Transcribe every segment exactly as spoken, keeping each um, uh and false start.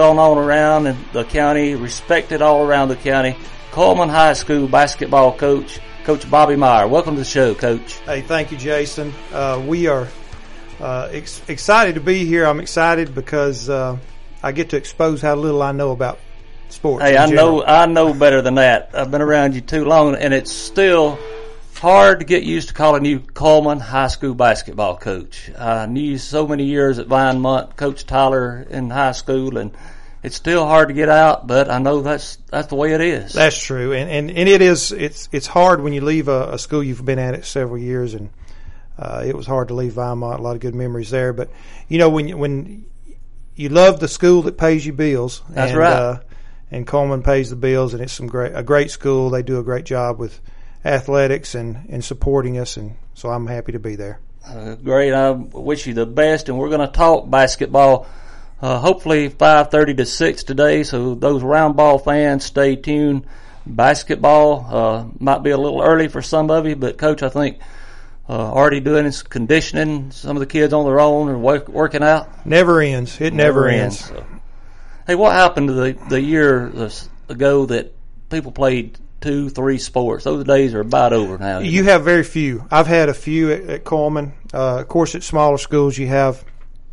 going on around in the county, respected all around the county, Coleman High School basketball coach, Coach Bobby Meyer. Welcome to the show, Coach. Hey, thank you, Jason. Uh, we are uh, ex- excited to be here. I'm excited because uh, I get to expose how little I know about sports. Hey, I general. know I know better than that. I've been around you too long, and it's still hard to get used to calling you Coleman High School basketball coach. I knew you so many years at Vinemont, Coach Tyler in high school, and it's still hard to get out, but I know that's that's the way it is. That's true, and and, and it is. It's it's hard when you leave a, a school you've been at it several years, and uh, it was hard to leave Vinemont. A lot of good memories there, but you know when you, when you love the school that pays you bills, that's and, right. Uh, and Coleman pays the bills, and it's some great a great school. They do a great job with athletics and, and supporting us, and so I'm happy to be there. Uh, great. I wish you the best, and we're going to talk basketball. Uh, hopefully five thirty to six today, so those round ball fans, stay tuned. Basketball uh, might be a little early for some of you, but Coach, I think uh, already doing is conditioning some of the kids on their own and work, working out. Never ends. It never, never ends. ends. So. Hey, what happened to the, the year ago that people played two, three sports? Those days are about over now. You have very few. I've had a few at, at Coleman. Uh, of course, at smaller schools, you have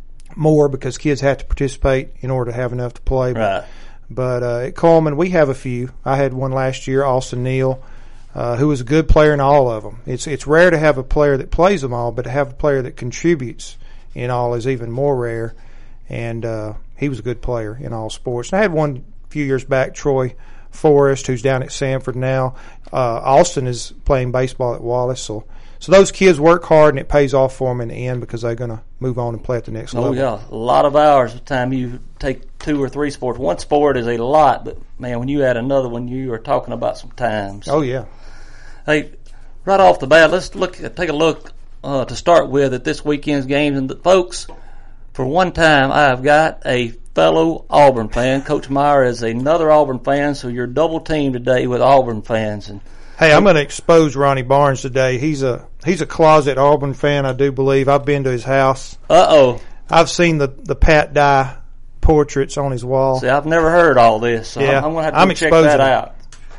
more because kids have to participate in order to have enough to play. Right. But, but uh, at Coleman, we have a few. I had one last year, Austin Neal, uh, who was a good player in all of them. It's it's rare to have a player that plays them all, but to have a player that contributes in all is even more rare. And uh, he was a good player in all sports. And I had one a few years back, Troy Forrest, who's down at Sanford now. Uh, Austin is playing baseball at Wallace. So, so those kids work hard, and it pays off for them in the end because they're going to move on and play at the next oh, level. Oh, yeah. A lot of hours of time you take two or three sports. One sport is a lot, but, man, when you add another one, you are talking about some times. Oh, yeah. Hey, right off the bat, let's look take a look uh, to start with at this weekend's games. And, the, folks, for one time, I've got a fellow Auburn fan. Coach Meyer is another Auburn fan, so you're double teamed today with Auburn fans. And hey, I'm going to expose Ronnie Barnes today. He's a he's a closet Auburn fan, I do believe. I've been to his house. Uh-oh. I've seen the, the Pat Dye portraits on his wall. See, I've never heard all this, so yeah, I'm, I'm going to have to I'm check that exposing out.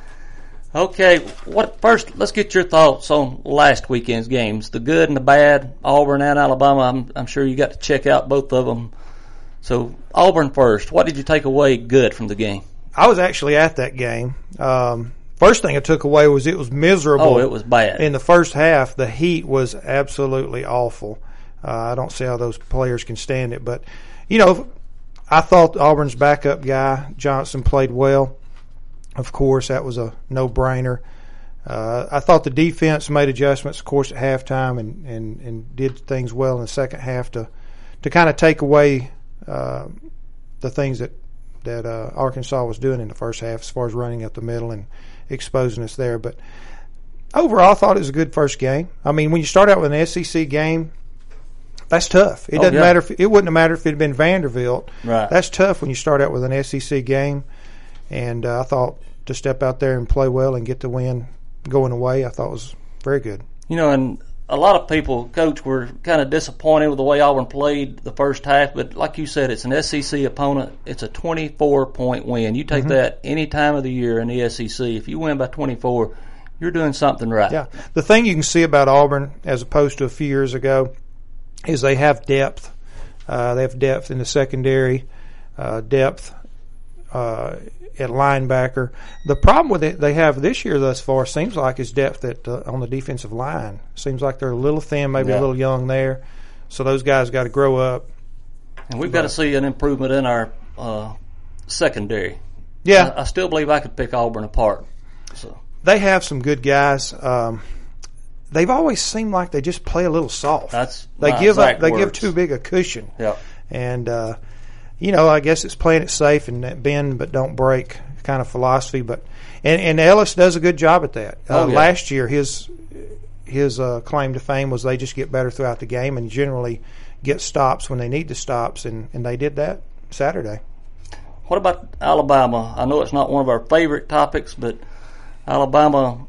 Okay, what first, let's get your thoughts on last weekend's games, the good and the bad, Auburn and Alabama. I'm, I'm sure you got to check out both of them. So, Auburn first. What did you take away good from the game? I was actually at that game. Um, first thing I took away was it was miserable. Oh, it was bad. In the first half, the heat was absolutely awful. Uh, I don't see how those players can stand it. But, you know, I thought Auburn's backup guy, Johnson, played well. Of course, that was a no-brainer. Uh, I thought the defense made adjustments, of course, at halftime and, and, and did things well in the second half to to kind of take away uh, the things that that uh, Arkansas was doing in the first half as far as running up the middle and exposing us there. But overall, I thought it was a good first game. I mean, when you start out with an S E C game, that's tough. It oh, doesn't yeah. matter if it wouldn't have mattered if it had been Vanderbilt. Right. That's tough when you start out with an S E C game. And uh, I thought to step out there and play well and get the win going away, I thought was very good. You know, and a lot of people, Coach, were kind of disappointed with the way Auburn played the first half. But like you said, it's an S E C opponent. It's a twenty-four point win. You take mm-hmm. that any time of the year in the S E C. If you win by twenty-four, you're doing something right. Yeah. The thing you can see about Auburn as opposed to a few years ago is they have depth. Uh, they have depth in the secondary, uh, depth uh at linebacker. The problem with it they have this year thus far seems like is depth at uh, on the defensive line. Seems like they're a little thin, maybe yeah. a little young there. So those guys got to grow up. And we've but, got to see an improvement in our uh, secondary. Yeah, I, I still believe I could pick Auburn apart. So they have some good guys. Um, they've always seemed like they just play a little soft. That's they give up, they words. give too big a cushion. Yeah, and. Uh, You know, I guess it's playing it safe and bend but don't break kind of philosophy. But and, and Ellis does a good job at that. Oh, uh, yeah. Last year, his his uh, claim to fame was they just get better throughout the game and generally get stops when they need the stops, and, and they did that Saturday. What about Alabama? I know it's not one of our favorite topics, but Alabama,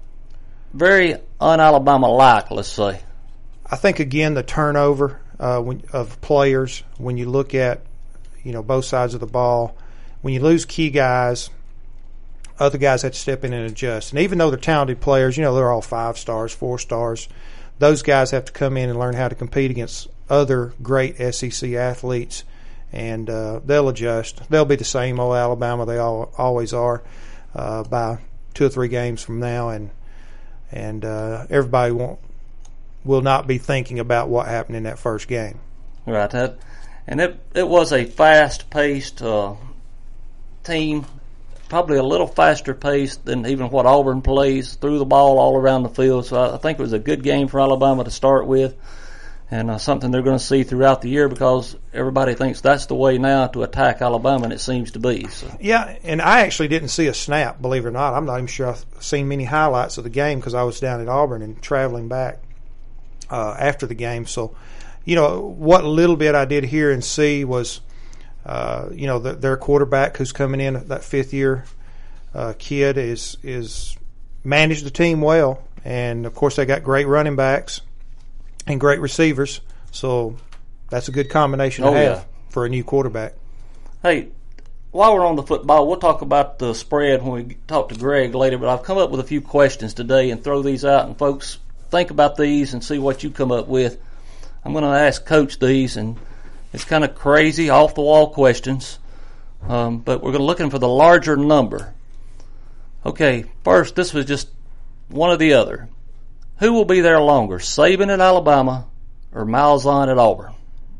very un-Alabama-like, let's say. I think, again, the turnover uh, when, of players, when you look at you know, both sides of the ball. When you lose key guys, other guys have to step in and adjust. And even though they're talented players, you know, they're all five stars, four stars, those guys have to come in and learn how to compete against other great S E C athletes, and uh, they'll adjust. They'll be the same old Alabama they all, always are uh, by two or three games from now, and and uh, everybody won't will not be thinking about what happened in that first game. Right, that, and it it was a fast-paced uh, team, probably a little faster paced than even what Auburn plays, threw the ball all around the field. So I, I think it was a good game for Alabama to start with, and uh, something they're going to see throughout the year because everybody thinks that's the way now to attack Alabama, and it seems to be. So. Yeah, and I actually didn't see a snap, believe it or not. I'm not even sure I've seen many highlights of the game because I was down at Auburn and traveling back uh, after the game. So, you know, what little bit I did hear and see was, uh, you know, the, their quarterback who's coming in, that fifth-year uh, kid, is is managed the team well. And, of course, they got great running backs and great receivers. So that's a good combination to oh, have yeah. for a new quarterback. Hey, while we're on the football, we'll talk about the spread when we talk to Greg later, but I've come up with a few questions today and throw these out, and folks, think about these and see what you come up with. I'm going to ask Coach these, and it's kind of crazy, off-the-wall questions, um, but we're looking for the larger number. Okay, first, this was just one or the other. Who will be there longer, Saban at Alabama or Malzahn at Auburn?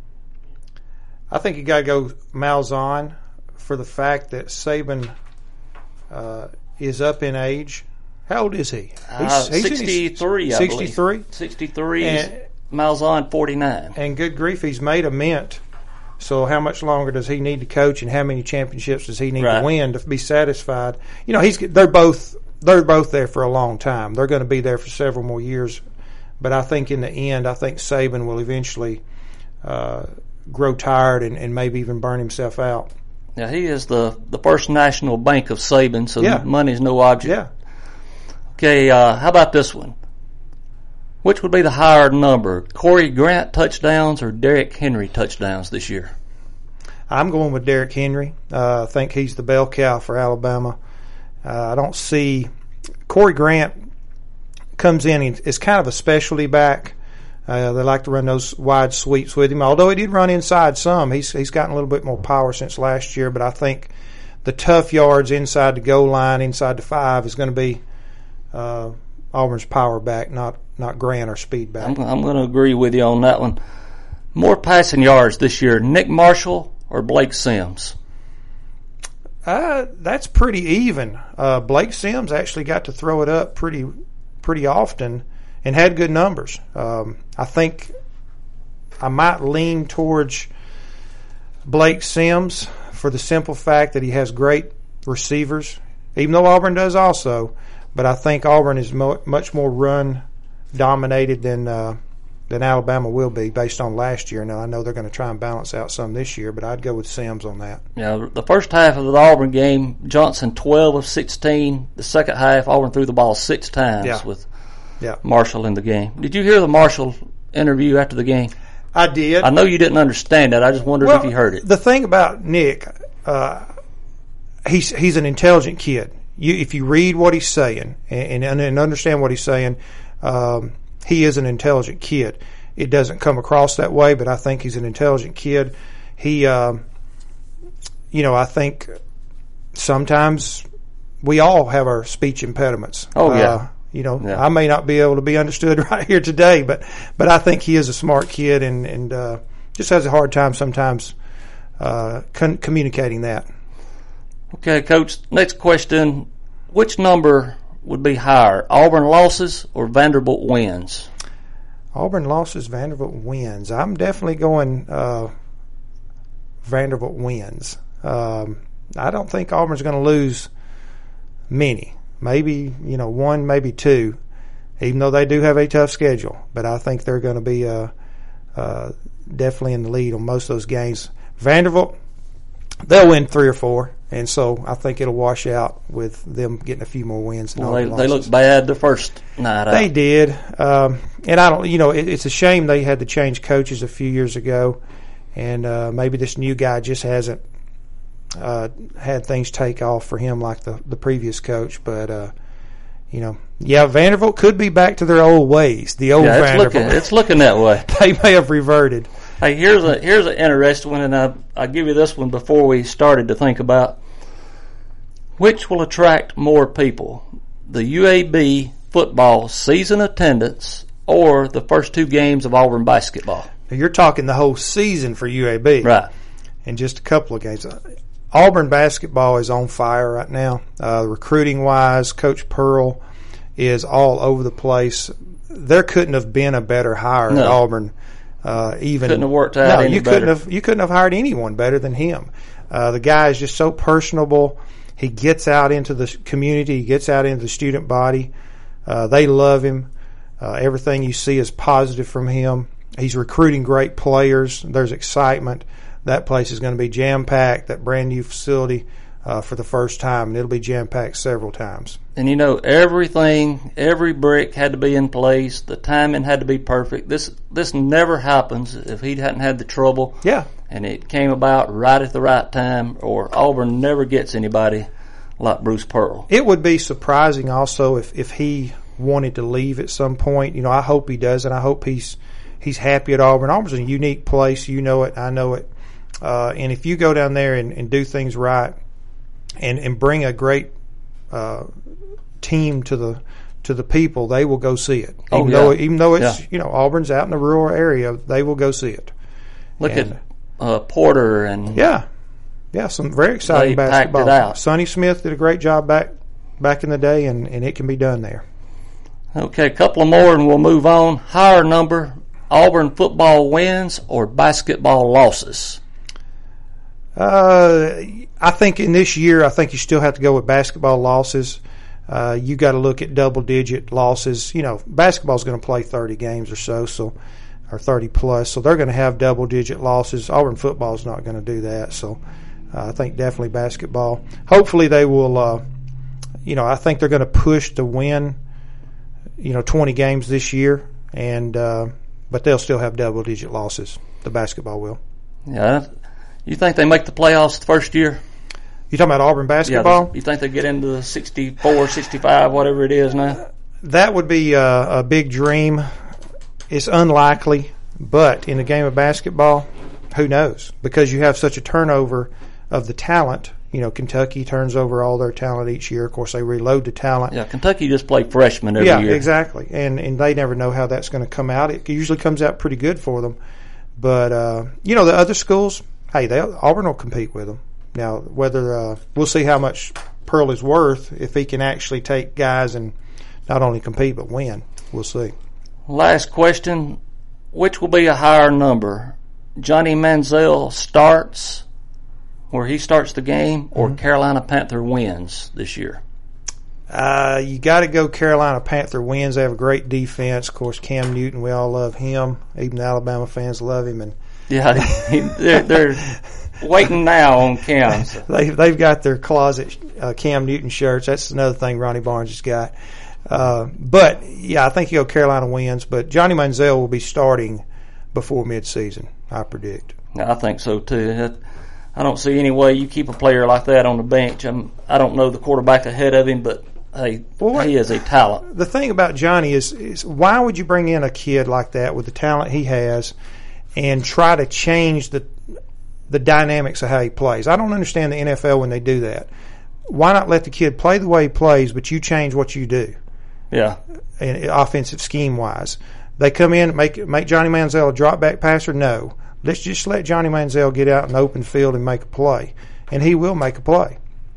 I think you got to go Malzahn for the fact that Saban uh, is up in age. How old is he? He's, uh, he's sixty-three, I believe. sixty-three? sixty-three, and, Malzahn forty-nine. And good grief, he's made a mint. So how much longer does he need to coach, and how many championships does he need right. to win to be satisfied? You know, he's they're both they're both there for a long time. They're going to be there for several more years. But I think in the end, I think Saban will eventually uh, grow tired and, and maybe even burn himself out. Yeah, he is the, the first national bank of Saban, so yeah. money's no object. Yeah. Okay, uh, how about this one? Which would be the higher number, Corey Grant touchdowns or Derrick Henry touchdowns this year? I'm going with Derrick Henry. Uh, I think he's the bell cow for Alabama. Uh, I don't see Corey Grant comes in and is kind of a specialty back. Uh, they like to run those wide sweeps with him. Although he did run inside some, he's he's gotten a little bit more power since last year. But I think the tough yards inside the goal line, inside the five, is going to be uh, Auburn's power back, not not Grant or speed back. I'm, I'm going to agree with you on that one. More passing yards this year, Nick Marshall or Blake Sims? Uh, that's pretty even. Uh, Blake Sims actually got to throw it up pretty pretty often and had good numbers. Um, I think I might lean towards Blake Sims for the simple fact that he has great receivers, even though Auburn does also. But I think Auburn is mo- much more run dominated than uh, than Alabama will be based on last year. Now, I know they're going to try and balance out some this year, but I'd go with Sims on that. Yeah, the first half of the Auburn game, Johnson twelve of sixteen. The second half, Auburn threw the ball six times yeah. with yeah. Marshall in the game. Did you hear the Marshall interview after the game? I did. I know you didn't understand it. I just wondered well, if you heard it. The thing about Nick, uh, he's he's an intelligent kid. You, if you read what he's saying and, and, and understand what he's saying, um, he is an intelligent kid. It doesn't come across that way, but I think he's an intelligent kid. He, um, you know, I think sometimes we all have our speech impediments. Oh, yeah. Uh, you know, yeah. I may not be able to be understood right here today, but, but I think he is a smart kid and, and uh, just has a hard time sometimes uh, con- communicating that. Okay, Coach, next question. Which number would be higher, Auburn losses or Vanderbilt wins? Auburn losses, Vanderbilt wins. I'm definitely going uh, Vanderbilt wins. Um, I don't think Auburn's going to lose many. Maybe, you know, one, maybe two, even though they do have a tough schedule. But I think they're going to be uh, uh, definitely in the lead on most of those games. Vanderbilt, they'll win three or four. And so I think it'll wash out with them getting a few more wins. Well, they, they looked bad the first night out. They did. Um, and I don't, you know, it, it's a shame they had to change coaches a few years ago. and uh, maybe this new guy just hasn't uh, had things take off for him like the, the previous coach. But, uh, you know, yeah, Vanderbilt could be back to their old ways, the old yeah, it's Vanderbilt. Looking, it's looking that way. They may have reverted. Hey, here's a here's an interesting one, and I, I'll give you this one before we started to think about. Which will attract more people, the U A B football season attendance or the first two games of Auburn basketball? Now you're talking the whole season for U A B. Right. And just a couple of games. Auburn basketball is on fire right now. Uh, recruiting-wise, Coach Pearl is all over the place. There couldn't have been a better hire no. at Auburn. Uh, even couldn't have worked out no, any you better. couldn't have you couldn't have hired anyone better than him. Uh, the guy is just so personable. He gets out into the community. He gets out into the student body. Uh, they love him. Uh, everything you see is positive from him. He's recruiting great players. There's excitement. That place is going to be jam-packed, that brand-new facility, uh, for the first time, and it'll be jam-packed several times. And, you know, everything, every brick had to be in place. The timing had to be perfect. This this never happens if he hadn't had the trouble. Yeah. And it came about right at the right time, or Auburn never gets anybody like Bruce Pearl. It would be surprising also if, if he wanted to leave at some point. You know, I hope he does, and I hope he's he's happy at Auburn. Auburn's a unique place. You know it. I know it. Uh, and if you go down there and, and do things right and, and bring a great uh, team to the to the people, they will go see it. Oh, even yeah. though even though it's yeah. you know Auburn's out in the rural area, they will go see it. Look and, at uh, Porter and yeah, yeah, some very exciting they basketball. Packed it out. Sonny Smith did a great job back back in the day, and, and it can be done there. Okay, a couple of more and we'll move on. Higher number, Auburn football wins or basketball losses? Uh, I think in this year, I think you still have to go with basketball losses. Uh, you got to look at double-digit losses. You know, basketball's going to play thirty games or so, so or thirty plus, so they're going to have double-digit losses. Auburn football's not going to do that, so uh, I think definitely basketball. Hopefully, they will. Uh, you know, I think they're going to push to win. You know, twenty games this year, and uh, but they'll still have double-digit losses. The basketball will. Yeah. You think they make the playoffs the first year? You talking about Auburn basketball? Yeah, you think they get into the sixty-four, sixty-five, whatever it is now? That would be a, a big dream. It's unlikely, but in the game of basketball, who knows? Because you have such a turnover of the talent. You know, Kentucky turns over all their talent each year. Of course, they reload the talent. Yeah, Kentucky just play freshmen every yeah, year. Yeah, exactly. And and they never know how that's going to come out. It usually comes out pretty good for them. But, uh, you know, the other schools, hey, they Auburn will compete with them. Now, whether uh, we'll see how much Pearl is worth if he can actually take guys and not only compete but win. We'll see. Last question: which will be a higher number? Johnny Manziel starts, where he starts the game, or mm-hmm. Carolina Panther wins this year? Uh, you got to go Carolina Panther wins. They have a great defense. Of course, Cam Newton, we all love him. Even the Alabama fans love him. And yeah, they're, they're waiting now on Cam. They, they've got their closet uh, Cam Newton shirts. That's another thing Ronnie Barnes has got. Uh, but, yeah, I think you go Carolina wins. But Johnny Manziel will be starting before midseason, I predict. I think so, too. I don't see any way you keep a player like that on the bench. I'm, I don't know the quarterback ahead of him, but hey, well, he is a talent. The thing about Johnny is, is why would you bring in a kid like that with the talent he has and try to change the the dynamics of how he plays? I don't understand the N F L when they do that. Why not let the kid play the way he plays, but you change what you do? Yeah, and offensive scheme wise, they come in make make Johnny Manziel a drop back passer. No, let's just let Johnny Manziel get out in the open field and make a play, and he will make a play.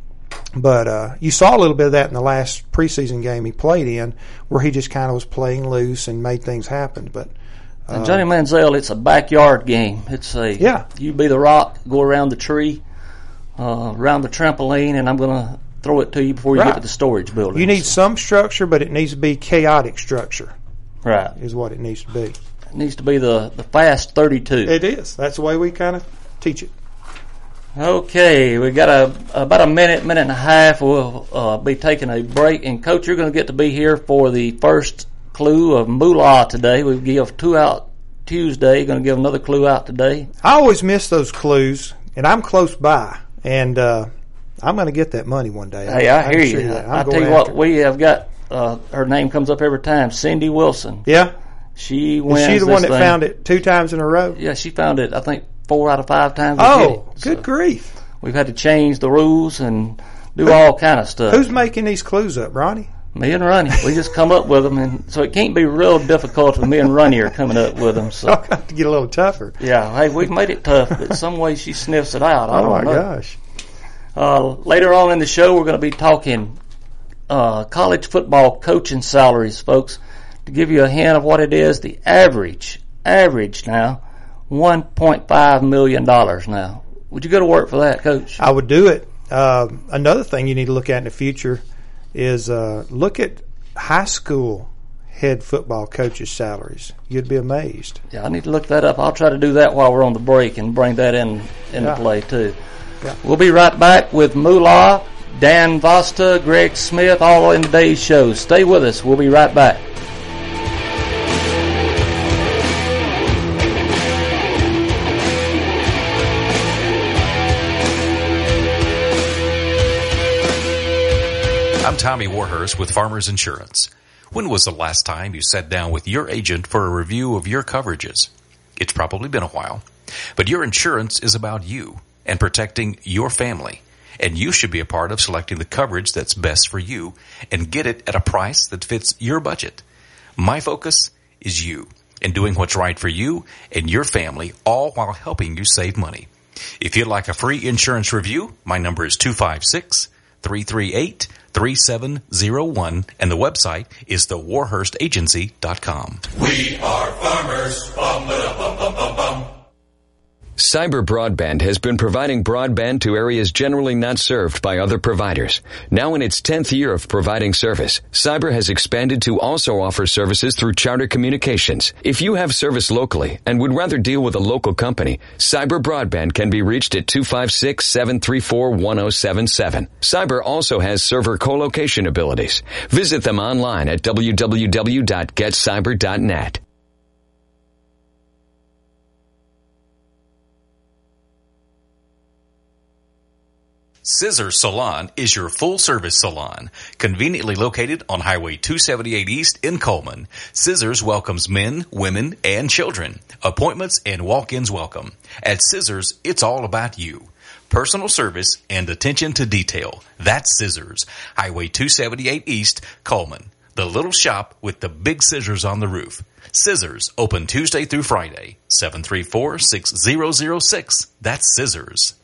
But uh, you saw a little bit of that in the last preseason game he played in, where he just kind of was playing loose and made things happen. But uh, and Johnny Manziel, it's a backyard game. It's a yeah. You be the rock, go around the tree, uh, around the trampoline, and I'm going to throw it to you before you right. get to the storage building. You need some structure, but it needs to be chaotic structure. Right, is what it needs to be. It needs to be the the fast thirty-two. It is. That's the way we kind of teach it. Okay, we got a about a minute, minute and a half. We'll uh, be taking a break, and Coach, you're going to get to be here for the first clue of Moolah today. We give two out Tuesday. Going to give another clue out today. I always miss those clues, and I'm close by, and uh, I'm going to get that money one day. Hey, I, I hear you. I tell you what, it. we have got. Uh, her name comes up every time. Cindy Wilson. Yeah, she wins. Is she the this one that thing. found it two times in a row? Yeah, she found it. I think four out of five times. Oh, it. good so grief! We've had to change the rules and do all kind of stuff. Who's making these clues up, Ronnie? Me and Ronnie. We just come up with them, and so it can't be real difficult when me and Ronnie are coming up with them. So I'll have to get a little tougher. Yeah, hey, we've made it tough, but some way she sniffs it out. I oh don't my know. gosh! Uh, later on in the show, we're going to be talking uh, college football coaching salaries, folks. To give you a hint of what it is, the average, average now, one point five million dollars now. Would you go to work for that, Coach? I would do it. Uh, another thing you need to look at in the future is uh, look at high school head football coaches' salaries. You'd be amazed. Yeah, I need to look that up. I'll try to do that while we're on the break and bring that in into yeah. play, too. Yeah. We'll be right back with Moolah, Dan Vosta, Greg Smith, all in today's show. Stay with us. We'll be right back. I'm Tommy Warhurst with Farmers Insurance. When was the last time you sat down with your agent for a review of your coverages? It's probably been a while. But your insurance is about you and protecting your family. And you should be a part of selecting the coverage that's best for you and get it at a price that fits your budget. My focus is you and doing what's right for you and your family, all while helping you save money. If you'd like a free insurance review, my number is two five six, three three eight, three seven zero one, and the website is the warhurst agency dot com. We are farmers. Bum, ba, bum, bum, bum, bum. Cyber Broadband has been providing broadband to areas generally not served by other providers. Now in its tenth year of providing service, Cyber has expanded to also offer services through Charter Communications. If you have service locally and would rather deal with a local company, Cyber Broadband can be reached at two five six, seven three four, one zero seven seven. Cyber also has server co-location abilities. Visit them online at w w w dot get cyber dot net. Scissors Salon is your full-service salon, conveniently located on Highway two seventy-eight East in Coleman. Scissors welcomes men, women, and children. Appointments and walk-ins welcome. At Scissors, it's all about you. Personal service and attention to detail. That's Scissors. Highway two seventy-eight East, Coleman. The little shop with the big scissors on the roof. Scissors, open Tuesday through Friday. seven three four, six zero zero six. That's Scissors.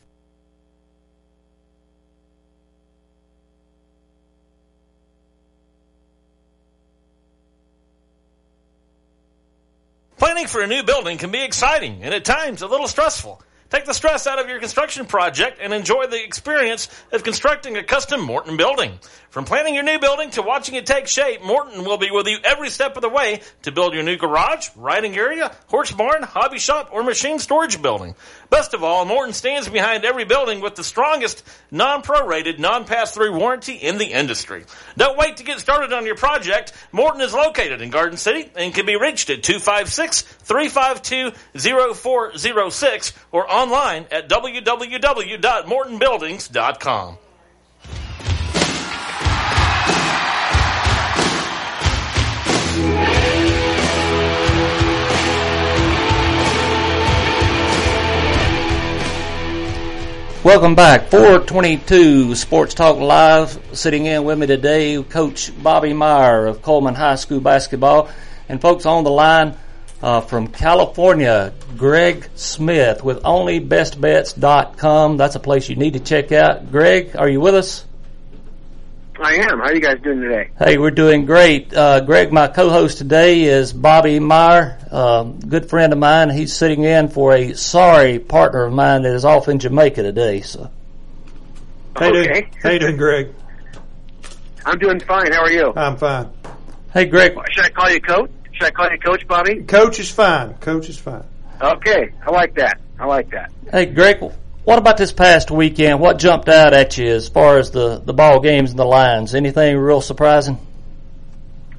Planning for a new building can be exciting and at times a little stressful. Take the stress out of your construction project and enjoy the experience of constructing a custom Morton building. From planning your new building to watching it take shape, Morton will be with you every step of the way to build your new garage, riding area, horse barn, hobby shop, or machine storage building. Best of all, Morton stands behind every building with the strongest non-prorated, non-pass-through warranty in the industry. Don't wait to get started on your project. Morton is located in Garden City and can be reached at two five six, three five two, zero four zero six or online at w w w dot morton buildings dot com. Welcome back. four twenty-two Sports Talk Live. Sitting in with me today, Coach Bobby Meyer of Coleman High School basketball. And folks on the line uh, from California, Greg Smith with only best bets dot com. That's a place you need to check out. Greg, are you with us? I am. How are you guys doing today? Hey, we're doing great. Uh, Greg, my co-host today is Bobby Meyer, uh, good friend of mine. He's sitting in for a sorry partner of mine that is off in Jamaica today. So, How you okay. doing? How you doing, Greg? I'm doing fine. How are you? I'm fine. Hey, Greg. Should I call you Coach? Should I call you Coach, Bobby? Coach is fine. Coach is fine. Okay. I like that. I like that. Hey, Greg. What about this past weekend? What jumped out at you as far as the, the ball games and the lines? Anything real surprising?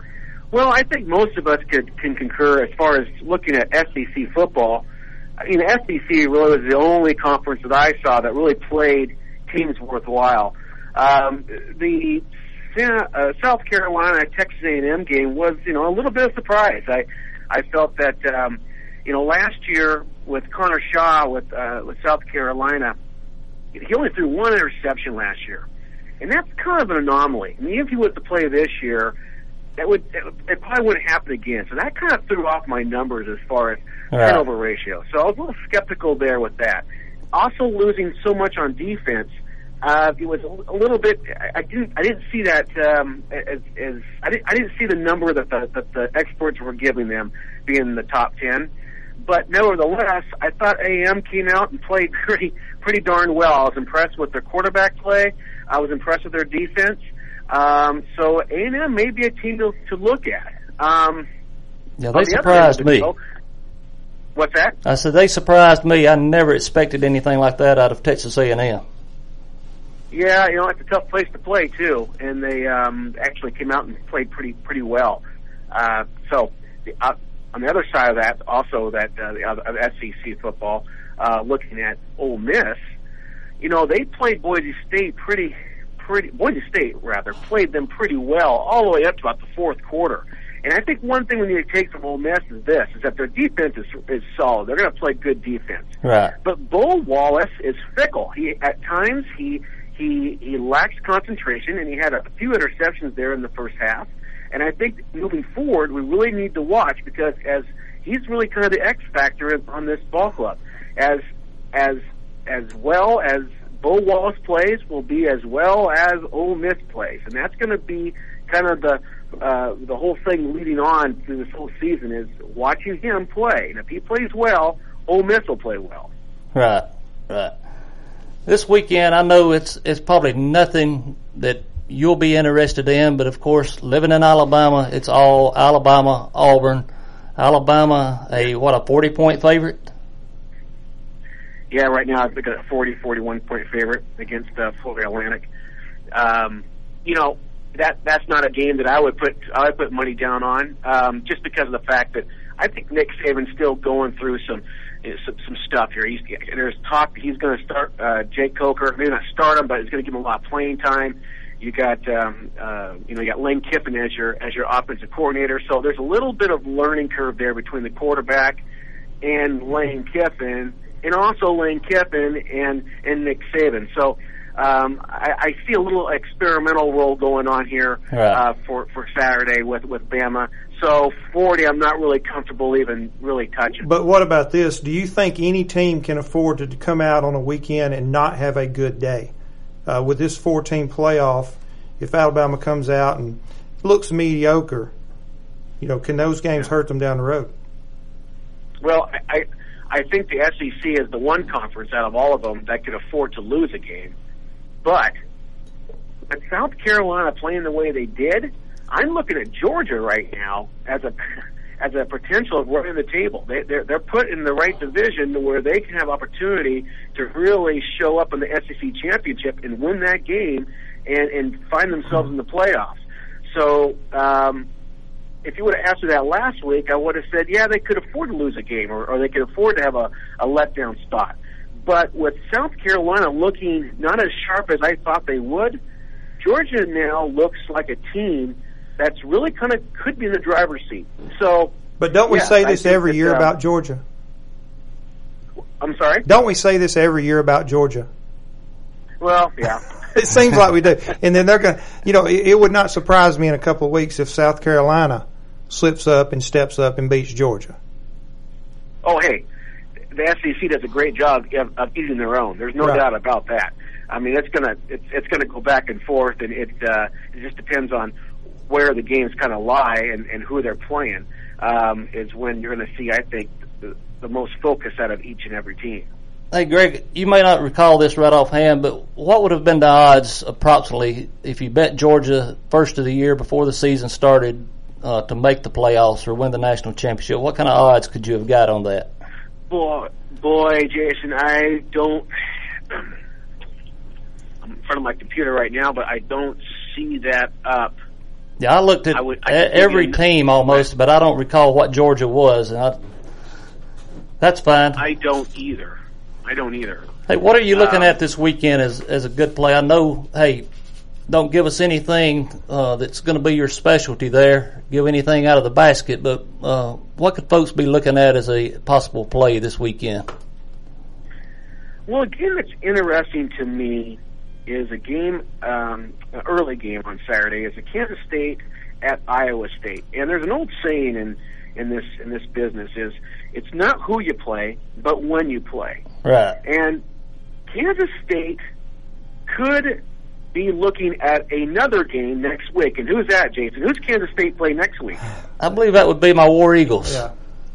Well, I think most of us could can concur as far as looking at S E C football. I mean, the S E C really was the only conference that I saw that really played teams worthwhile. Um, the uh, South Carolina Texas A and M game was, you know, a little bit of a surprise. I I felt that, um, you know, last year with Connor Shaw with uh, with South Carolina, he only threw one interception last year, and that's kind of an anomaly. I mean, if he was to play this year, that would it probably wouldn't happen again. So that kind of threw off my numbers as far as right. turnover ratio. So I was a little skeptical there with that. Also, losing so much on defense, uh, it was a little bit. I didn't. I didn't see that um, as, as I didn't. I didn't see the number that the, that the experts were giving them being in the top ten. But nevertheless, I thought A and M came out and played pretty pretty darn well. I was impressed with their quarterback play. I was impressed with their defense. Um, so A and M may be a team to, to look at. Um, yeah, they the surprised me. Deal, what's that? I said they surprised me. I never expected anything like that out of Texas A and M. Yeah, you know, it's a tough place to play too, and they um, actually came out and played pretty pretty well. Uh, so the, uh, on the other side of that, also that uh, the other, S E C football, uh, looking at Ole Miss, you know, they played Boise State pretty. Pretty, Boise State, rather, played them pretty well all the way up to about the fourth quarter. And I think one thing we need to take from Ole Miss is this, is that their defense is, is solid. They're going to play good defense. Right. But Bo Wallace is fickle. He At times, he, he, he lacks concentration, and he had a few interceptions there in the first half. And I think moving forward, we really need to watch because as he's really kind of the X factor on this ball club. As, as, as well as Bo Wallace plays will be as well as Ole Miss plays, and that's going to be kind of the uh, the whole thing leading on through this whole season is watching him play. And if he plays well, Ole Miss will play well. Right, right. This weekend, I know it's it's probably nothing that you'll be interested in, but of course, living in Alabama, it's all Alabama, Auburn. Alabama, a what a forty point favorite. Yeah, right now I think a forty, forty-one point favorite against uh, Florida Atlantic. Um, you know, that that's not a game that I would put I would put money down on, um, just because of the fact that I think Nick Saban's still going through some you know, some, some stuff here. He's there's talk he's going to start uh, Jake Coker, maybe not start him, but he's going to give him a lot of playing time. You got um, uh, you know you got Lane Kiffin as your as your offensive coordinator, so there's a little bit of learning curve there between the quarterback and Lane Kiffin. And also Lane Kiffin and, and Nick Saban. So um, I, I see a little experimental role going on here right. uh, for, for Saturday with, with Bama. So forty, I'm not really comfortable even really touching. But what about this? Do you think any team can afford to come out on a weekend and not have a good day? Uh, with this four-team playoff, if Alabama comes out and looks mediocre, you know, can those games hurt them down the road? Well, I... I I think the S E C is the one conference out of all of them that could afford to lose a game. But with South Carolina playing the way they did, I'm looking at Georgia right now as a as a potential of running the table. They, they're they're put in the right division to where they can have opportunity to really show up in the S E C championship and win that game and, and find themselves in the playoffs. So. Um, If you would have asked me that last week, I would have said, yeah, they could afford to lose a game or, or they could afford to have a, a letdown spot. But with South Carolina looking not as sharp as I thought they would, Georgia now looks like a team that's really kind of could be in the driver's seat. So, But don't we yeah, say this every year uh, about Georgia? I'm sorry? Don't we say this every year about Georgia? Well, yeah. It seems like we do. And then they're going to, you know, it, it would not surprise me in a couple of weeks if South Carolina slips up and steps up and beats Georgia. Oh, hey, the S E C does a great job of, of eating their own. There's no right. doubt about that. I mean, it's gonna it's, it's gonna go back and forth, and it uh, it just depends on where the games kind of lie and, and who they're playing. Um, is when you're going to see, I think, the, the most focus out of each and every team. Hey, Greg, you may not recall this right offhand, but what would have been the odds approximately if you bet Georgia first of the year before the season started uh, to make the playoffs or win the national championship? What kind of odds could you have got on that? Boy, boy, Jason, I don't. I'm in front of my computer right now, but I don't see that up Yeah, I looked at I would, I every in, team almost, but I don't recall what Georgia was. And I, that's fine. I don't either. I don't either. Hey, what are you looking um, at this weekend as as a good play? I know, hey, don't give us anything uh, that's going to be your specialty there. Give anything out of the basket, but uh, what could folks be looking at as a possible play this weekend? Well, a game that's interesting to me is a game, um, an early game on Saturday. Is a Kansas State at Iowa State, and there's an old saying in in this in this business is it's not who you play, but when you play. Right. And Kansas State could be looking at another game next week. And who's that, Jason? Who's Kansas State play next week? I believe that would be my War Eagles. Yeah.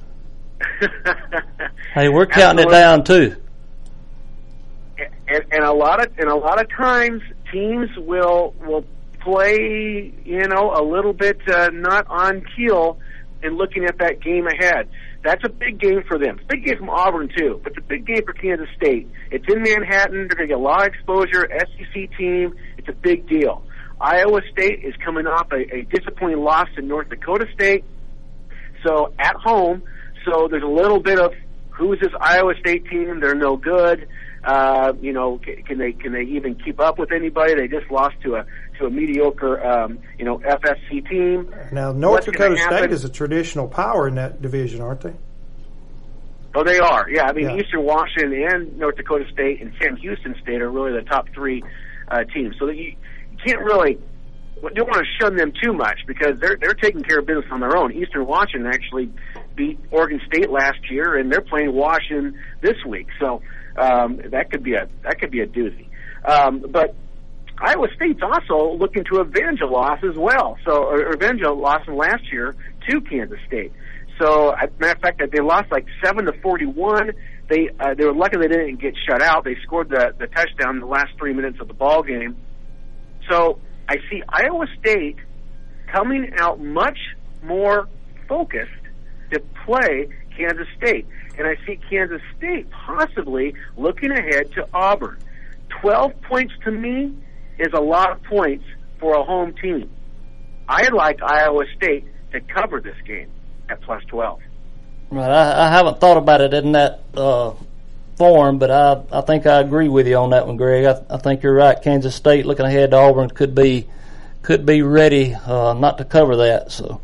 Hey, we're counting Absolutely. it down too. And, and a lot of and a lot of times teams will will play, you know, a little bit uh, not on keel and looking at that game ahead. That's a big game for them. It's a big game from Auburn too, but it's a big game for Kansas State. It's in Manhattan. They're going to get a lot of exposure. S E C team. It's a big deal. Iowa State is coming off a, a disappointing loss to North Dakota State, so at home. So there's a little bit of who's this Iowa State team? They're no good. Uh, you know, can, can they can they even keep up with anybody? They just lost to a to a mediocre, um, you know, F S C team. Now, North What's Dakota gonna State is a traditional power in that division, aren't they? Oh, they are. Yeah, I mean, Yeah. Eastern Washington and North Dakota State and Sam Houston State are really the top three uh, teams. So that you, you can't really you don't want to shun them too much because they're they're taking care of business on their own. Eastern Washington actually beat Oregon State last year, and they're playing Washington this week. So um, that could be a that could be a doozy. Um, but Iowa State's also looking to avenge a loss as well. So or avenge a loss from last year to Kansas State. So, as a matter of fact, they lost like seven to forty-one. They uh, they were lucky they didn't get shut out. They scored the the touchdown in the last three minutes of the ball game. So I see Iowa State coming out much more focused to play Kansas State, and I see Kansas State possibly looking ahead to Auburn. Twelve points to me is a lot of points for a home team. I like Iowa State to cover this game at plus twelve. Right, I, I haven't thought about it in that uh, form, but I I think I agree with you on that one, Greg. I, I think you're right. Kansas State looking ahead to Auburn could be could be ready uh, not to cover that. So,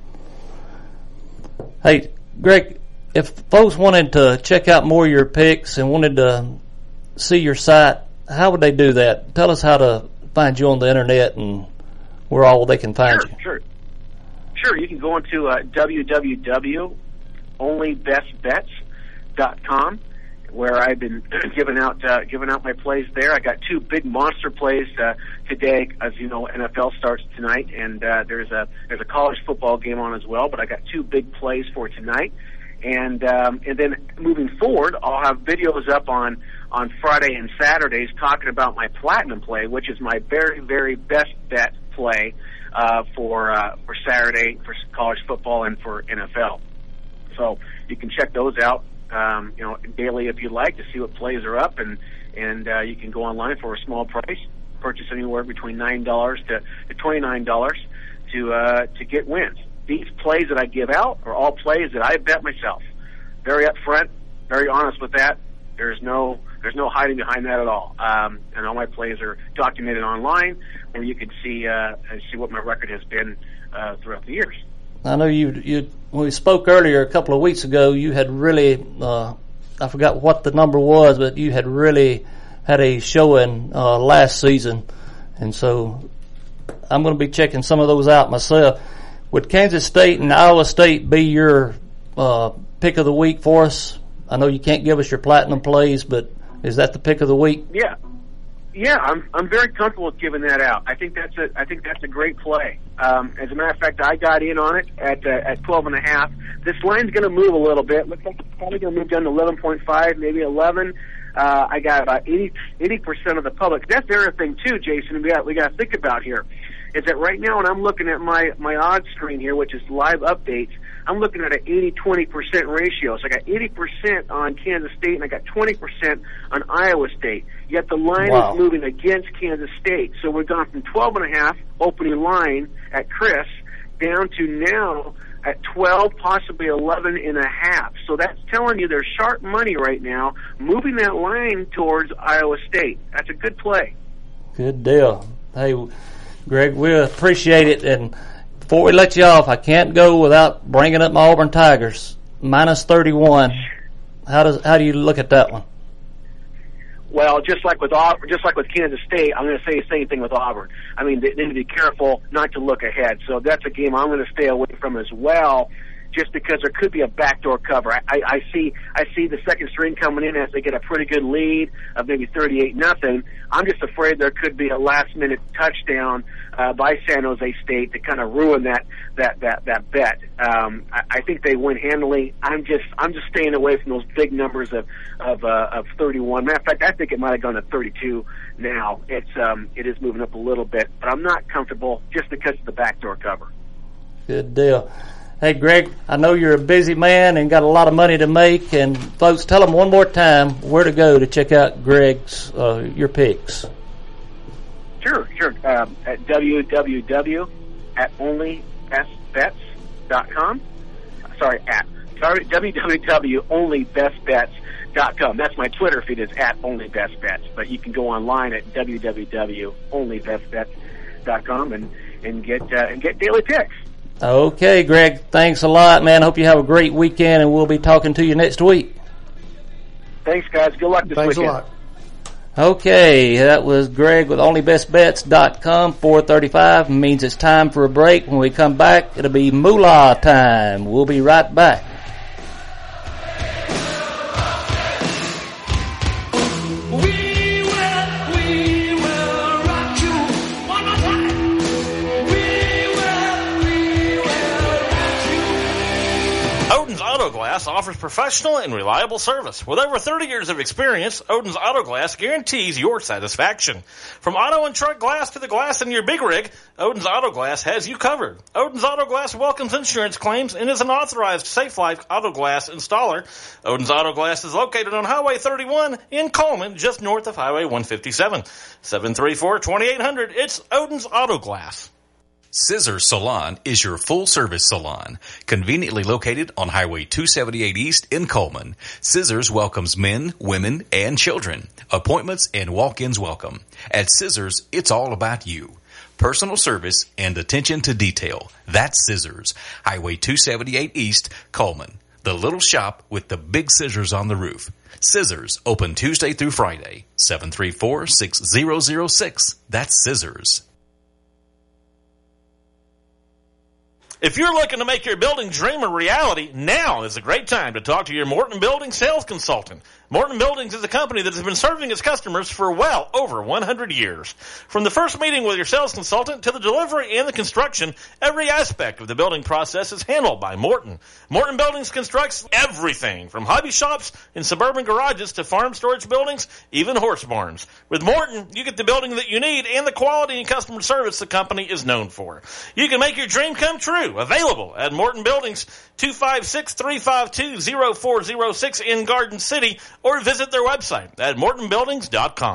hey, Greg, if folks wanted to check out more of your picks and wanted to see your site, how would they do that? Tell us how to find you on the internet and where all they can find Sure, you. sure. Sure, you can go into uh, w w w dot only best bets dot com, where I've been giving out uh, giving out my plays there. I got two big monster plays uh, today. As you know, N F L starts tonight, and uh, there's a there's a college football game on as well. But I got two big plays for tonight, and um, and then moving forward, I'll have videos up on on Friday and Saturdays talking about my platinum play, which is my very very best bet play uh, for uh, for Saturday for college football and for N F L. So you can check those out, um, you know, daily if you like to see what plays are up, and and uh, you can go online for a small price, purchase anywhere between nine dollars to, to twenty nine dollars to uh, to get wins. These plays that I give out are all plays that I bet myself. Very upfront, very honest with that. There's no there's no hiding behind that at all. Um, and all my plays are documented online, where you can see uh, see what my record has been uh, throughout the years. I know you, you, when we spoke earlier a couple of weeks ago, you had really, uh, I forgot what the number was, but you had really had a showing uh, last season. And so I'm going to be checking some of those out myself. Would Kansas State and Iowa State be your uh, pick of the week for us? I know you can't give us your platinum plays, but is that the pick of the week? Yeah. Yeah, I'm I'm very comfortable with giving that out. I think that's a I think that's a great play. Um, as a matter of fact, I got in on it at uh, at twelve and a half. This line's going to move a little bit. Looks like it's probably going to move down to eleven point five, maybe eleven. Uh, I got about eighty percent of the public. That's the other thing too, Jason. We got we got to think about here is that right now when I'm looking at my my odds screen here, which is live updates, I'm looking at an eighty twenty percent ratio. So I got eighty percent on Kansas State and I got twenty percent on Iowa State. Yet the line Wow. is moving against Kansas State. So we've gone from twelve and a half opening line at Chris down to now at twelve, possibly eleven and a half. So that's telling you there's sharp money right now moving that line towards Iowa State. That's a good play. Good deal. Hey, Greg, we appreciate it. And before we let you off, I can't go without bringing up my Auburn Tigers. Minus thirty-one. How does how do you look at that one? Well, just like with Auburn, just like with Kansas State, I'm going to say the same thing with Auburn. I mean, they, they need to be careful not to look ahead. So that's a game I'm going to stay away from as well, just because there could be a backdoor cover. I, I, I see I see the second string coming in as they get a pretty good lead of maybe thirty-eight nothing. I'm just afraid there could be a last minute touchdown uh, by San Jose State to kind of ruin that that that that bet. Um, I, I think they win handily. I'm just I'm just staying away from those big numbers of of uh, of thirty-one. Matter of fact, I think it might have gone to thirty-two now. It's um it is moving up a little bit, but I'm not comfortable just because of the backdoor cover. Good deal. Hey, Greg, I know you're a busy man and got a lot of money to make. And, folks, tell them one more time where to go to check out Greg's, uh, your picks. Sure, sure. Um, at w w w at only best bets dot com. Sorry, at. Sorry, w w w dot only best bets dot com. That's my Twitter feed is at onlybestbets. But you can go online at w w w dot only best bets dot com and, and, get, uh, and get daily picks. Okay, Greg, thanks a lot, man. Hope you have a great weekend, and we'll be talking to you next week. Thanks, guys. Good luck this Thanks weekend. Thanks a lot. Okay, that was Greg with only best bets dot com, four thirty-five. Means it's time for a break. When we come back, it'll be moolah time. We'll be right back. Glass offers professional and reliable service. With over thirty years of experience, Odin's Auto Glass guarantees your satisfaction. From auto and truck glass to the glass in your big rig, Odin's Auto Glass has you covered. Odin's Auto Glass welcomes insurance claims and is an authorized Safe Life Auto Glass installer. Odin's Auto Glass is located on Highway thirty-one in Coleman, just north of Highway one fifty-seven. seven three four, two eight zero zero. It's Odin's Auto Glass. Scissors Salon is your full-service salon, conveniently located on Highway two seventy-eight East in Coleman. Scissors welcomes men, women, and children. Appointments and walk-ins welcome. At Scissors, it's all about you. Personal service and attention to detail. That's Scissors. Highway two seventy-eight East, Coleman. The little shop with the big scissors on the roof. Scissors, open Tuesday through Friday. seven three four, six zero zero six. That's Scissors. If you're looking to make your building dream a reality, now is a great time to talk to your Morton Building sales consultant. Morton Buildings is a company that has been serving its customers for well over one hundred years. From the first meeting with your sales consultant to the delivery and the construction, every aspect of the building process is handled by Morton. Morton Buildings constructs everything from hobby shops and suburban garages to farm storage buildings, even horse barns. With Morton, you get the building that you need and the quality and customer service the company is known for. You can make your dream come true. Available at Morton Buildings, two five six, three five two, zero four zero six in Garden City, or visit their website at morton buildings dot com.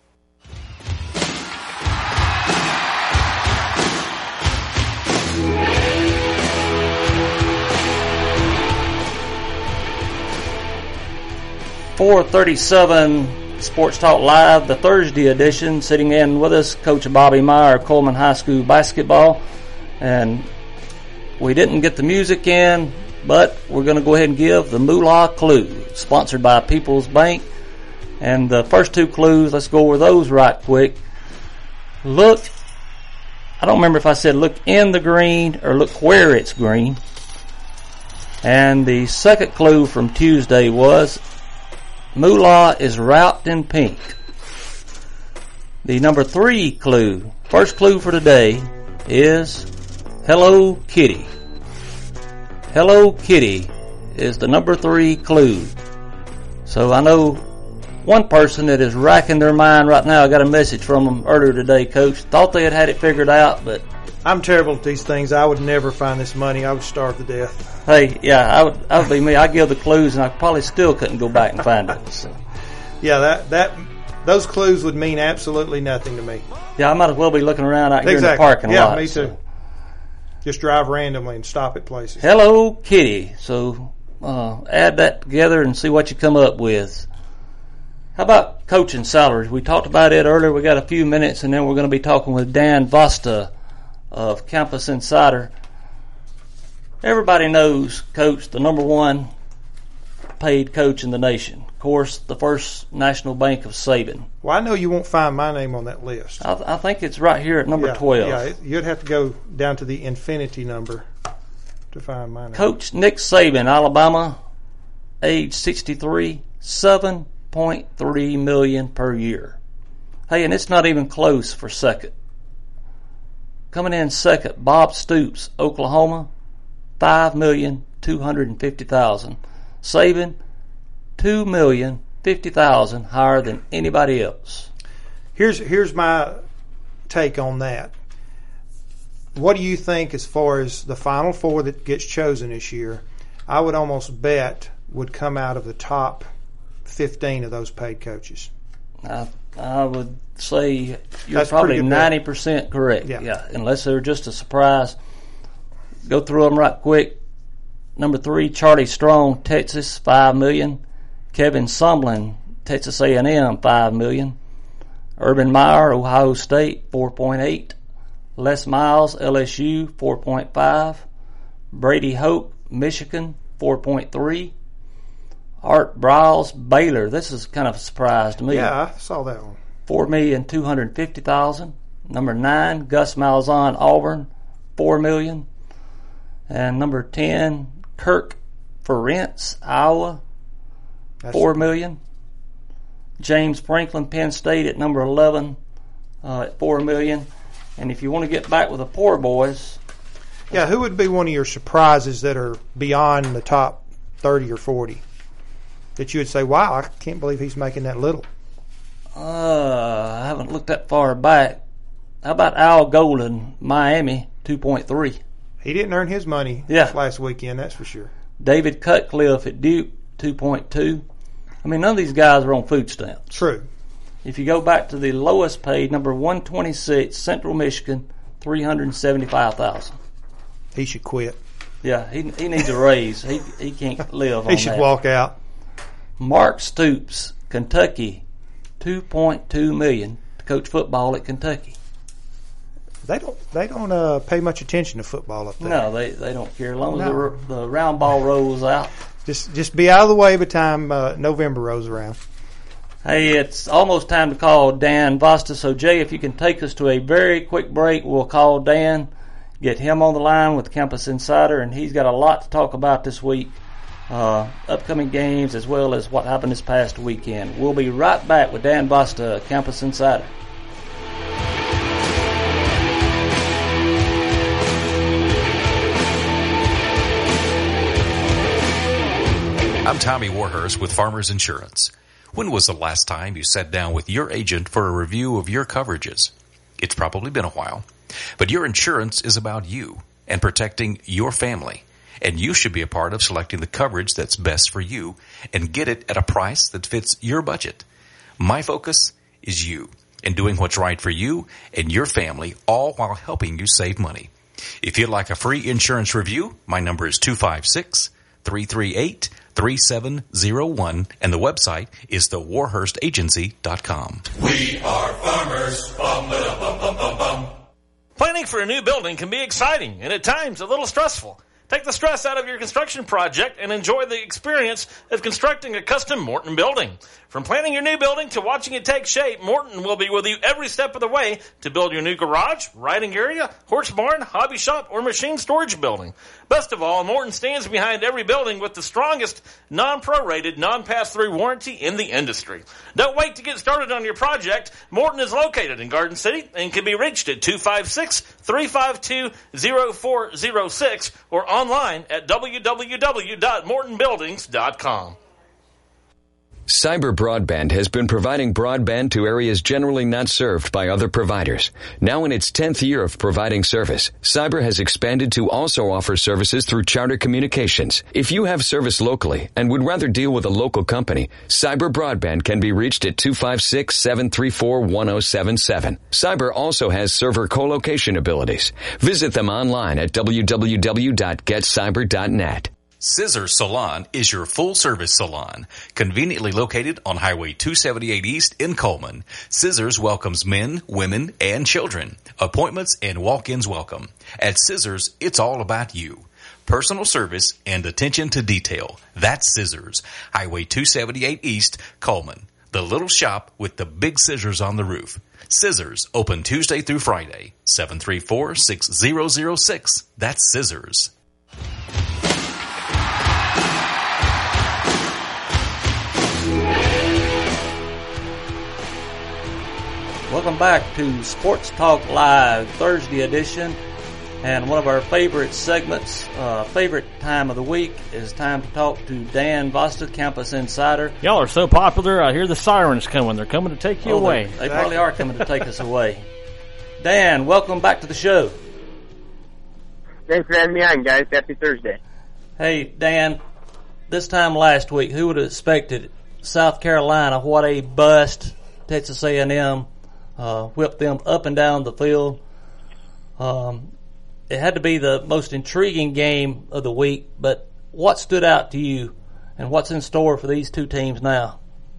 four thirty-seven Sports Talk Live, the Thursday edition. Sitting in with us, Coach Bobby Meyer of Coleman High School basketball. And we didn't get the music in, but we're going to go ahead and give the Moolah Clue, sponsored by People's Bank. And the first two clues, let's go over those right quick. Look, I don't remember if I said look in the green or look where it's green. And the second clue from Tuesday was Moolah is wrapped in pink. The number three clue, first clue for today, is Hello Kitty. Hello Kitty is the number three clue. So I know one person that is racking their mind right now. I got a message from them earlier today, Coach. Thought they had had it figured out, but I'm terrible at these things. I would never find this money. I would starve to death. Hey, yeah, I would. I would be me. I give the clues, and I probably still couldn't go back and find it. So. Yeah, that that those clues would mean absolutely nothing to me. Yeah, I might as well be looking around out here exactly. in the parking yeah, lot. Yeah, me too. Just drive randomly and stop at places. Hello Kitty. So uh, add that together and see what you come up with. How about coaching salaries? We talked about it earlier. We got a few minutes, and then we're going to be talking with Dan Vasta of Campus Insider. Everybody knows Coach, the number one paid coach in the nation. Of course, the First National Bank of Saban. Well, I know you won't find my name on that list. I, th- I think it's right here at number yeah, twelve. Yeah, it, you'd have to go down to the infinity number to find my name. Coach Nick Saban, Alabama, age sixty-three, seven point three million dollars per year. Hey, and it's not even close for second. Coming in second, Bob Stoops, Oklahoma, five million two hundred fifty thousand dollars. Saban, two million fifty thousand dollars higher than anybody else. Here's here's my take on that. What do you think as far as the Final Four that gets chosen this year? I would almost bet would come out of the top fifteen of those paid coaches. I, I would say you're That's probably ninety percent correct. Yeah. yeah, unless they're just a surprise. Go through them right quick. Number three, Charlie Strong, Texas, five million dollars. Kevin Sumlin, Texas A and M, five million dollars. Urban Meyer, Ohio State, four point eight. Les Miles, L S U, four point five. Brady Hope, Michigan, four point three. Art Briles, Baylor. This is kind of a surprise to me. Yeah, I saw that one. four million two hundred fifty thousand dollars. Number nine, Gus Malzahn, Auburn, four million dollars. And number ten, Kirk Ferentz, Iowa, That's four million dollars. James Franklin, Penn State at number eleven uh, at four million dollars. And if you want to get back with the poor boys, yeah, who would be one of your surprises that are beyond the top thirty or forty that you would say, wow, I can't believe he's making that little? uh, I haven't looked that far back. How about Al Golden, Miami, two point three. He didn't earn his money Yeah. last weekend, that's for sure. David Cutcliffe at Duke, two point two. I mean, none of these guys are on food stamps. True. If you go back to the lowest paid, number one twenty-six, Central Michigan, three hundred seventy-five thousand dollars. He should quit. Yeah, he he needs a raise. He he can't live on He should that. walk out. Mark Stoops, Kentucky, two point two million dollars to coach football at Kentucky. They don't they don't uh, pay much attention to football up there. No, they, they don't care. As long as No. the, the round ball rolls out. Just just be out of the way by the time uh, November rolls around. Hey, it's almost time to call Dan Vasta. So, Jay, if you can take us to a very quick break, we'll call Dan, get him on the line with Campus Insider, and he's got a lot to talk about this week. Uh, upcoming games as well as what happened this past weekend. We'll be right back with Dan Vasta, Campus Insider. I'm Tommy Warhurst with Farmers Insurance. When was the last time you sat down with your agent for a review of your coverages? It's probably been a while. But your insurance is about you and protecting your family. And you should be a part of selecting the coverage that's best for you and get it at a price that fits your budget. My focus is you and doing what's right for you and your family, all while helping you save money. If you'd like a free insurance review, my number is two five six, three three eight, three seven zero one, and the website is the warhurst agency dot com. We are farmers. Bum, ba, bum, bum, bum, bum. Planning for a new building can be exciting and at times a little stressful. Take the stress out of your construction project and enjoy the experience of constructing a custom Morton building. From planning your new building to watching it take shape, Morton will be with you every step of the way to build your new garage, riding area, horse barn, hobby shop, or machine storage building. Best of all, Morton stands behind every building with the strongest non-prorated, non-pass-through warranty in the industry. Don't wait to get started on your project. Morton is located in Garden City and can be reached at two five six, three five two, zero four zero six or online at w w w dot morton buildings dot com. Cyber Broadband has been providing broadband to areas generally not served by other providers. Now in its tenth year of providing service, Cyber has expanded to also offer services through Charter Communications. If you have service locally and would rather deal with a local company, Cyber Broadband can be reached at two five six, seven three four, one zero seven seven. Cyber also has server co-location abilities. Visit them online at w w w dot get cyber dot net. Scissors Salon is your full-service salon, conveniently located on Highway two seventy-eight East in Coleman. Scissors welcomes men, women, and children. Appointments and walk-ins welcome. At Scissors, it's all about you. Personal service and attention to detail. That's Scissors. Highway two seventy-eight East, Coleman. The little shop with the big scissors on the roof. Scissors, open Tuesday through Friday. seven three four, six zero zero six. That's Scissors. Welcome back to Sports Talk Live, Thursday edition. And one of our favorite segments, uh, favorite time of the week, is time to talk to Dan Vosta, Campus Insider. Y'all are so popular, I hear the sirens coming. They're coming to take you oh, away. They probably are coming to take us away. Dan, welcome back to the show. Thanks for having me on, guys. Happy Thursday. Hey, Dan, this time last week, who would have expected South Carolina, what a bust, Texas A and M, uh, whipped them up and down the field. Um, it had to be the most intriguing game of the week, but what stood out to you and what's in store for these two teams now?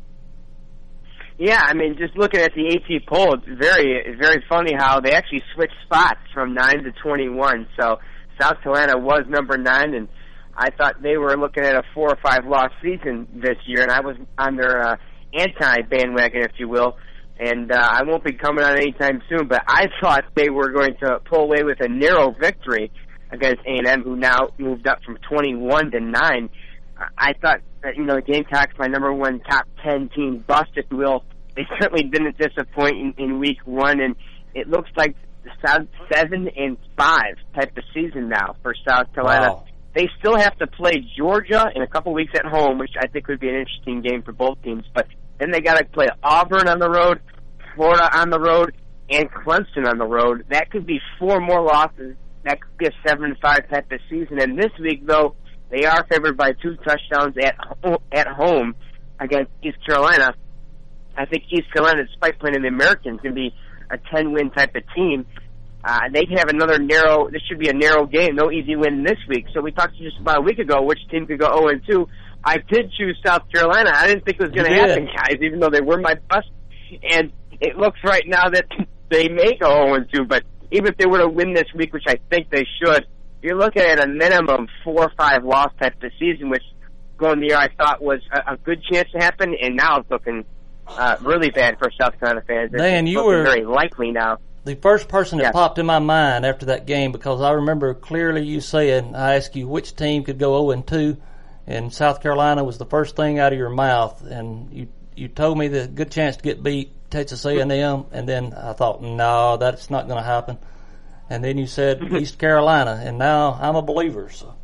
Yeah, I mean, just looking at the A P poll, it's very, very funny how they actually switched spots from nine to twenty-one. So South Carolina was number nine, and I thought they were looking at a four or five loss season this year, and I was on their uh, anti-bandwagon, if you will. And uh, I won't be coming on anytime soon, but I thought they were going to pull away with a narrow victory against A and M, who now moved up from twenty-one to nine. I thought that, you know, the Gamecocks, my number one top ten team bust, if you will, they certainly didn't disappoint in, in week one, and it looks like seven and five type of season now for South Carolina. Wow. They still have to play Georgia in a couple weeks at home, which I think would be an interesting game for both teams, but then they got to play Auburn on the road, Florida on the road, and Clemson on the road. That could be four more losses. That could be a seven and five type of season. And this week, though, they are favored by two touchdowns at at home against East Carolina. I think East Carolina, despite playing in the American, can be a ten-win type of team. Uh, they can have another narrow. This should be a narrow game. No easy win this week. So we talked just about a week ago which team could go oh and two. I did choose South Carolina. I didn't think it was going to happen, guys, even though they were my bust. And it looks right now that they may go oh and two, but even if they were to win this week, which I think they should, you're looking at a minimum four or five loss type of season, which going the year I thought was a, a good chance to happen, and now it's looking uh, really bad for South Carolina fans. Dan, it's you were very likely now. The first person that yeah. popped in my mind after that game, because I remember clearly you saying, I asked you which team could go oh and two, and South Carolina was the first thing out of your mouth, and you you told me the good chance to get beat Texas A and M, and then I thought, no, that's not going to happen. And then you said East Carolina, and now I'm a believer. So.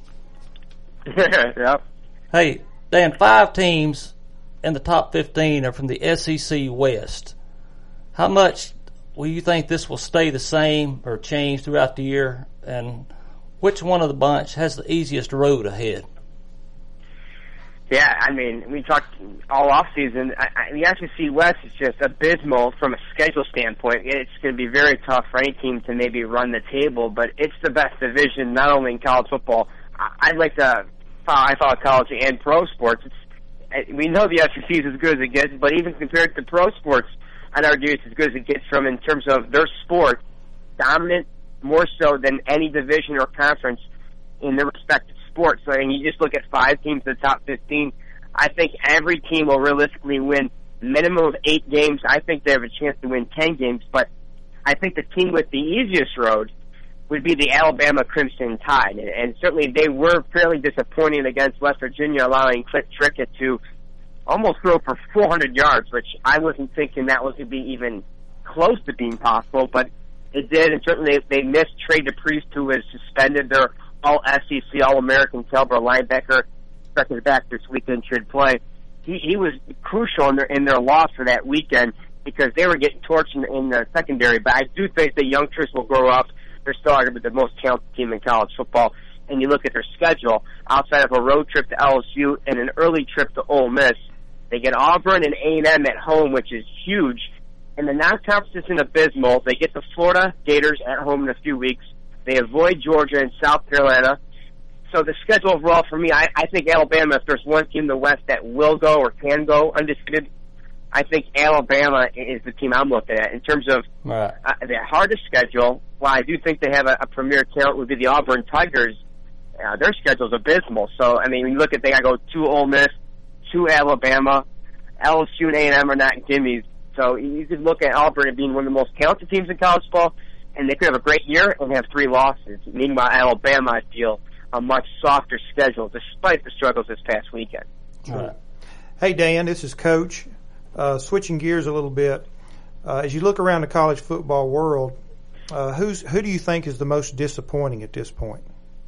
Yep. Hey, Dan, five teams in the top fifteen are from the S E C West. How much will you think this will stay the same or change throughout the year? And which one of the bunch has the easiest road ahead? Yeah, I mean, we talked all off season. I, I, the S E C West is just abysmal from a schedule standpoint. It's going to be very tough for any team to maybe run the table, but it's the best division, not only in college football. I, I'd like to follow, I follow college and pro sports. It's, we know the S E C is as good as it gets, but even compared to pro sports, I'd argue it's as good as it gets from in terms of their sport, dominant more so than any division or conference in their respective sports. So, and you just look at five teams in the top fifteen, I think every team will realistically win minimum of eight games. I think they have a chance to win ten games, but I think the team with the easiest road would be the Alabama Crimson Tide. And, and certainly they were fairly disappointing against West Virginia, allowing Clint Trickett to almost throw for four hundred yards, which I wasn't thinking that was going to be even close to being possible, but it did. And certainly they, they missed Trey DePriest, who was suspended. Their all S E C, All-American caliber linebacker, expected back this weekend should play. he, he was crucial in their, in their loss for that weekend because they were getting torched in, in the secondary. But I do think the youngsters will grow up. They're still arguably the most talented team in college football. And you look at their schedule, outside of a road trip to L S U and an early trip to Ole Miss, they get Auburn and A and M at home, which is huge. And the non-conference isn't abysmal. They get the Florida Gators at home in a few weeks. They avoid Georgia and South Carolina. So the schedule overall for me, I, I think Alabama, if there's one team in the West that will go or can go undefeated, I think Alabama is the team I'm looking at in terms of right. uh, their hardest schedule. While I do think they have a, a premier talent would be the Auburn Tigers, uh, their schedule's abysmal. So, I mean, when you look at, they got to go to Ole Miss, to Alabama, L S U and A and M are not gimmies. So you could look at Auburn as being one of the most talented teams in college football, and they could have a great year and have three losses. Meanwhile, Alabama, I feel, a much softer schedule despite the struggles this past weekend. Right. Hey, Dan, this is Coach. Uh, switching gears a little bit, uh, as you look around the college football world, uh, who's who do you think is the most disappointing at this point?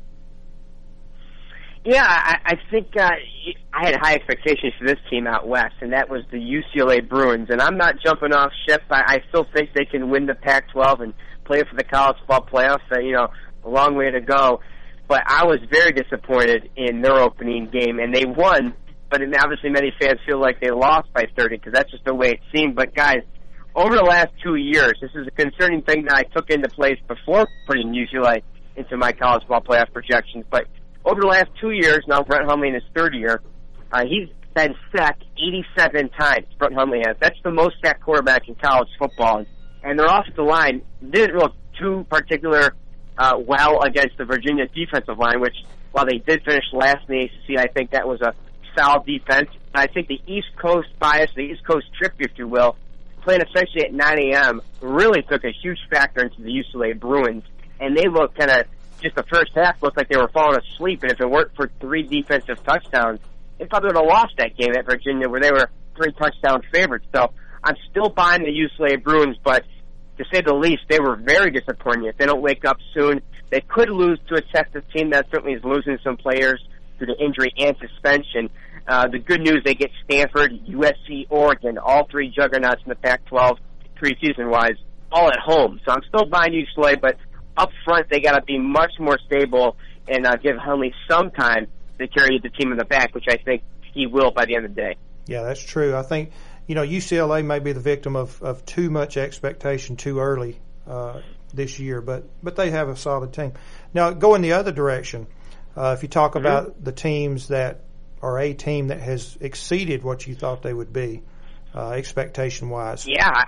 Yeah, I, I think uh, I had high expectations for this team out west, and that was the U C L A Bruins. And I'm not jumping off ship. I, I still think they can win the Pac twelve and play for the college football playoffs. Uh, you know, a long way to go. But I was very disappointed in their opening game, and they won. But obviously many fans feel like they lost by thirty because that's just the way it seemed. But, guys, over the last two years, this is a concerning thing that I took into place before putting U C L A into my college football playoff projections. But over the last two years, now Brett Hundley in his third year, uh, he's been sacked eighty-seven times, Brett Hundley has. That's the most sacked quarterback in college football. And their offensive line didn't look too particular uh, well against the Virginia defensive line, which, while they did finish last in the A C C, I think that was a solid defense. I think the East Coast bias, the East Coast trip, if you will, playing essentially at nine a.m., really took a huge factor into the U C L A Bruins. And they looked kind of, just the first half looked like they were falling asleep. And if it weren't for three defensive touchdowns, they probably would have lost that game at Virginia where they were three touchdown favorites. So I'm still buying the U C L A Bruins, but to say the least, they were very disappointing. If they don't wake up soon, they could lose to a Texas team that certainly is losing some players due to injury and suspension. Uh, the good news, they get Stanford, U S C, Oregon, all three juggernauts in the Pac twelve preseason-wise, all at home. So I'm still buying U C L A, but up front they got to be much more stable and uh, give Hundley some time to carry the team in the back, which I think he will by the end of the day. Yeah, that's true. I think, you know, U C L A may be the victim of, of too much expectation too early uh, this year, but, but they have a solid team. Now, going the other direction, uh, if you talk mm-hmm. about the teams that are a team that has exceeded what you thought they would be, uh, expectation-wise. Yeah.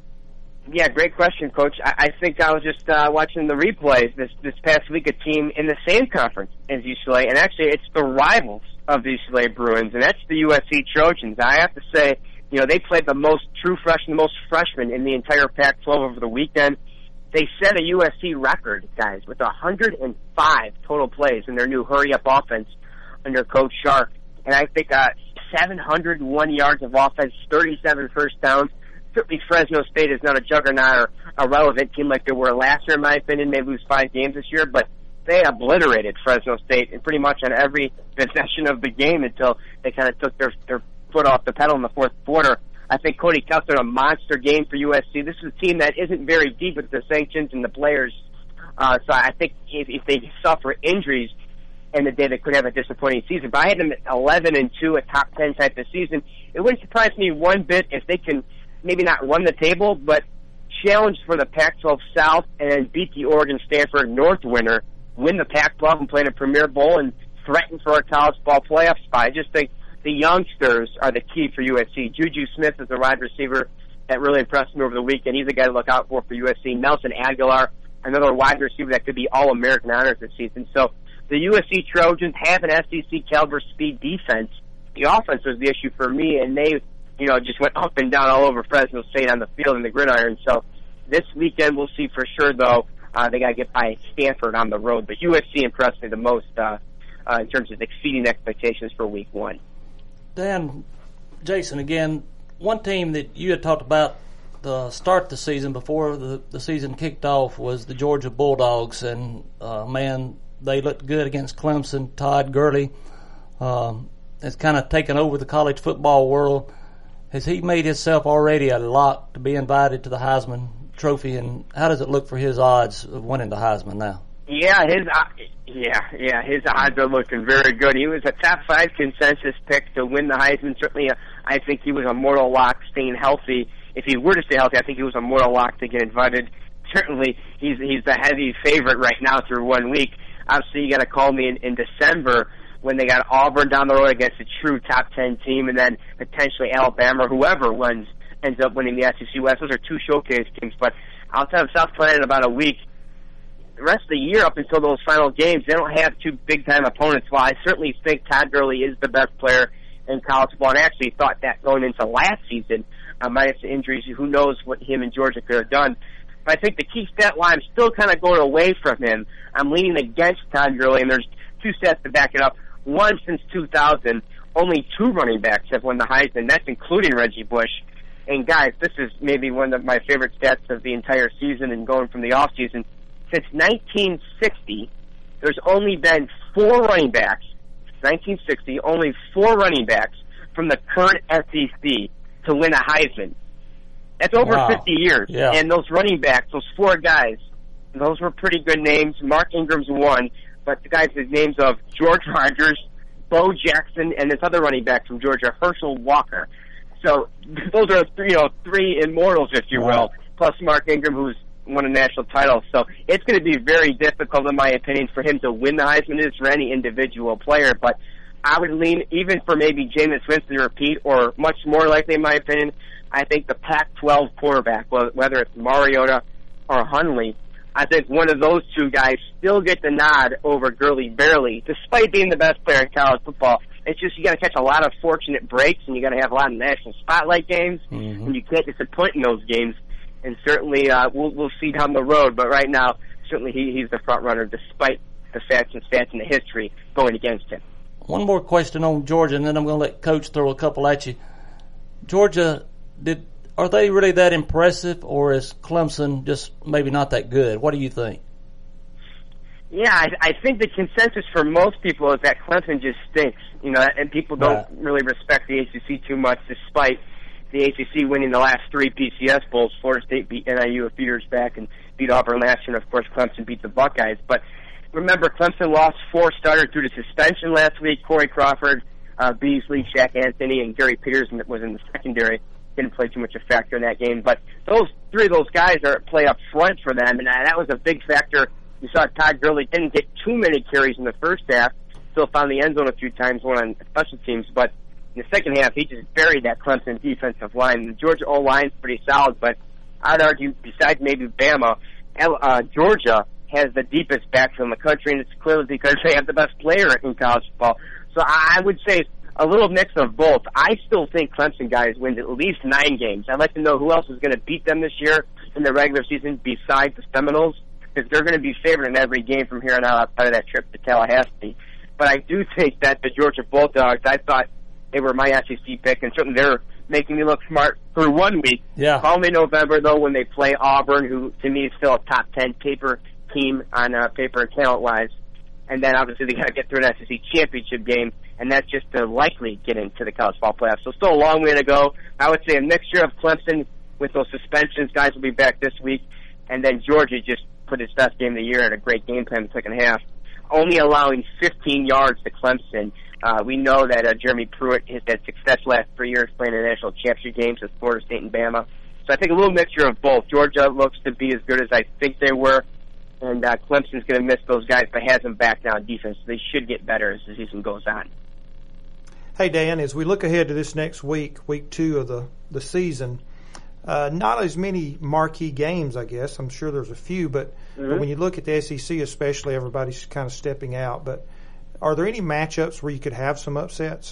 Yeah, great question, Coach. I, I think I was just uh, watching the replays this, this past week, a team in the same conference as U C L A, and actually it's the rivals of the U C L A Bruins, and that's the U S C Trojans. I have to say, you know, they played the most true freshmen, the most freshmen in the entire Pac twelve over the weekend. They set a U S C record, guys, with one hundred five total plays in their new hurry-up offense under Coach Sharp. And I think uh, seven hundred one yards of offense, thirty-seven first downs. Certainly Fresno State is not a juggernaut or a relevant team like they were last year, in my opinion. They lose five games this year, but they obliterated Fresno State and pretty much on every possession of the game until they kind of took their, their foot off the pedal in the fourth quarter. I think Cody Kessler, a monster game for U S C. This is a team that isn't very deep with the sanctions and the players. Uh, so I think if, if they suffer injuries, and the day they could have a disappointing season. But I had them at eleven and two, a top ten type of season. It wouldn't surprise me one bit if they can maybe not run the table, but challenge for the Pac twelve South and then beat the Oregon Stanford North winner, win the Pac twelve and play in a Premier Bowl and threaten for a college ball playoff spot. I just think the youngsters are the key for U S C. Juju Smith is a wide receiver that really impressed me over the weekend. He's a guy to look out for for U S C. Nelson Aguilar, another wide receiver that could be All-American honors this season. So the U S C Trojans have an S E C caliber speed defense. The offense was the issue for me, and they, you know, just went up and down all over Fresno State on the field in the gridiron. So this weekend we'll see for sure, though. Uh, they got to get by Stanford on the road. But U S C impressed me the most uh, uh, in terms of exceeding expectations for week one. Dan, Jason, again, one team that you had talked about the start of the season before the, the season kicked off was the Georgia Bulldogs, and uh, man, they looked good against Clemson. Todd Gurley, um, has kind of taken over the college football world. Has he made himself already a lock to be invited to the Heisman Trophy, and how does it look for his odds of winning the Heisman now? Yeah, his uh, yeah, yeah, his odds are looking very good. He was a top five consensus pick to win the Heisman. Certainly, uh, I think he was a mortal lock staying healthy. If he were to stay healthy, I think he was a mortal lock to get invited. Certainly, he's he's the heavy favorite right now through one week. Obviously, you got to call me in, in December when they got Auburn down the road against a true top ten team, and then potentially Alabama, whoever wins, ends up winning the S E C West. Those are two showcase teams. But outside of South Carolina in about a week, the rest of the year up until those final games, they don't have two big-time opponents. While I certainly think Todd Gurley is the best player in college football, and I actually thought that going into last season, uh, minus the injuries, who knows what him and Georgia could have done. But I think the key stat line, I'm still kind of going away from him. I'm leaning against Todd Gurley, and there's two stats to back it up. One, since two thousand, only two running backs have won the Heisman. That's including Reggie Bush. And, guys, this is maybe one of my favorite stats of the entire season and going from the offseason. Since nineteen sixty, there's only been four running backs, nineteen sixty, only four running backs from the current S E C to win a Heisman. That's over wow. fifty years. Yeah. And those running backs, those four guys, those were pretty good names. Mark Ingram's one, but the guys, the names of George Rogers, Bo Jackson, and this other running back from Georgia, Herschel Walker. So those are three, you know, three immortals, if you wow. will, plus Mark Ingram, who's won a national title. So it's going to be very difficult, in my opinion, for him to win the Heisman. It is for any individual player, but I would lean, even for maybe Jameis Winston to repeat, or much more likely, in my opinion, I think the Pac twelve quarterback, whether it's Mariota or Hundley, I think one of those two guys still get the nod over Gurley barely, despite being the best player in college football. It's just you got to catch a lot of fortunate breaks, and you got to have a lot of national spotlight games, mm-hmm. and you can't disappoint in those games. And certainly, uh, we'll we'll see down the road. But right now, certainly he, he's the front runner, despite the facts and stats and the history going against him. One more question on Georgia, and then I'm going to let Coach throw a couple at you. Georgia, did are they really that impressive, or is Clemson just maybe not that good? What do you think? Yeah, I, I think the consensus for most people is that Clemson just stinks, you know, and people don't right. really respect the A C C too much, despite the A C C winning the last three B C S Bowls. Florida State beat N I U a few years back and beat Auburn last year, and of course Clemson beat the Buckeyes. But remember, Clemson lost four starters due to suspension last week. Corey Crawford, uh, Beasley, Shaq Anthony, and Gary Peterson that was in the secondary. Didn't play too much a factor in that game. But those three of those guys are play up front for them, and that was a big factor. You saw Todd Gurley didn't get too many carries in the first half, still found the end zone a few times, one on special teams, but in the second half, he just buried that Clemson defensive line. The Georgia O-line's pretty solid, but I'd argue, besides maybe Bama, uh, Georgia has the deepest backfield in the country, and it's clearly because they have the best player in college football. So I would say a little mix of both. I still think Clemson guys wins at least nine games. I'd like to know who else is going to beat them this year in the regular season besides the Seminoles, because they're going to be favored in every game from here on out outside of that trip to Tallahassee. But I do think that the Georgia Bulldogs, I thought they were my S E C pick, and certainly they're making me look smart for one week. Yeah. Call me November, though, when they play Auburn, who to me is still a top ten paper team on uh, paper and talent-wise. And then obviously they got to get through an S E C championship game, and that's just to likely get into the college football playoffs. So still a long way to go. I would say a mixture of Clemson with those suspensions. Guys will be back this week. And then Georgia just put his best game of the year at a great game plan in the second half, only allowing fifteen yards to Clemson. Uh, we know that uh, Jeremy Pruitt has had success last three years playing in national championship games with Florida State and Bama. So I think a little mixture of both. Georgia looks to be as good as I think they were, and uh, Clemson's going to miss those guys, but has them back now on defense. So they should get better as the season goes on. Hey, Dan, as we look ahead to this next week, week two of the, the season, uh, not as many marquee games, I guess. I'm sure there's a few, but, mm-hmm. but when you look at the S E C especially, everybody's kind of stepping out. But are there any matchups where you could have some upsets?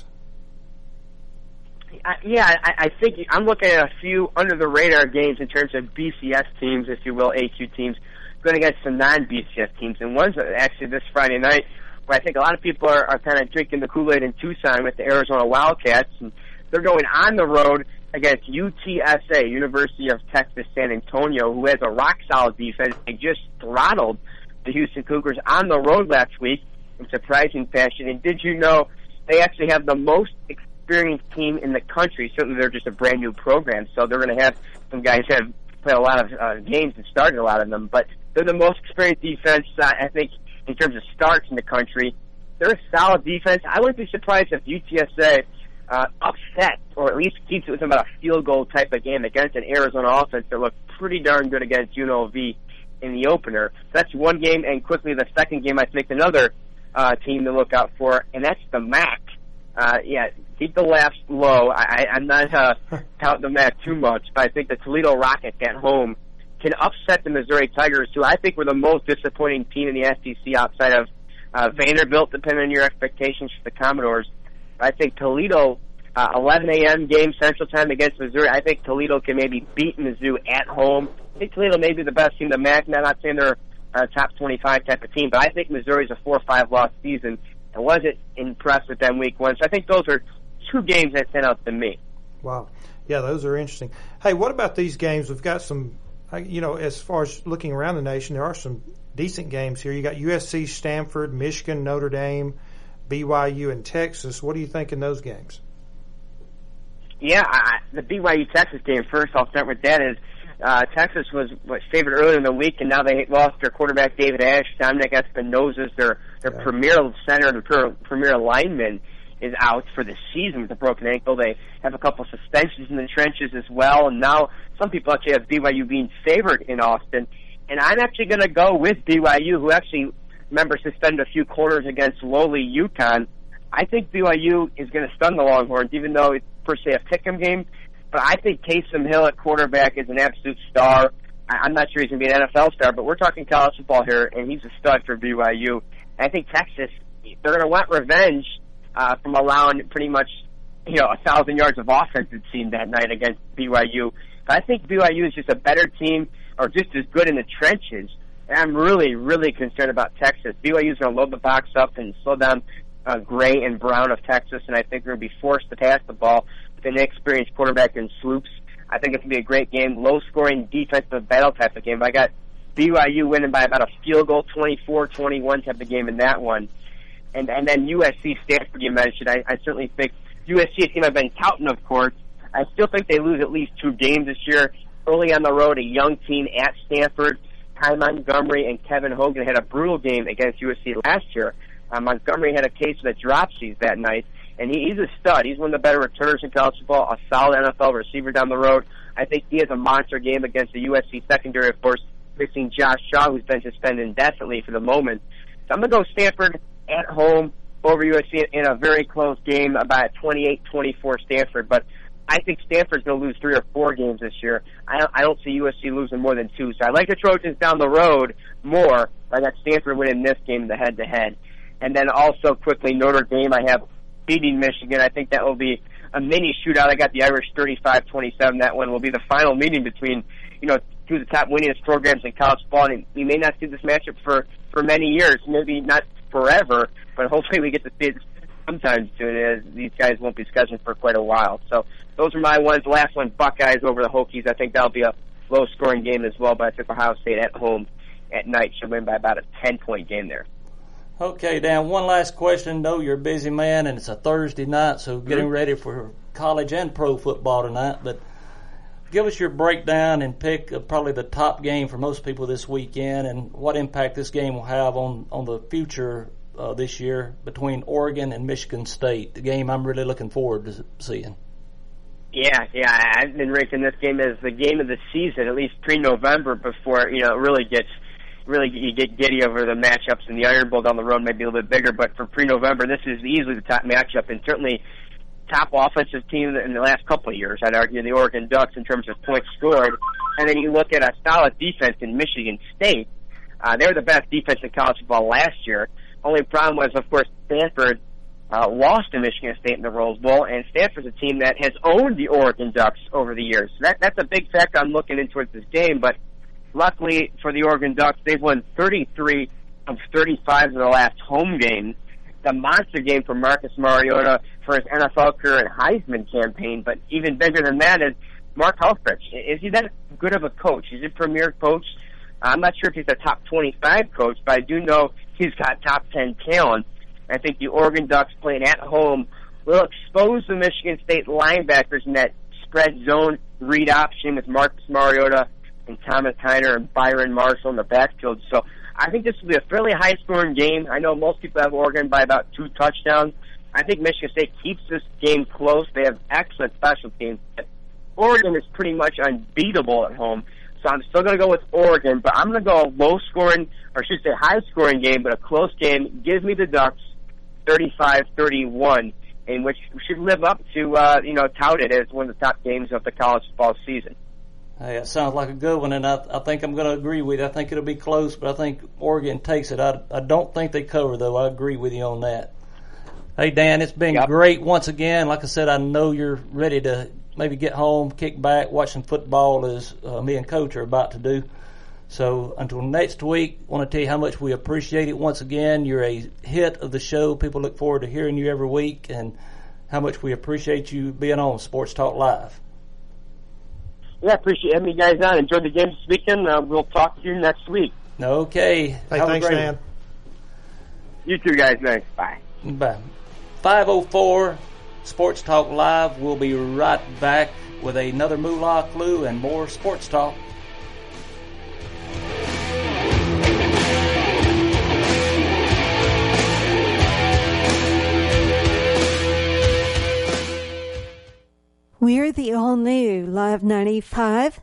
I, yeah, I, I think I'm looking at a few under-the-radar games in terms of B C S teams, if you will, A Q teams, going against some non-B C S teams. And one's actually this Friday night, where I think a lot of people are, are kind of drinking the Kool-Aid in Tucson with the Arizona Wildcats. And they're going on the road against U T S A, University of Texas San Antonio, who has a rock-solid defense. They just throttled the Houston Cougars on the road last week in surprising fashion. And did you know they actually have the most experienced team in the country. Certainly they're just a brand new program, so they're going to have some guys who have played a lot of uh, games and started a lot of them, but they're the most experienced defense, uh, I think, in terms of starts in the country. They're a solid defense. I wouldn't be surprised if U T S A uh, upset, or at least keeps it within about a field goal type of game against an Arizona offense that looked pretty darn good against U N L V in the opener. So that's one game, and quickly the second game, I think another uh, team to look out for, and that's the M A C. Uh, yeah, keep the laughs low. I, I'm not uh, counting the M A C too much, but I think the Toledo Rockets at home can upset the Missouri Tigers, who I think were the most disappointing team in the S E C outside of uh, Vanderbilt, depending on your expectations for the Commodores. I think Toledo, uh, eleven a.m. game Central Time against Missouri, I think Toledo can maybe beat Mizzou at home. I think Toledo may be the best team in the M A C. Now, I'm not saying they're a top twenty-five type of team, but I think Missouri's a four or five loss season. I wasn't impressed with them week one. So I think those are two games that stand out to me. Wow. Yeah, those are interesting. Hey, what about these games? We've got some, you know, as far as looking around the nation, there are some decent games here. You got U S C, Stanford, Michigan, Notre Dame, B Y U, and Texas. What do you think in those games? Yeah, I, the B Y U-Texas game, first I'll start with that, is uh, Texas was, was favored earlier in the week, and now they lost their quarterback, David Ash. Dominic Espinosa's their, their yeah. premier center, their premier lineman, is out for the season with a broken ankle. They have a couple suspensions in the trenches as well, and now some people actually have B Y U being favored in Austin. And I'm actually going to go with B Y U, who actually, remember, suspended a few quarters against lowly UConn. I think B Y U is going to stun the Longhorns, even though it's per se a pick'em game. But I think Taysom Hill at quarterback is an absolute star. I'm not sure he's going to be an N F L star, but we're talking college football here, and he's a stud for B Y U. And I think Texas, they're going to want revenge uh, from allowing pretty much, you know, a thousand yards of offense it seemed that night against B Y U. But I think B Y U is just a better team, or just as good in the trenches. And I'm really, really concerned about Texas. B Y U is going to load the box up and slow down uh, Gray and Brown of Texas, and I think they're going to be forced to pass the ball with an inexperienced quarterback in Sloops. I think it's going to be a great game, low-scoring defensive battle type of game. But I got B Y U winning by about a field goal, twenty-four twenty-one type of game in that one. And and then U S C, Stanford, you mentioned. I, I certainly think U S C, a team I've been touting, of course. I still think they lose at least two games this year. Early on the road, a young team at Stanford. Ty Montgomery and Kevin Hogan had a brutal game against U S C last year. Uh, Montgomery had a case of the dropsies that night, and he, he's a stud. He's one of the better returners in college football, a solid N F L receiver down the road. I think he has a monster game against the U S C secondary, of course, facing Josh Shaw, who's been suspended indefinitely for the moment. So I'm going to go Stanford at home over U S C in a very close game, about twenty-eight twenty-four Stanford. But I think Stanford's going to lose three or four games this year. I don't, I don't see U S C losing more than two. So I like the Trojans down the road more. I got Stanford winning this game, the head-to-head. And then also quickly, Notre Dame, I have beating Michigan. I think that will be a mini shootout. I got the Irish thirty-five twenty-seven. That one will be the final meeting between, you know, two of the top winningest programs in college football. And we may not see this matchup for, for many years, maybe not forever, but hopefully we get to see it sometime soon, as these guys won't be scheduled for quite a while. So those are my ones. The last one, Buckeyes over the Hokies. I think that'll be a low-scoring game as well, but I think Ohio State at home at night should win by about a ten-point game there. Okay, Dan, one last question. No, you're a busy man, and it's a Thursday night, so getting mm-hmm. ready for college and pro football tonight. But give us your breakdown and pick uh, probably the top game for most people this weekend, and what impact this game will have on, on the future uh, this year between Oregon and Michigan State, the game I'm really looking forward to seeing. Yeah, yeah, I've been ranking this game as the game of the season, at least pre-November, before, you know, it really gets really you get giddy over the matchups, and the Iron Bowl down the road might be a little bit bigger, but for pre-November, this is easily the top matchup, and certainly top offensive team in the last couple of years. I'd argue the Oregon Ducks in terms of points scored, and then you look at a solid defense in Michigan State. Uh, they were the best defense in college football last year. Only problem was, of course, Stanford uh, lost to Michigan State in the Rose Bowl, and Stanford's a team that has owned the Oregon Ducks over the years. So that, that's a big factor I'm looking into with this game, but luckily for the Oregon Ducks, they've won thirty-three of thirty-five of their last home games. The monster game for Marcus Mariota for his N F L career and Heisman campaign, but even bigger than that is Mark Helfrich. Is he that good of a coach? He's a premier coach. I'm not sure if he's a top twenty-five coach, but I do know he's got top ten talent. I think the Oregon Ducks playing at home will expose the Michigan State linebackers in that spread zone read option with Marcus Mariota and Thomas Heiner and Byron Marshall in the backfield. So I think this will be a fairly high-scoring game. I know most people have Oregon by about two touchdowns. I think Michigan State keeps this game close. They have excellent special teams. Oregon is pretty much unbeatable at home. So I'm still going to go with Oregon, but I'm going to go a low-scoring, or I should say high-scoring game, but a close game. Give me the Ducks thirty-five thirty-one, in which we should live up to, uh, you know, touted as one of the top games of the college football season. Hey, that sounds like a good one, and I, I think I'm going to agree with you. I think it'll be close, but I think Oregon takes it. I, I don't think they cover, though. I agree with you on that. Hey, Dan, it's been yep. great once again. Like I said, I know you're ready to maybe get home, kick back, watch some football as uh, me and Coach are about to do. So until next week, I want to tell you how much we appreciate it once again. You're a hit of the show. People look forward to hearing you every week, and how much we appreciate you being on Sports Talk Live. Yeah, I appreciate having you guys on. Enjoy the game this weekend. Uh, we'll talk to you next week. Okay. Hey, thanks, Dan. One. You too, guys. Thanks. Bye. Bye. five oh four Sports Talk Live. We'll be right back with another Moolah Clue and more sports talk. We're the all-new Live ninety-five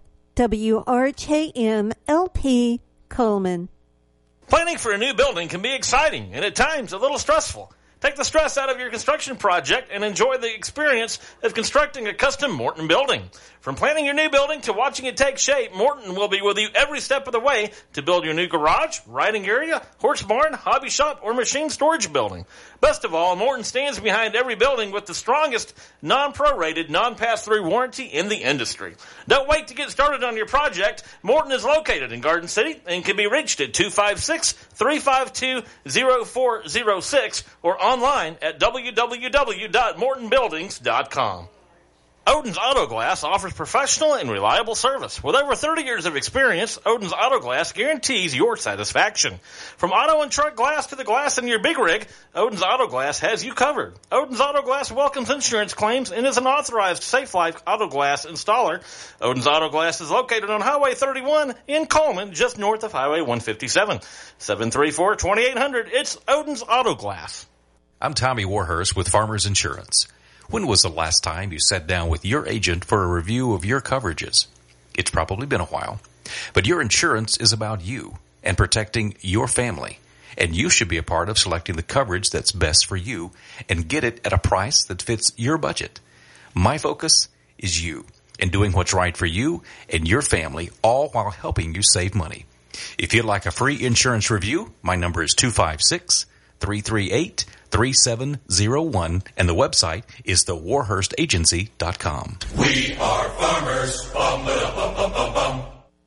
W R J M L P Coleman. Planning for a new building can be exciting and at times a little stressful. Take the stress out of your construction project and enjoy the experience of constructing a custom Morton building. From planning your new building to watching it take shape, Morton will be with you every step of the way to build your new garage, riding area, horse barn, hobby shop, or machine storage building. Best of all, Morton stands behind every building with the strongest non-prorated, non-pass-through warranty in the industry. Don't wait to get started on your project. Morton is located in Garden City and can be reached at two five six, three five two, zero four zero six or online at w w w dot morton buildings dot com. Odin's Auto Glass offers professional and reliable service. With over thirty years of experience, Odin's Auto Glass guarantees your satisfaction. From auto and truck glass to the glass in your big rig, Odin's Auto Glass has you covered. Odin's Auto Glass welcomes insurance claims and is an authorized Safe Life Auto Glass installer. Odin's Auto Glass is located on Highway thirty-one in Coleman, just north of Highway one fifty-seven. seven three four, two eight zero zero. It's Odin's Auto Glass. I'm Tommy Warhurst with Farmers Insurance. When was the last time you sat down with your agent for a review of your coverages? It's probably been a while. But your insurance is about you and protecting your family. And you should be a part of selecting the coverage that's best for you and get it at a price that fits your budget. My focus is you and doing what's right for you and your family, all while helping you save money. If you'd like a free insurance review, my number is two five six, three three eight, three seven zero one, and the website is the warhurst agency dot com. We are farmers. Bum, ba, bum, bum, bum, bum.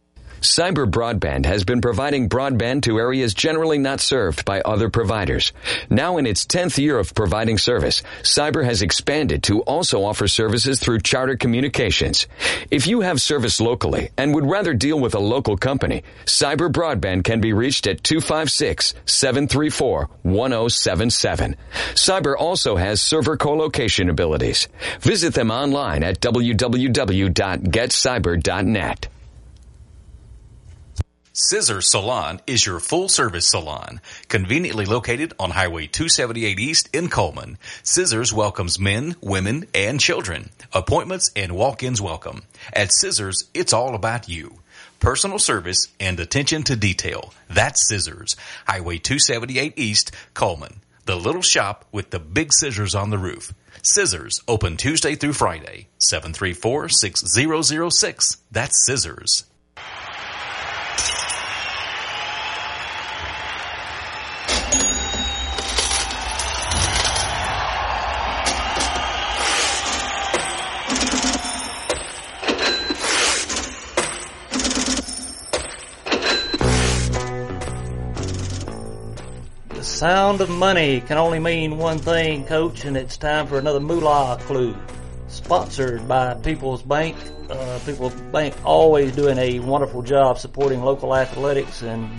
Cyber Broadband has been providing broadband to areas generally not served by other providers. Now in its tenth year of providing service, Cyber has expanded to also offer services through Charter Communications. If you have service locally and would rather deal with a local company, Cyber Broadband can be reached at two five six, seven three four, one zero seven seven. Cyber also has server co-location abilities. Visit them online at w w w dot get cyber dot net. Scissors Salon is your full-service salon, conveniently located on Highway two seventy-eight East in Coleman. Scissors welcomes men, women, and children. Appointments and walk-ins welcome. At Scissors, it's all about you. Personal service and attention to detail. That's Scissors. Highway two seventy-eight East, Coleman. The little shop with the big scissors on the roof. Scissors, open Tuesday through Friday. seven three four, six zero zero six. That's Scissors. Sound of money can only mean one thing, Coach, and it's time for another Moolah Clue. Sponsored by People's Bank. Uh, People's Bank always doing a wonderful job supporting local athletics and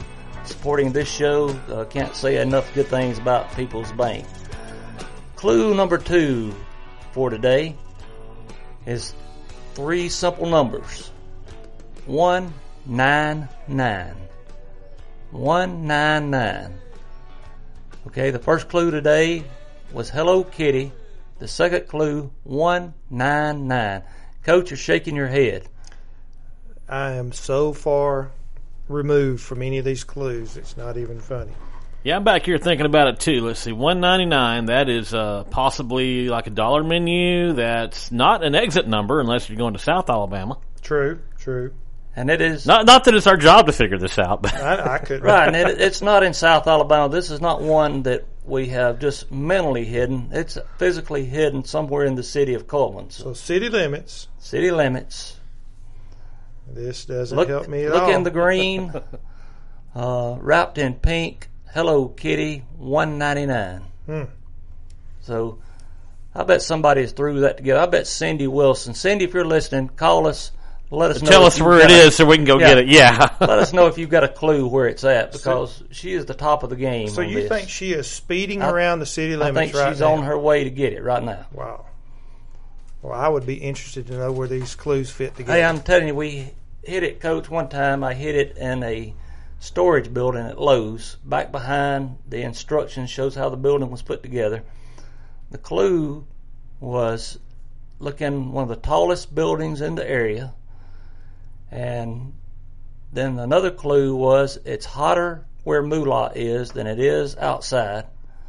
supporting this show. Uh, can't say enough good things about People's Bank. Clue number two for today is three simple numbers. one nine nine. one nine nine. Okay, the first clue today was Hello Kitty. The second clue, one nine nine. Coach, you're shaking your head. I am so far removed from any of these clues, it's not even funny. Yeah, I'm back here thinking about it too. Let's see, one ninety-nine. That is uh, possibly like a dollar menu. That's not an exit number unless you're going to South Alabama. True, true. And it is not not that it's our job to figure this out, but I, I couldn't. Right, and it, it's not in South Alabama. This is not one that we have just mentally hidden. It's physically hidden somewhere in the city of Coleman. So city limits. City limits. This doesn't look, help me at look all. Look in the green, uh, wrapped in pink. Hello Kitty, one ninety-nine. Hmm. So I bet somebody has threw that together. I bet Cindy Wilson. Cindy, if you're listening, call us. Let us know. Tell us where it is so we can go yeah, get it. Yeah. Let us know if you've got a clue where it's at, because so, she is the top of the game. So on you this. think she is speeding I, around the city limits right now? I think she's now. on her way to get it right now. Wow. Well, I would be interested to know where these clues fit together. Hey, I'm telling you, we hit it, Coach, one time. I hit it in a storage building at Lowe's. Back behind the instructions shows how the building was put together. The clue was look in one of the tallest buildings in the area. And then another clue was it's hotter where Moolah is than it is outside.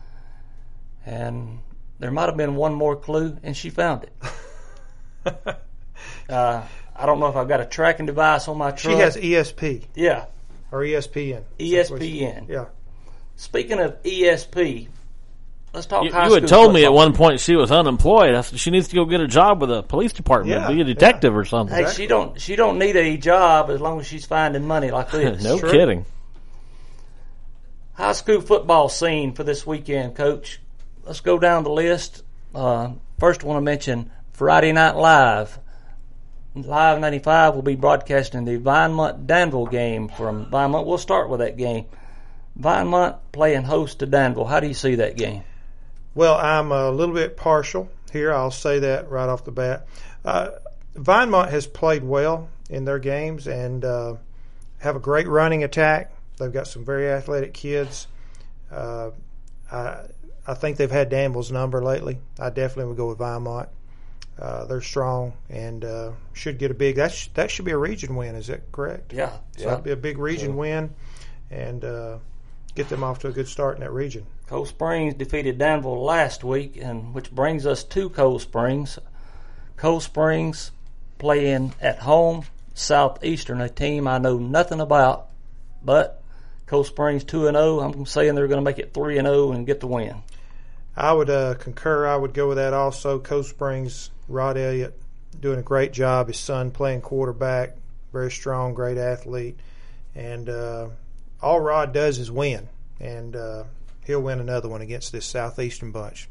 And there might have been one more clue, and she found it. uh, I don't know if I've got a tracking device on my truck. She has E S P. Yeah. Or E S P N. E S P N. Yeah. Speaking of E S P, let's talk you, high you school had told football. me at one point she was unemployed. I said she needs to go get a job with a police department, yeah, be a detective yeah. or something. Hey, she don't she don't need a job as long as she's finding money like this. No True. kidding. High school football scene for this weekend, Coach. Let's go down the list. Uh, first, I want to mention Friday Night Live. Live ninety-five will be broadcasting the Vinemont-Danville game from Vinemont. We'll start with that game. Vinemont playing host to Danville. How do you see that game? Well, I'm a little bit partial here. I'll say that right off the bat. Uh, Vinemont has played well in their games and uh, have a great running attack. They've got some very athletic kids. Uh, I, I think they've had Danville's number lately. I definitely would go with Vinemont. Uh, they're strong and uh, should get a big. That sh- that should be a region win. Is that correct? Yeah, so yeah. that'd be a big region sure. win, and uh, get them off to a good start in that region. Cold Springs defeated Danville last week, and which brings us to Cold Springs. Cold Springs playing at home, Southeastern, a team I know nothing about, but Cold Springs two and zero. I'm saying they're going to make it three and zero and get the win. I would uh, concur. I would go with that also. Cold Springs, Rod Elliott doing a great job. His son playing quarterback, very strong, great athlete. And uh, all Rod does is win. And uh, he'll win another one against this Southeastern bunch.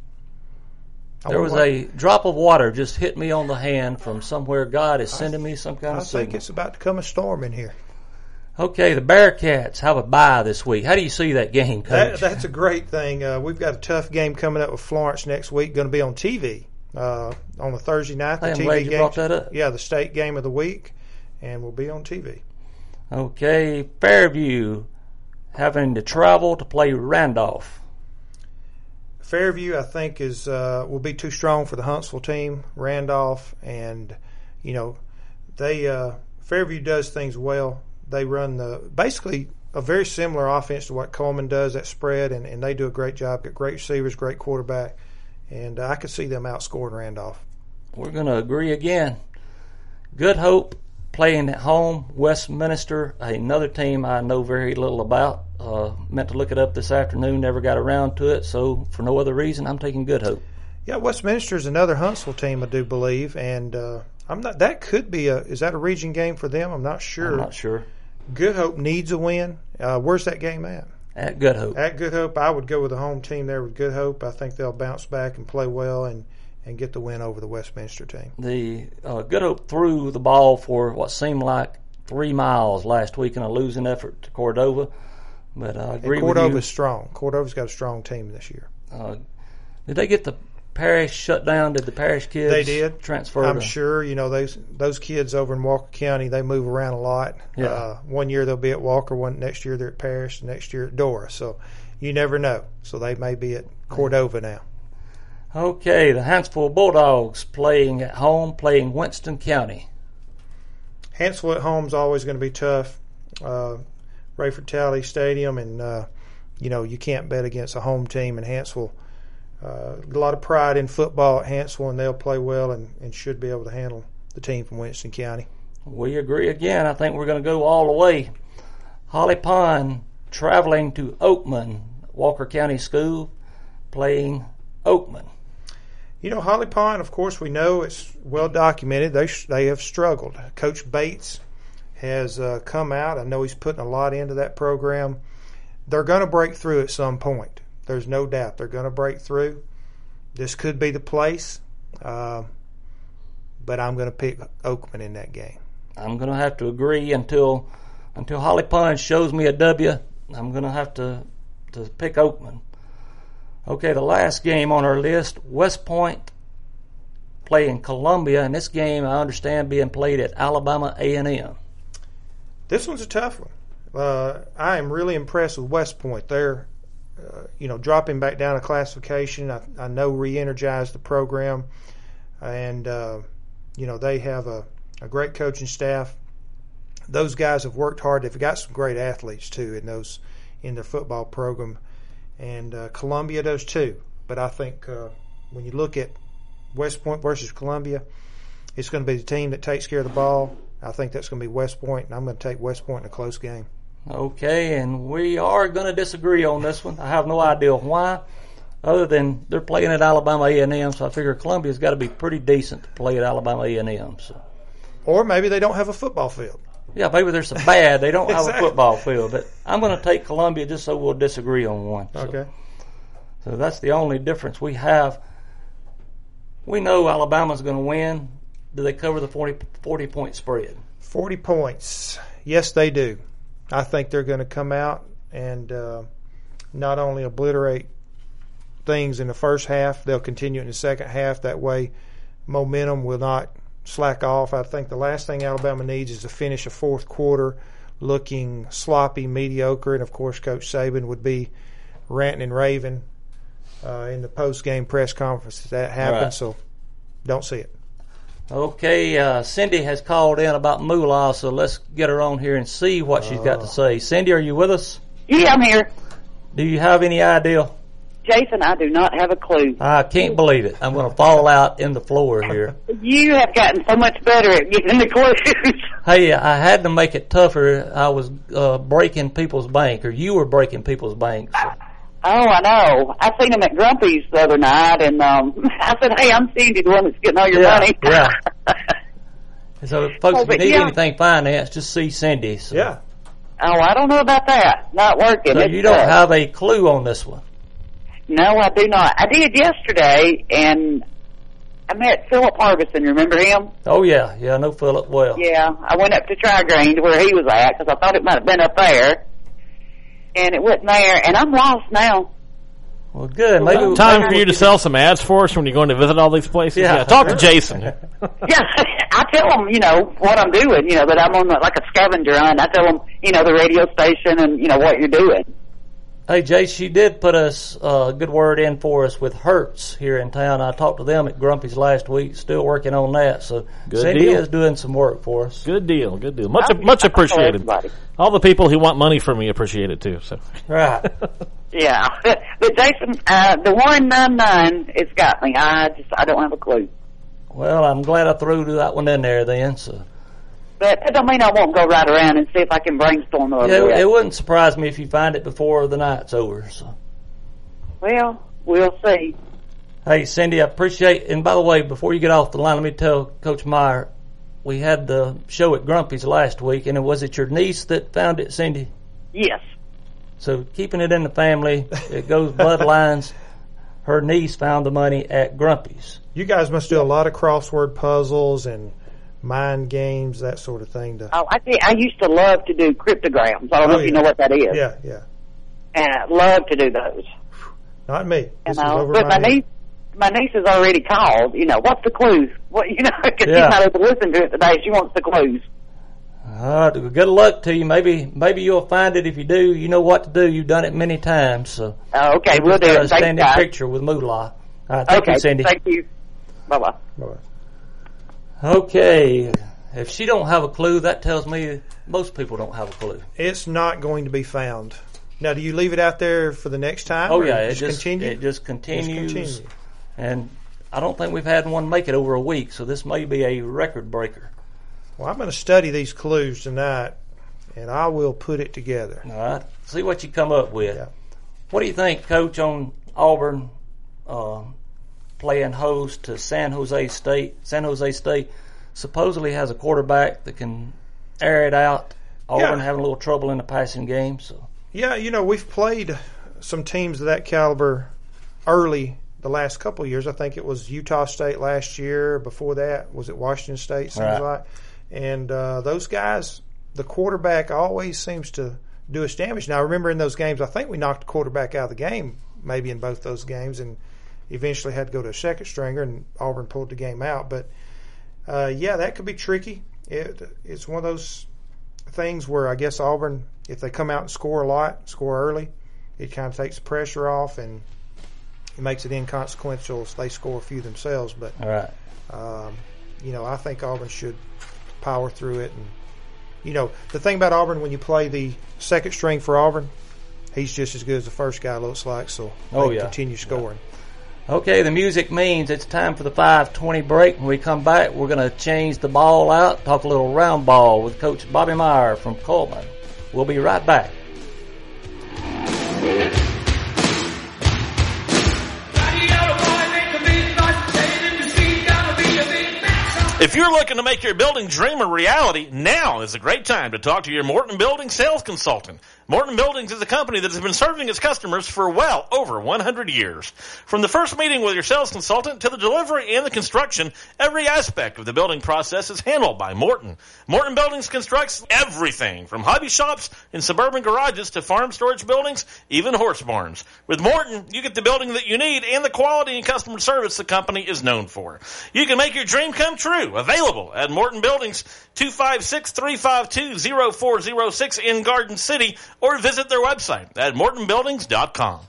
I There was wonder- a drop of water just hit me on the hand from somewhere. God is sending me some kind I of think signal. it's about to come a storm in here. Okay, the Bearcats have a bye this week. How do you see that game, Coach? That, that's a great thing. Uh, we've got a tough game coming up with Florence next week. Going to be on T V uh, on a Thursday night. The I'm T V glad you game. brought that up. Yeah, the state game of the week, and we'll be on T V. Okay, Fairview having to travel to play Randolph. Fairview, I think, is uh, will be too strong for the Huntsville team. Randolph, and you know, they uh, Fairview does things well. They run the basically a very similar offense to what Coleman does at spread, and, and they do a great job. Got great receivers, great quarterback, and uh, I could see them outscoring Randolph. We're going to agree again. Good Hope playing at home. Westminster, another team I know very little about. Uh, meant to look it up this afternoon, never got around to it. So for no other reason, I'm taking Good Hope. Yeah, Westminster is another Huntsville team, I do believe, and uh, I'm not. That could be a. Is that a region game for them? I'm not sure. I'm not sure. Good Hope needs a win. Uh, where's that game at? At Good Hope. At Good Hope, I would go with the home team there with Good Hope. I think they'll bounce back and play well and, and get the win over the Westminster team. The uh, Good Hope threw the ball for what seemed like three miles last week in a losing effort to Cordova. But I agree and with you. Cordova's strong. Cordova's got a strong team this year. Uh, did they get the parish shut down? Did the parish kids They did. transfer? I'm to, sure. You know, those those kids over in Walker County, they move around a lot. Yeah. Uh, one year they'll be at Walker, one next year they're at Parish, next year at Dora. So you never know. So they may be at Cordova now. Okay, the Huntsville Bulldogs playing at home, playing Winston County. Huntsville at home is always going to be tough. Uh, Rayford Talley Stadium, and uh, you know, you can't bet against a home team in Huntsville. Uh, a lot of pride in football at Huntsville, and they'll play well and, and should be able to handle the team from Winston County. We agree again. I think we're going to go all the way. Holly Pond traveling to Oakman, Walker County School, playing Oakman. You know, Holly Pond, of course, we know it's well documented. They they have struggled. Coach Bates has uh, come out. I know he's putting a lot into that program. They're going to break through at some point. There's no doubt they're going to break through. This could be the place, uh, but I'm going to pick Oakman in that game. I'm going to have to agree until until Holly Pond shows me a W. I'm going to have to to pick Oakman. Okay, the last game on our list, West Point playing Columbia, and this game I understand being played at Alabama A and M. This one's a tough one. Uh, I am really impressed with West Point. They're, uh, you know, dropping back down a classification. I, I know re-energized the program, and uh, you know they have a, a great coaching staff. Those guys have worked hard. They've got some great athletes too in those in their football program, and uh, Columbia does too. But I think uh, when you look at West Point versus Columbia, it's going to be the team that takes care of the ball. I think that's going to be West Point, and I'm going to take West Point in a close game. Okay, and we are going to disagree on this one. I have no idea why, other than they're playing at Alabama A and M, so I figure Columbia's got to be pretty decent to play at Alabama A and M. So. Or maybe they don't have a football field. Yeah, maybe they're so bad they don't exactly. have a football field. But I'm going to take Columbia just so we'll disagree on one. So. Okay. So that's the only difference we have. We know Alabama's going to win. Do they cover the forty, forty-point spread? forty points. Yes, they do. I think they're going to come out and uh, not only obliterate things in the first half, they'll continue in the second half. That way, momentum will not slack off. I think the last thing Alabama needs is to finish a fourth quarter looking sloppy, mediocre, and, of course, Coach Saban would be ranting and raving uh, in the post-game press conference if that happens, right. So don't see it. Okay, uh, Cindy has called in about Moolah, so let's get her on here and see what she's got to say. Cindy, are you with us? Yeah, I'm here. Do you have any idea? Jason, I do not have a clue. I can't believe it. I'm going to fall out in the floor here. You have gotten so much better at getting the clues. Hey, I had to make it tougher. I was uh, breaking people's bank, or you were breaking people's banks. So. Oh, I know. I seen him at Grumpy's the other night, and um, I said, "Hey, I'm Cindy, the one that's getting all your yeah, money." Yeah. So, folks, oh, if you need yeah. anything finance, just see Cindy. So. Yeah. Oh, I don't know about that. Not working. So it's, you don't uh, have a clue on this one? No, I do not. I did yesterday, and I met Philip Harbison. Remember him? Oh, yeah. Yeah, I know Philip well. Yeah. I went up to Tri-Grain to where he was at because I thought it might have been up there, and it wasn't there, and I'm lost now. Well, good. Maybe well, time maybe for you to sell some ads for us when you're going to visit all these places. Yeah, yeah talk to Jason. Yeah, I tell them, you know, what I'm doing. You know, that I'm on like a scavenger hunt. I tell them, you know, the radio station and you know what you're doing. Hey, Jay, she did put us a uh, good word in for us with Hertz here in town. I talked to them at Grumpy's last week, still working on that. So good Cindy deal. is doing some work for us. Good deal, good deal. Much much appreciated. All the people who want money from me appreciate it too. So right. Yeah, but Jason, uh, the one nine nine, it's got me. I just I don't have a clue. Well, I'm glad I threw that one in there then. So. But that don't mean I won't go right around and see if I can brainstorm a little yeah, bit. It wouldn't surprise me if you find it before the night's over. So. Well, we'll see. Hey, Cindy, I appreciate, and by the way, before you get off the line, let me tell Coach Meyer, we had the show at Grumpy's last week, and was it your niece that found it, Cindy? Yes. So keeping it in the family, it goes bloodlines. Her niece found the money at Grumpy's. You guys must do a lot of crossword puzzles and mind games, that sort of thing. To Oh, I think I used to love to do cryptograms. I don't oh, know if yeah. you know what that is. Yeah, yeah. and I love to do those. Not me. This You know, is over but my my head. niece, my niece has already called. You know, what's the clues? What you know? Because Yeah. she's not able to listen to it today. She wants the clues. Uh, good luck to you. Maybe maybe you'll find it. If you do, you know what to do. You've done it many times. So Uh, okay, you we'll just do got it. a Thanks, standing guys. picture with Moolah. All right, thank okay, you, Cindy. thank you. Bye bye. Okay, if she don't have a clue, that tells me most people don't have a clue. It's not going to be found. Now, do you leave it out there for the next time? Oh or yeah, it just just continue. it just continues, Just continue. and I don't think we've had one make it over a week. So this may be a record breaker. Well, I'm going to study these clues tonight, and I will put it together. All right, see what you come up with. Yeah. What do you think, Coach, on Auburn uh, playing host to San Jose State? San Jose State supposedly has a quarterback that can air it out. Auburn Yeah. having a little trouble in the passing game. So Yeah, you know, we've played some teams of that caliber early the last couple of years. I think it was Utah State last year. Before that, was it Washington State? Seems Right. like. And uh, those guys, the quarterback always seems to do us damage. Now, I remember in those games, I think we knocked the quarterback out of the game, maybe in both those games, and eventually had to go to a second stringer, and Auburn pulled the game out. But, uh, yeah, that could be tricky. It, it's one of those things where I guess Auburn, if they come out and score a lot, score early, it kind of takes the pressure off and it makes it inconsequential if they score a few themselves. But, all right, um, you know, I think Auburn should power through it. And, you know, the thing about Auburn, when you play the second string for Auburn, he's just as good as the first guy, looks like, so they Oh, can yeah. continue scoring. okay, the music means it's time for the five twenty break. When we come back, we're going to change the ball out, talk a little round ball with Coach Bobby Meyer from Coleman. We'll be right back. If you're looking to make your building dream a reality, now is a great time to talk to your Morton Building sales consultant. Morton Buildings is a company that has been serving its customers for well over one hundred years. From the first meeting with your sales consultant to the delivery and the construction, every aspect of the building process is handled by Morton. Morton Buildings constructs everything from hobby shops and suburban garages to farm storage buildings, even horse barns. With Morton, you get the building that you need and the quality and customer service the company is known for. You can make your dream come true. Available at Morton Buildings, two five six, three five two, zero four zero six in Garden City, or visit their website at morton buildings dot com.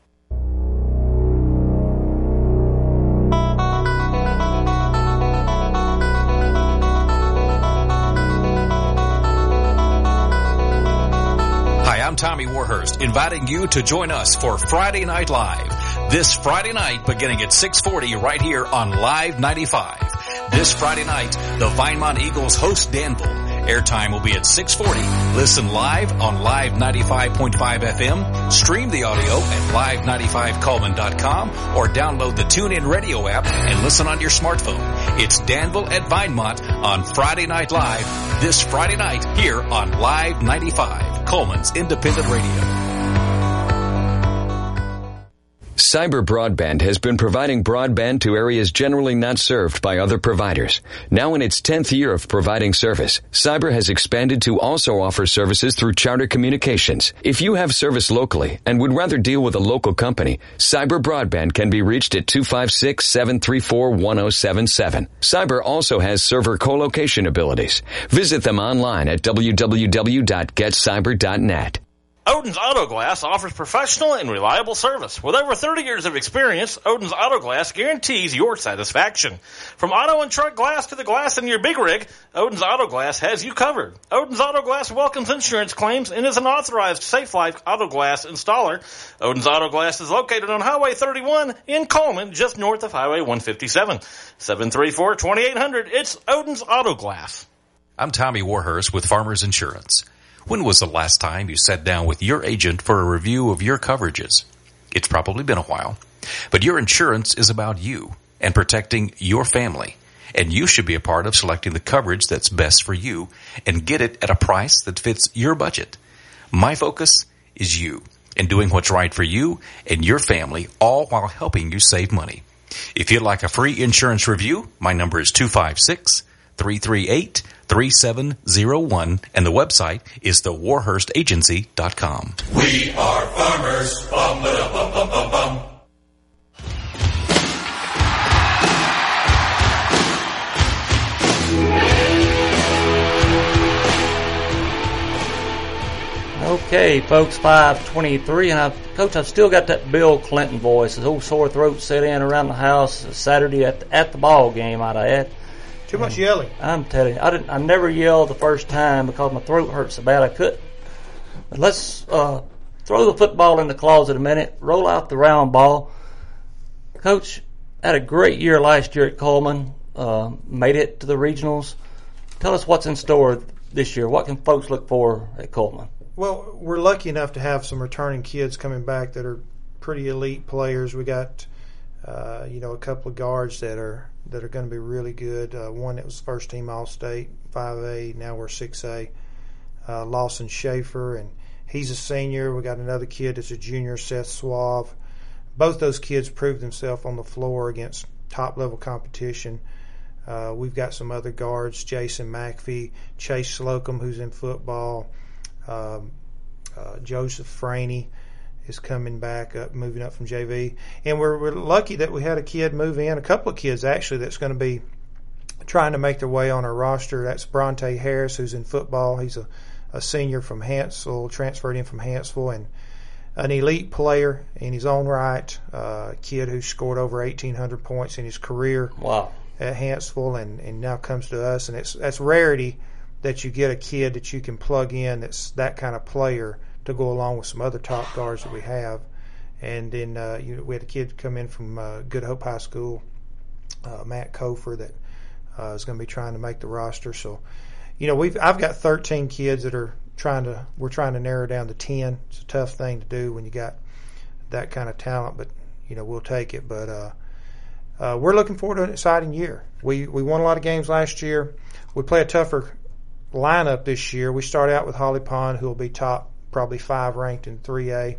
Hi, I'm Tommy Warhurst, inviting you to join us for Friday Night Live. This Friday night, beginning at six forty right here on Live ninety-five. This Friday night, the Vinemont Eagles host Danville. Airtime will be at six forty. Listen live on Live ninety-five point five F M. Stream the audio at live ninety-five coleman dot com or download the TuneIn Radio app and listen on your smartphone. It's Danville at Vinemont on Friday Night Live. This Friday night here on Live ninety-five, Coleman's Independent Radio. Cyber Broadband has been providing broadband to areas generally not served by other providers. Now in its tenth year of providing service, Cyber has expanded to also offer services through Charter Communications. If you have service locally and would rather deal with a local company, Cyber Broadband can be reached at two five six, seven three four, one zero seven seven. Cyber also has server co-location abilities. Visit them online at w w w dot get cyber dot net. Odin's Auto Glass offers professional and reliable service. With over thirty years of experience, Odin's Auto Glass guarantees your satisfaction. From auto and truck glass to the glass in your big rig, Odin's Auto Glass has you covered. Odin's Auto Glass welcomes insurance claims and is an authorized Safe Life Auto Glass installer. Odin's Auto Glass is located on Highway thirty-one in Coleman, just north of Highway one fifty-seven. seven three four, two eight zero zero. It's Odin's Auto Glass. I'm Tommy Warhurst with Farmers Insurance. When was the last time you sat down with your agent for a review of your coverages? It's probably been a while. But your insurance is about you and protecting your family. And you should be a part of selecting the coverage that's best for you and get it at a price that fits your budget. My focus is you and doing what's right for you and your family, all while helping you save money. If you'd like a free insurance review, my number is two five six, three three eight, three seven zero one, and the website is the warhurst agency dot com. We are farmers. Farmers. Bum, ba, bum, bum, bum, bum. Okay, folks, five twenty-three, and I've, Coach, I've still got that Bill Clinton voice. His old sore throat set in around the house Saturday at the, at the ball game, I'd add. Too much yelling. I'm telling you, I didn't. I never yelled the first time because my throat hurt so bad I couldn't. But let's uh, throw the football in the closet a minute. Roll out the round ball. Coach had a great year last year at Coleman. Uh, made it to the regionals. Tell us what's in store this year. What can folks look for at Coleman? Well, we're lucky enough to have some returning kids coming back that are pretty elite players. We got, uh, you know, a couple of guards that are that are going to be really good. Uh, one that was first team All-State, five A. Now we're six A. Uh, Lawson Schaefer, and he's a senior. We got another kid that's a junior, Seth Suave. Both those kids proved themselves on the floor against top-level competition. Uh, we've got some other guards, Jason McAfee, Chase Slocum, who's in football. Um, uh, Joseph Franey is coming back up, moving up from J V. And we're, we're lucky that we had a kid move in, a couple of kids actually, that's going to be trying to make their way on our roster. That's Bronte Harris, who's in football. He's a, a senior from Hanceville, transferred in from Hanceville, and an elite player in his own right, uh, a kid who scored over eighteen hundred points in his career. Wow. At Hanceville, and, and now comes to us. And it's that's rarity that you get a kid that you can plug in that's that kind of player to go along with some other top guards that we have. And then uh, you, we had a kid come in from uh, Good Hope High School, uh, Matt Kofer, that uh, is going to be trying to make the roster. So, you know, we've I've got thirteen kids that are trying to we're trying to narrow down to ten. It's a tough thing to do when you got that kind of talent, but you know we'll take it. But uh, uh, we're looking forward to an exciting year. We we won a lot of games last year. We play a tougher lineup this year. We start out with Holly Pond, who will be top, probably five ranked in three A.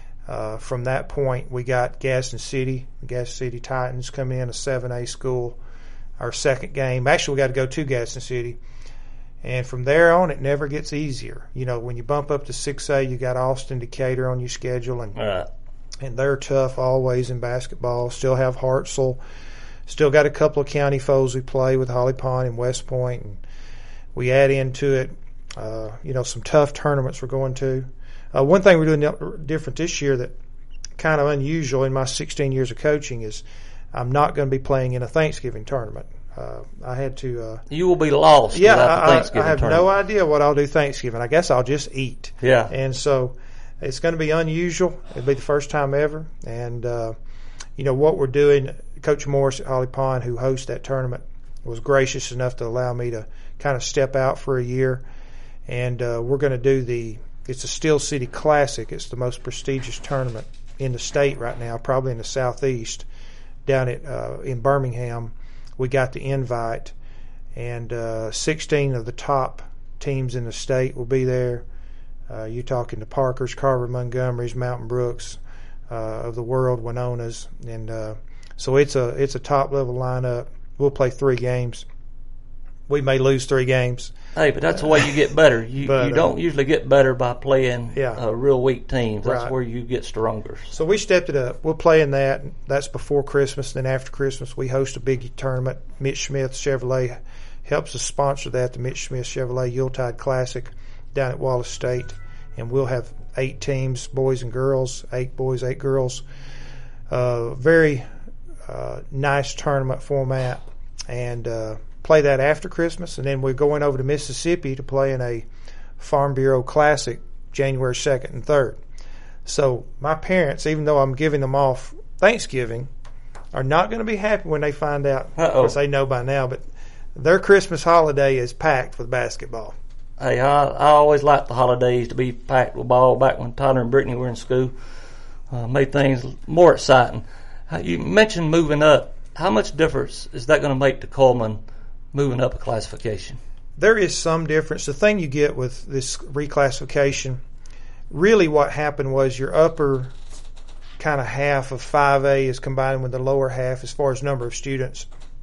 Uh, from that point, we got Gaston City, the Gaston City Titans come in, a seven A school, our second game. Actually, we got to go to Gaston City. And from there on, it never gets easier. You know, when you bump up to six A, you got Austin, Decatur on your schedule, and right. and they're tough always in basketball. Still have Hartselle. Still got a couple of county foes we play with Holly Pond and West Point, and we add into it, uh, you know, some tough tournaments we're going to. Uh, one thing we're doing different this year that kind of unusual in my sixteen years of coaching is I'm not going to be playing in a Thanksgiving tournament. Uh, I had to. Uh, you will be lost. Yeah, without the Thanksgiving I, I have tournament. no idea what I'll do Thanksgiving. I guess I'll just eat. Yeah. And so it's going to be unusual. It'll be the first time ever. And, uh, you know, what we're doing, Coach Morris at Holly Pond, who hosts that tournament, was gracious enough to allow me to kind of step out for a year. And uh, we're going to do the, it's a Steel City Classic. It's the most prestigious tournament in the state right now, probably in the southeast, down at uh, in Birmingham. We got the invite, and uh, sixteen of the top teams in the state will be there. Uh, you're talking to Parkers, Carver, Montgomery's, Mountain Brooks uh, of the world, Winona's, and uh, so it's a it's a top level lineup. We'll play three games. We may lose three games. Hey, but that's the way you get better. You But, you don't uh, usually get better by playing Yeah. uh, real weak teams. That's Right. where you get stronger. So we stepped it up. We'll play in that. That's before Christmas. Then after Christmas, we host a big tournament. Mitch Smith Chevrolet helps us sponsor that, the Mitch Smith Chevrolet Yuletide Classic down at Wallace State. And we'll have eight teams, boys and girls, eight boys, eight girls. Uh, very uh, nice tournament format. And uh, play that after Christmas. And then we're going over to Mississippi to play in a Farm Bureau Classic January second and third. So my parents, even though I'm giving them off Thanksgiving, are not going to be happy when they find out. Uh-oh. Of course, they know by now, but their Christmas holiday is packed with basketball. Hey, I, I always liked the holidays to be packed with ball. Back when Tyler and Brittany were in school, uh, made things more exciting. Uh, you mentioned moving up. How much difference is that going to make to Coleman moving up a classification? There is some difference. The thing you get with this reclassification, really what happened was your upper kind of half of five A is combined with the lower half as far as number of students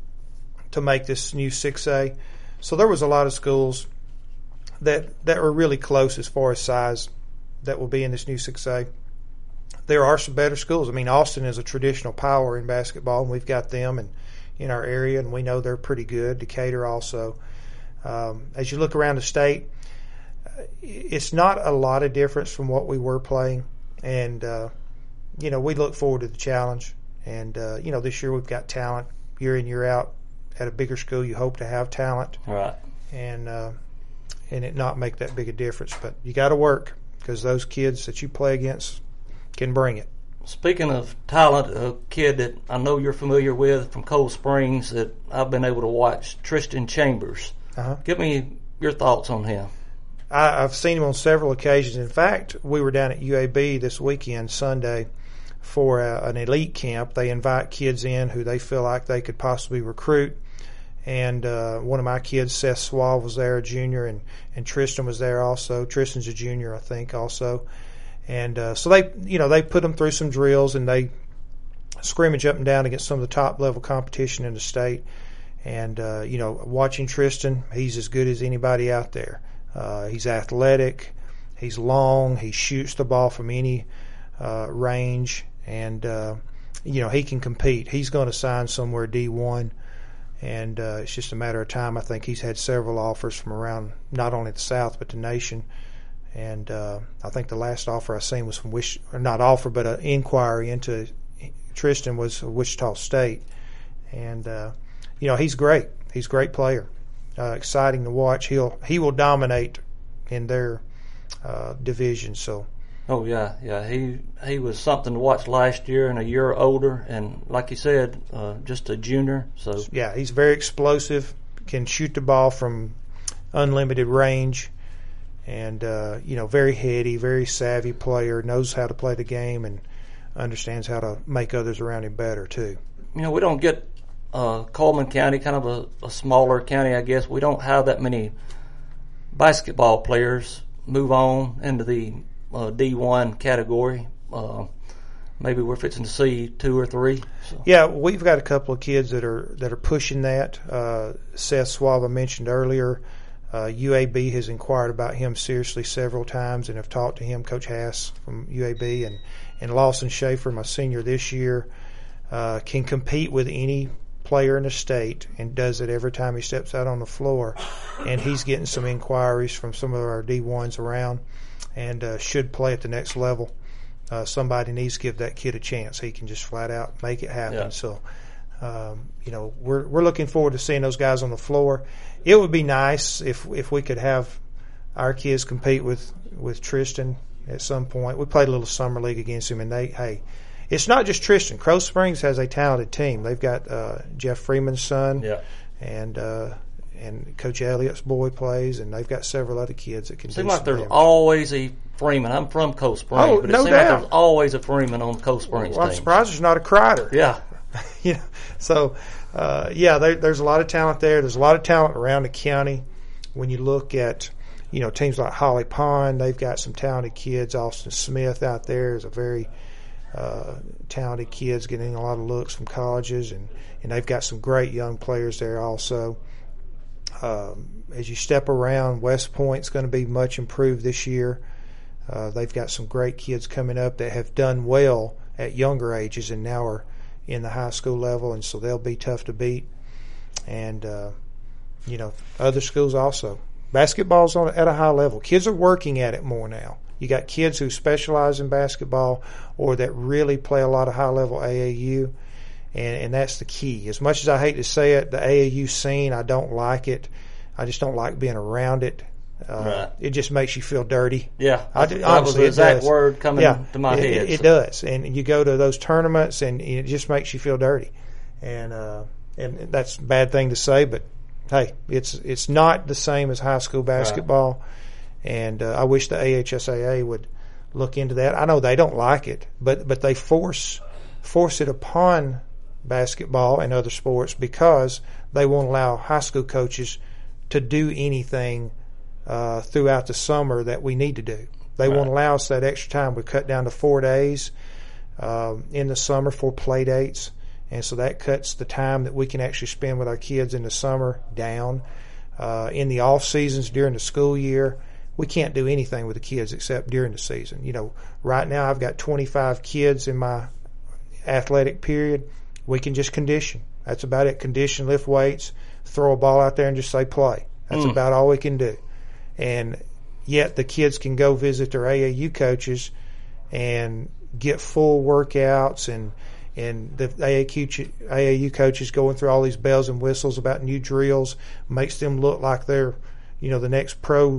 to make this new six A. So there was a lot of schools that that were really close as far as size that will be in this new six A. there are some better schools. I mean, Austin is a traditional power in basketball, and we've got them in, in our area, and we know they're pretty good. Decatur also. Um, as you look around the state, it's not a lot of difference from what we were playing, and uh, you know, we look forward to the challenge. And uh, you know, this year we've got talent year in, year out. At a bigger school, you hope to have talent, right? And uh, and it not make that big a difference. But you got to work, because those kids that you play against can bring it. Speaking of talent, a kid that I know you're familiar with from Cold Springs that I've been able to watch, Tristan Chambers. Uh-huh. Give me your thoughts on him. I, I've seen him on several occasions. In fact, we were down at U A B this weekend, Sunday, for a, an elite camp. They invite kids in who they feel like they could possibly recruit. And uh, one of my kids, Seth Suave, was there, a junior, and, and Tristan was there also. Tristan's a junior, I think, also. And uh, so they, you know, they put them through some drills, and they scrimmage up and down against some of the top level competition in the state. And uh, you know, watching Tristan, he's as good as anybody out there. Uh, he's athletic, he's long, he shoots the ball from any uh, range, and uh, you know, he can compete. He's going to sign somewhere D one. And uh, it's just a matter of time. I think he's had several offers from around not only the South but the nation. And uh, I think the last offer I seen was from Wish, or not offer, but an inquiry into Tristan was Wichita State. And uh, you know, he's great. He's a great player. Uh, exciting to watch. He'll he will dominate in their uh, division. So. Oh yeah, yeah. He he was something to watch last year, and a year older, and like you said, uh, just a junior. So yeah, he's very explosive. Can shoot the ball from unlimited range, and uh, you know, very heady, very savvy player. Knows how to play the game and understands how to make others around him better too. You know, we don't get uh, Coleman County, kind of a, a smaller county, I guess. We don't have that many basketball players move on into the Uh, D one category. Uh, maybe we're fixing to see two or three. So. Yeah, we've got a couple of kids that are that are pushing that. Uh, Seth Suave I mentioned earlier. Uh, U A B has inquired about him seriously several times and have talked to him. Coach Hass from U A B and, and Lawson Schaefer, my senior this year, uh, can compete with any player in the state and does it every time he steps out on the floor. And he's getting some inquiries from some of our D ones around. And uh, should play at the next level. Uh, somebody needs to give that kid a chance. He can just flat out make it happen. Yeah. So, um, you know, we're we're looking forward to seeing those guys on the floor. It would be nice if if we could have our kids compete with, with Tristan at some point. We played a little summer league against him, and they hey, it's not just Tristan. Crow Springs has a talented team. They've got uh, Jeff Freeman's son, yeah. and. Uh, And Coach Elliott's boy plays, and they've got several other kids that can seem do like there's damage. always a Freeman. I'm from Cold Springs, oh, but it no seems doubt. like there's always a Freeman on Cold Springs. Well, I'm teams. surprised there's not a Crider. Yeah. you know, so, uh, yeah, there, there's a lot of talent there. There's a lot of talent around the county. When you look at, you know, teams like Holly Pond, they've got some talented kids. Austin Smith out there is a very uh, talented kids getting a lot of looks from colleges, and, and they've got some great young players there also. Um, as you step around, West Point's going to be much improved this year. Uh, they've got some great kids coming up that have done well at younger ages and now are in the high school level, and so they'll be tough to beat. And, uh, you know, other schools also. Basketball's on at a high level. Kids are working at it more now. You got kids who specialize in basketball or that really play a lot of high-level A A U. And, and that's the key. As much as I hate to say it, the A A U scene, I don't like it. I just don't like being around it. Uh, right. It just makes you feel dirty. Yeah, I, that honestly, was the exact does. word coming yeah, to my it, head. It, it so. does, and you go to those tournaments, and it just makes you feel dirty. And uh, and that's a bad thing to say, but hey, it's it's not the same as high school basketball. Right. And uh, I wish the A H S A A would look into that. I know they don't like it, but but they force force it upon basketball and other sports because they won't allow high school coaches to do anything uh, throughout the summer that we need to do. They right. won't allow us that extra time. We cut down to four days um, in the summer for play dates, and so that cuts the time that we can actually spend with our kids in the summer down. Uh, in the off seasons during the school year, we can't do anything with the kids except during the season. You know, right now I've got twenty-five kids in my athletic period. We can just condition. That's about it. Condition, lift weights, throw a ball out there and just say play. That's mm. about all we can do. And yet the kids can go visit their A A U coaches and get full workouts, and and the A A U coaches going through all these bells and whistles about new drills makes them look like they're, you know, the next pro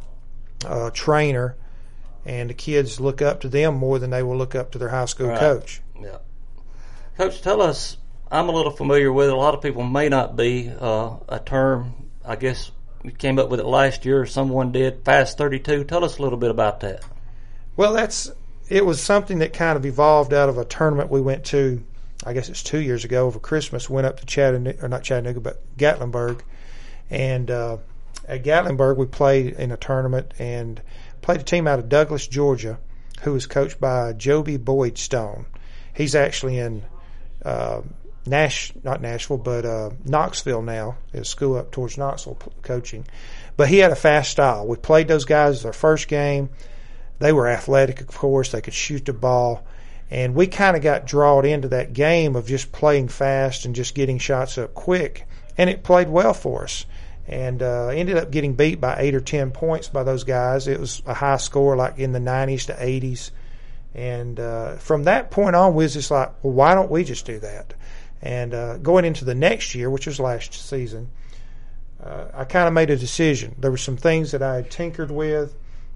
uh, trainer, and the kids look up to them more than they will look up to their high school right. coach. Yeah. Coach, tell us, I'm a little familiar with it. A lot of people may not be, uh, a term, I guess you came up with it last year, or someone did, Fast thirty-two. Tell us a little bit about that. Well, that's it was something that kind of evolved out of a tournament we went to, I guess it's two years ago, over Christmas. Went up to Chattanooga, or not Chattanooga, but Gatlinburg. And uh, at Gatlinburg, we played in a tournament and played a team out of Douglas, Georgia, who was coached by Joby Boyd Stone. He's actually in uh, Nash, not Nashville, but uh, Knoxville now, at school up towards Knoxville coaching. But he had a fast style. We played those guys as our first game. They were athletic, of course. They could shoot the ball. And we kind of got drawn into that game of just playing fast and just getting shots up quick. And it played well for us. And uh, ended up getting beat by eight or ten points by those guys. It was a high score, like in the nineties to eighties. And uh, from that point on, we was just like, well, why don't we just do that? And uh, going into the next year, which was last season, uh, I kind of made a decision. There were some things that I had tinkered with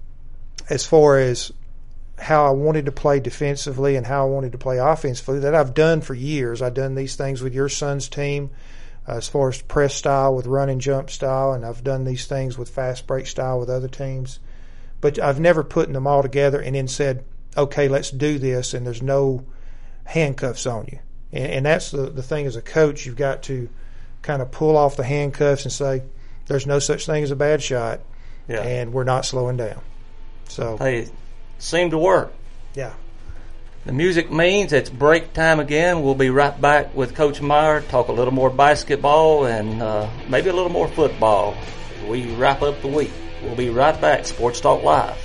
as far as how I wanted to play defensively and how I wanted to play offensively that I've done for years. I've done these things with your son's team uh, as far as press style with run and jump style, and I've done these things with fast break style with other teams. But I've never put them all together and then said, okay, let's do this, and there's no handcuffs on you. And, and that's the, the thing as a coach. You've got to kind of pull off the handcuffs and say, there's no such thing as a bad shot, yeah. and we're not slowing down. So, hey, it seemed to work. Yeah. The music means it's break time again. We'll be right back with Coach Meyer, talk a little more basketball and uh, maybe a little more football as we wrap up the week. We'll be right back. Sports Talk Live.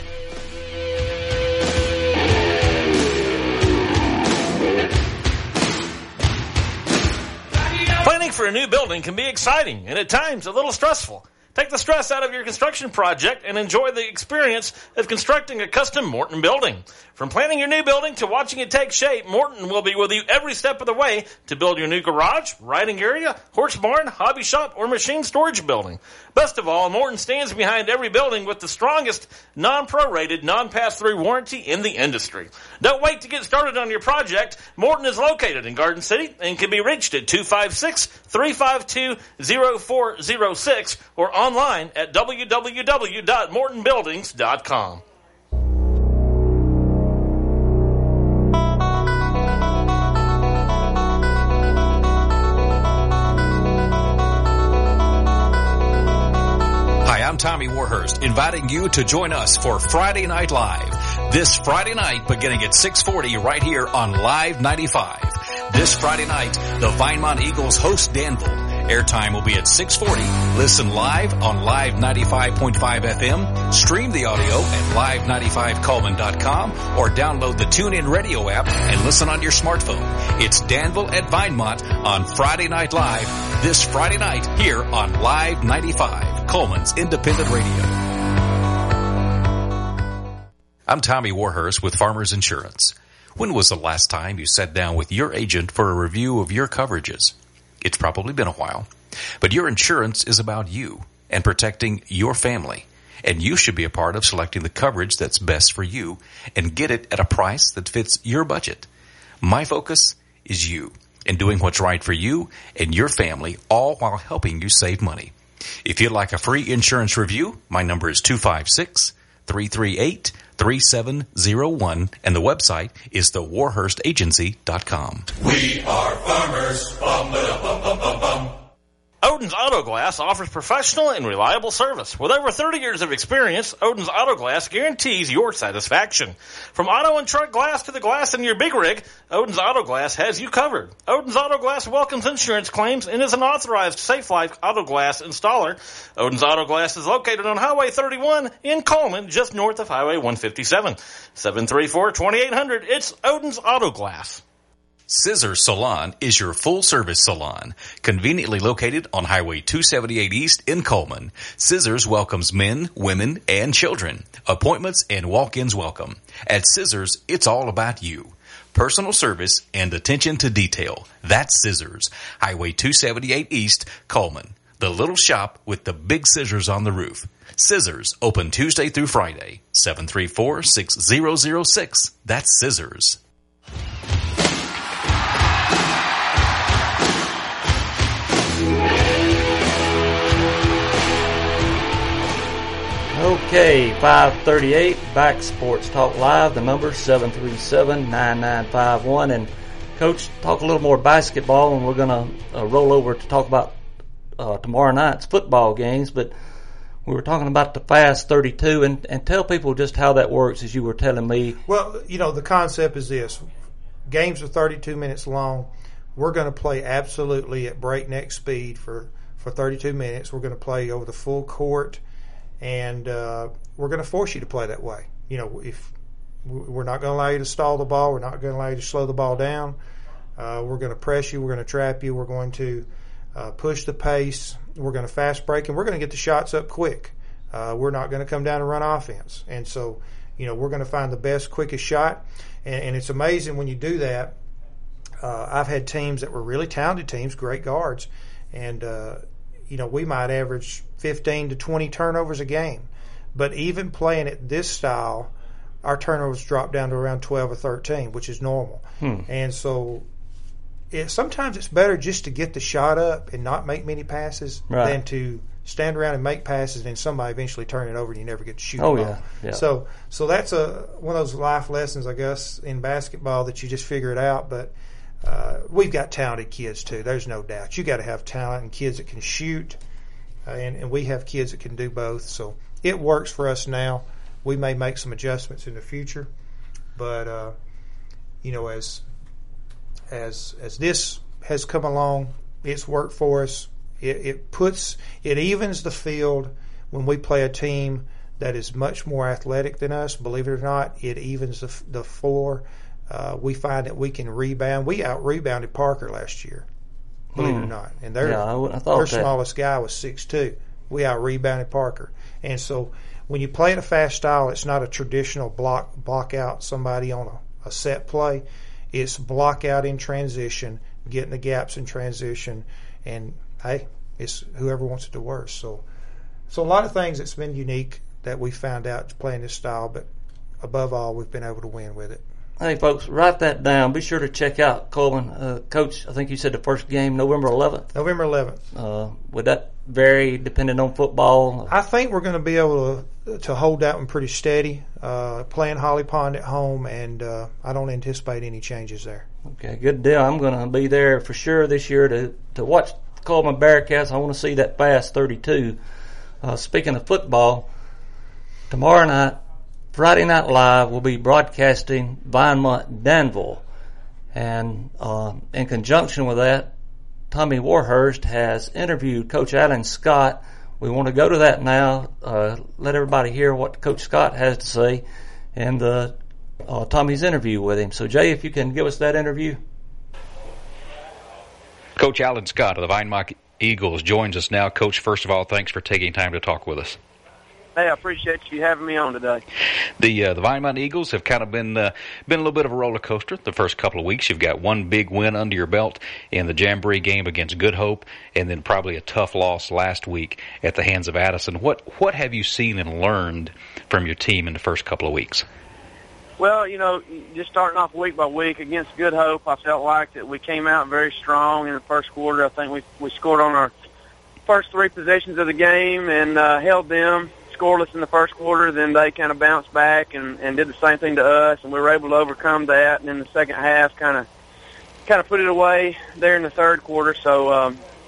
Planning for a new building can be exciting and at times a little stressful. Take the stress out of your construction project and enjoy the experience of constructing a custom Morton building. From planning your new building to watching it take shape, Morton will be with you every step of the way to build your new garage, riding area, horse barn, hobby shop, or machine storage building. Best of all, Morton stands behind every building with the strongest non-prorated, non-pass-through warranty in the industry. Don't wait to get started on your project. Morton is located in Garden City and can be reached at two five six, three five two, zero four zero six or online at w w w dot morton buildings dot com. I'm Tommy Warhurst, inviting you to join us for Friday Night Live. This Friday night, beginning at six forty right here on Live ninety-five. This Friday night, the Vinemont Eagles host Danville. Airtime will be at six forty. Listen live on Live ninety-five point five F M. Stream the audio at live ninety-five coleman dot com or download the TuneIn Radio app and listen on your smartphone. It's Danville at Vinemont on Friday Night Live. This Friday night here on Live ninety-five, Coleman's Independent Radio. I'm Tommy Warhurst with Farmers Insurance. When was the last time you sat down with your agent for a review of your coverages? It's probably been a while. But your insurance is about you and protecting your family. And you should be a part of selecting the coverage that's best for you and get it at a price that fits your budget. My focus is you and doing what's right for you and your family, all while helping you save money. If you'd like a free insurance review, my number is two five six, three three eight, three seven zero one, and the website is the warhurst agency dot com. We are farmers. Bum, ba, bum, bum, bum, bum. Odin's Auto Glass offers professional and reliable service. With over thirty years of experience, Odin's Auto Glass guarantees your satisfaction. From auto and truck glass to the glass in your big rig, Odin's Auto Glass has you covered. Odin's Auto Glass welcomes insurance claims and is an authorized Safe Life Auto Glass installer. Odin's Auto Glass is located on Highway thirty-one in Coleman, just north of Highway one fifty-seven. seven three four, two eight hundred. It's Odin's Auto Glass. Scissors Salon is your full-service salon, conveniently located on Highway two seventy-eight East in Coleman. Scissors welcomes men, women, and children. Appointments and walk-ins welcome. At Scissors, it's all about you. Personal service and attention to detail. That's Scissors. Highway two seventy-eight East, Coleman. The little shop with the big scissors on the roof. Scissors, open Tuesday through Friday. seven three four, six zero zero six. That's Scissors. Okay, five thirty-eight, back Sports Talk Live. The number seven three seven, nine nine five one. And, Coach, talk a little more basketball, and we're going to uh, roll over to talk about uh, tomorrow night's football games. But we were talking about the Fast thirty-two, and, and tell people just how that works, as you were telling me. Well, you know, the concept is this. Games are thirty-two minutes long. We're going to play absolutely at breakneck speed for, for thirty-two minutes. We're going to play over the full court. And uh, we're going to force you to play that way. You know, if we're not going to allow you to stall the ball, we're not going to allow you to slow the ball down. Uh, we're going to press you. We're going to trap you. We're going to uh, push the pace. We're going to fast break, and we're going to get the shots up quick. Uh, we're not going to come down and run offense. And so, you know, we're going to find the best, quickest shot. And, and it's amazing when you do that. Uh, I've had teams that were really talented teams, great guards, and uh, you know, we might average fifteen to twenty turnovers a game. But even playing at this style, our turnovers drop down to around twelve or thirteen, which is normal. Hmm. And so it, sometimes it's better just to get the shot up and not make many passes right. than to stand around and make passes and somebody eventually turn it over and you never get to shoot oh, the yeah. ball. Yeah. So, so that's a, one of those life lessons, I guess, in basketball that you just figure it out. But Uh, we've got talented kids too. There's no doubt. You got to have talent and kids that can shoot, uh, and, and we have kids that can do both. So it works for us now. We may make some adjustments in the future, but uh, you know, as as as this has come along, it's worked for us. It, it puts it evens the field when we play a team that is much more athletic than us. Believe it or not, it evens the the floor. Uh, we find that we can rebound. We out-rebounded Parker last year, believe hmm. it or not. And their, yeah, I, I thought their that. smallest guy was six two. We out-rebounded Parker. And so when you play at a fast style, it's not a traditional block block out somebody on a, a set play. It's block out in transition, getting the gaps in transition, and, hey, it's whoever wants it to work. So, so a lot of things that's been unique that we found out playing this style, but above all, we've been able to win with it. Hey, folks, write that down. Be sure to check out Coleman. Uh, Coach, I think you said the first game, November eleventh. November eleventh. Uh, would that vary depending on football? I think we're going to be able to to hold that one pretty steady, uh, playing Holly Pond at home, and uh, I don't anticipate any changes there. Okay, good deal. I'm going to be there for sure this year to, to watch Coleman Bearcats. I want to see that Fast thirty-two. Uh, speaking of football, tomorrow night, Friday Night Live will be broadcasting Vinemont Danville. And uh, in conjunction with that, Tommy Warhurst has interviewed Coach Alan Scott. We want to go to that now, uh, let everybody hear what Coach Scott has to say and uh, uh, Tommy's interview with him. So, Jay, if you can give us that interview. Coach Alan Scott of the Vinemont Eagles joins us now. Coach, first of all, thanks for taking time to talk with us. Hey, I appreciate you having me on today. The uh, the Vinemont Eagles have kind of been uh, been a little bit of a roller coaster the first couple of weeks. You've got one big win under your belt in the Jamboree game against Good Hope, and then probably a tough loss last week at the hands of Addison. What what have you seen and learned from your team in the first couple of weeks? Well, you know, just starting off week by week against Good Hope, I felt like that we came out very strong in the first quarter. I think we we scored on our first three possessions of the game and uh, held them scoreless in the first quarter. Then they kind of bounced back and, and did the same thing to us, and we were able to overcome that. And in the second half, kind of kind of put it away there in the third quarter. So, um,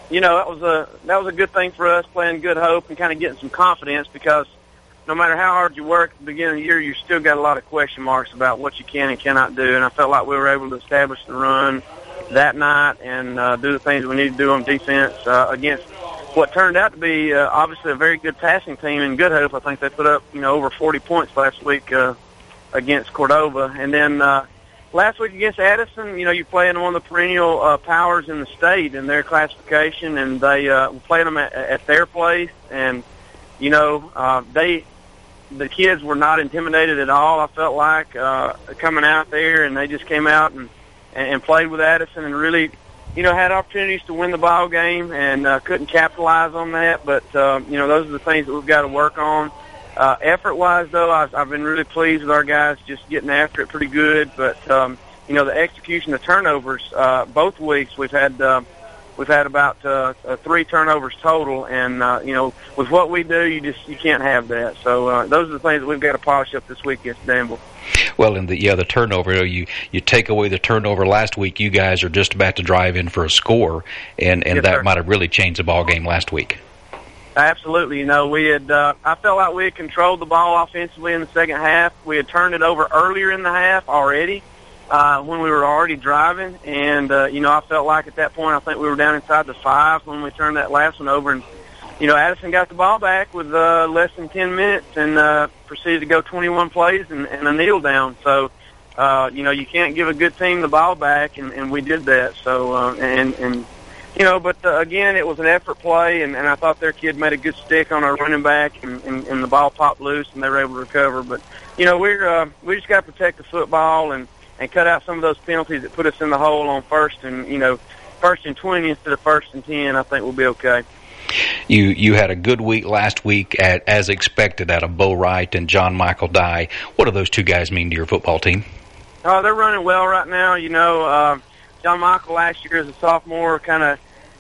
you know, that was a that was a good thing for us, playing Good Hope and kind of getting some confidence, because no matter how hard you work at the beginning of the year, you still got a lot of question marks about what you can and cannot do. And I felt like we were able to establish the run that night and uh, do the things we need to do on defense uh, against what turned out to be uh, obviously a very good passing team in Good Hope. I think they put up, you know, over forty points last week uh, against Cordova. And then uh, last week against Addison, you know, you're playing one of the perennial uh, powers in the state in their classification, and they uh, played them at, at their place. And, you know, uh, they the kids were not intimidated at all, I felt like, uh, coming out there, and they just came out and, and played with Addison and really, you know, had opportunities to win the ball game and uh, couldn't capitalize on that. But, um, you know, those are the things that we've got to work on. Uh, effort-wise, though, I've, I've been really pleased with our guys just getting after it pretty good. But, um, you know, the execution, the turnovers, uh, both weeks we've had uh, we've had about uh, uh, three turnovers total. And, uh, you know, with what we do, you just you can't have that. So uh, those are the things that we've got to polish up this week against Danville. Well, in the yeah, the turnover, you you take away the turnover last week, you guys are just about to drive in for a score, and, and Yes, that sir. might have really changed the ball game last week. Absolutely. You know, we had, uh, I felt like we had controlled the ball offensively in the second half. We had turned it over earlier in the half already, uh, when we were already driving. And, uh, you know, I felt like at that point, I think we were down inside the five when we turned that last one over. And, you know, Addison got the ball back with, uh, less than ten minutes and, uh, proceeded to go twenty-one plays and, and a kneel down. So, uh, you know, you can't give a good team the ball back, and, and we did that. So, uh, and, and, You know, but uh, again, it was an effort play, and, and I thought their kid made a good stick on our running back, and, and, and the ball popped loose, and they were able to recover. But, you know, we're uh, we just got to protect the football and, and cut out some of those penalties that put us in the hole on first and, you know, first and twenty instead of first and ten. I think we'll be okay. You you had a good week last week, at, as expected, out of Bo Wright and John Michael Dye. What do those two guys mean to your football team? Oh, they're running well right now. You know, uh, John Michael last year as a sophomore kind of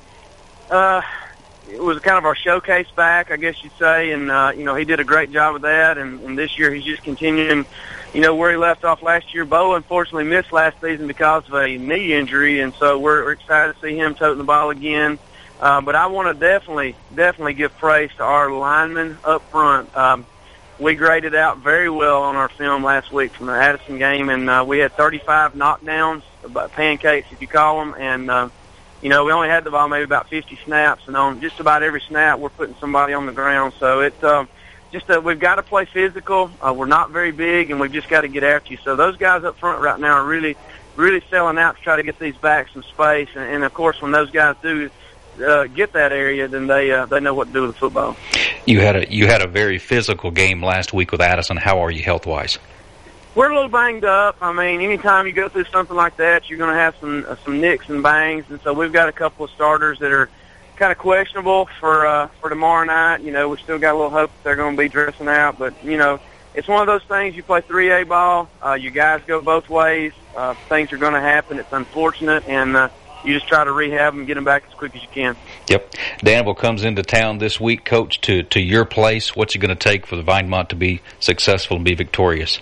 uh, it was kind of our showcase back, I guess you'd say, and uh, you know, he did a great job with that. And, and this year he's just continuing, you know, where he left off last year. Bo unfortunately missed last season because of a knee injury, and so we're, we're excited to see him toting the ball again. Uh, but I want to definitely, definitely give praise to our linemen up front. Um, we graded out very well on our film last week from the Addison game, and uh, we had thirty-five knockdowns, about pancakes if you call them, and uh, you know, we only had the ball maybe about fifty snaps, and on just about every snap we're putting somebody on the ground. So it's uh, just that we've got to play physical. Uh, we're not very big, and we've just got to get after you. So those guys up front right now are really, really selling out to try to get these backs some space, and, and of course when those guys do Uh, get that area, then they uh, they know what to do with the football. You had a you had a very physical game last week with Addison. How are you health wise? We're a little banged up. I mean, anytime you go through something like that, you're going to have some uh, some nicks and bangs, and so we've got a couple of starters that are kind of questionable for uh, for tomorrow night. You know, we still got a little hope that they're going to be dressing out, but you know, it's one of those things. You play three A ball, uh, you guys go both ways. Uh, things are going to happen. It's unfortunate, and uh, you just try to rehab them and get them back as quick as you can. Yep. Danville comes into town this week, Coach, to, to your place. What's it going to take for the Vinemont to be successful and be victorious?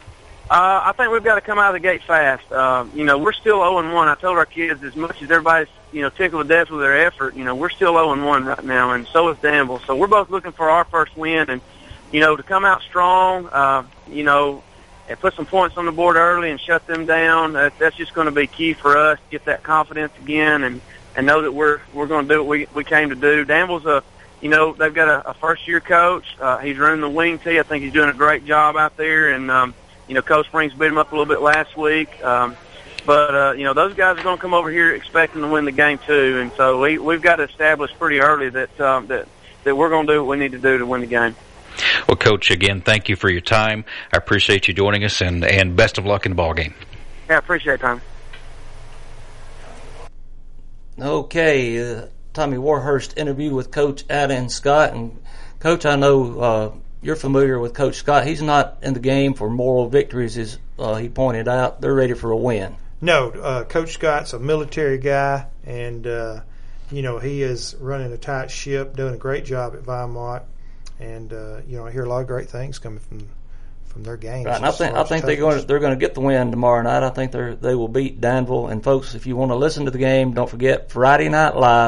Uh, I think we've got to come out of the gate fast. Uh, you know, we're still oh and one. I told our kids, as much as everybody's, you know, tickled to death with their effort, you know, we're still oh and one right now, and so is Danville. So we're both looking for our first win, and, you know, to come out strong, uh, you know, and put some points on the board early and shut them down. That, that's just going to be key for us to get that confidence again and, and know that we're we're going to do what we we came to do. Danville's a, you know, they've got a, a first year coach. Uh, he's running the wing tee. I think he's doing a great job out there. And um, you know, Coach Springs beat him up a little bit last week. Um, but uh, you know, those guys are going to come over here expecting to win the game too. And so we we've got to establish pretty early that um, that that we're going to do what we need to do to win the game. Well, Coach, again, thank you for your time. I appreciate you joining us, and, and best of luck in the ball game. Yeah, I appreciate it, Tom. Okay, uh, Tommy Warhurst interviewed with Coach Adam Scott. And, Coach, I know uh, you're familiar with Coach Scott. He's not in the game for moral victories, as uh, he pointed out. They're ready for a win. No, uh, Coach Scott's a military guy, and, uh, you know, he is running a tight ship, doing a great job at Vinemont. And uh, you know, I hear a lot of great things coming from from their games. Right, and I think I think they're going to, they're going to get the win tomorrow night. I think they they will beat Danville. And folks, if you want to listen to the game, don't forget Friday Night Live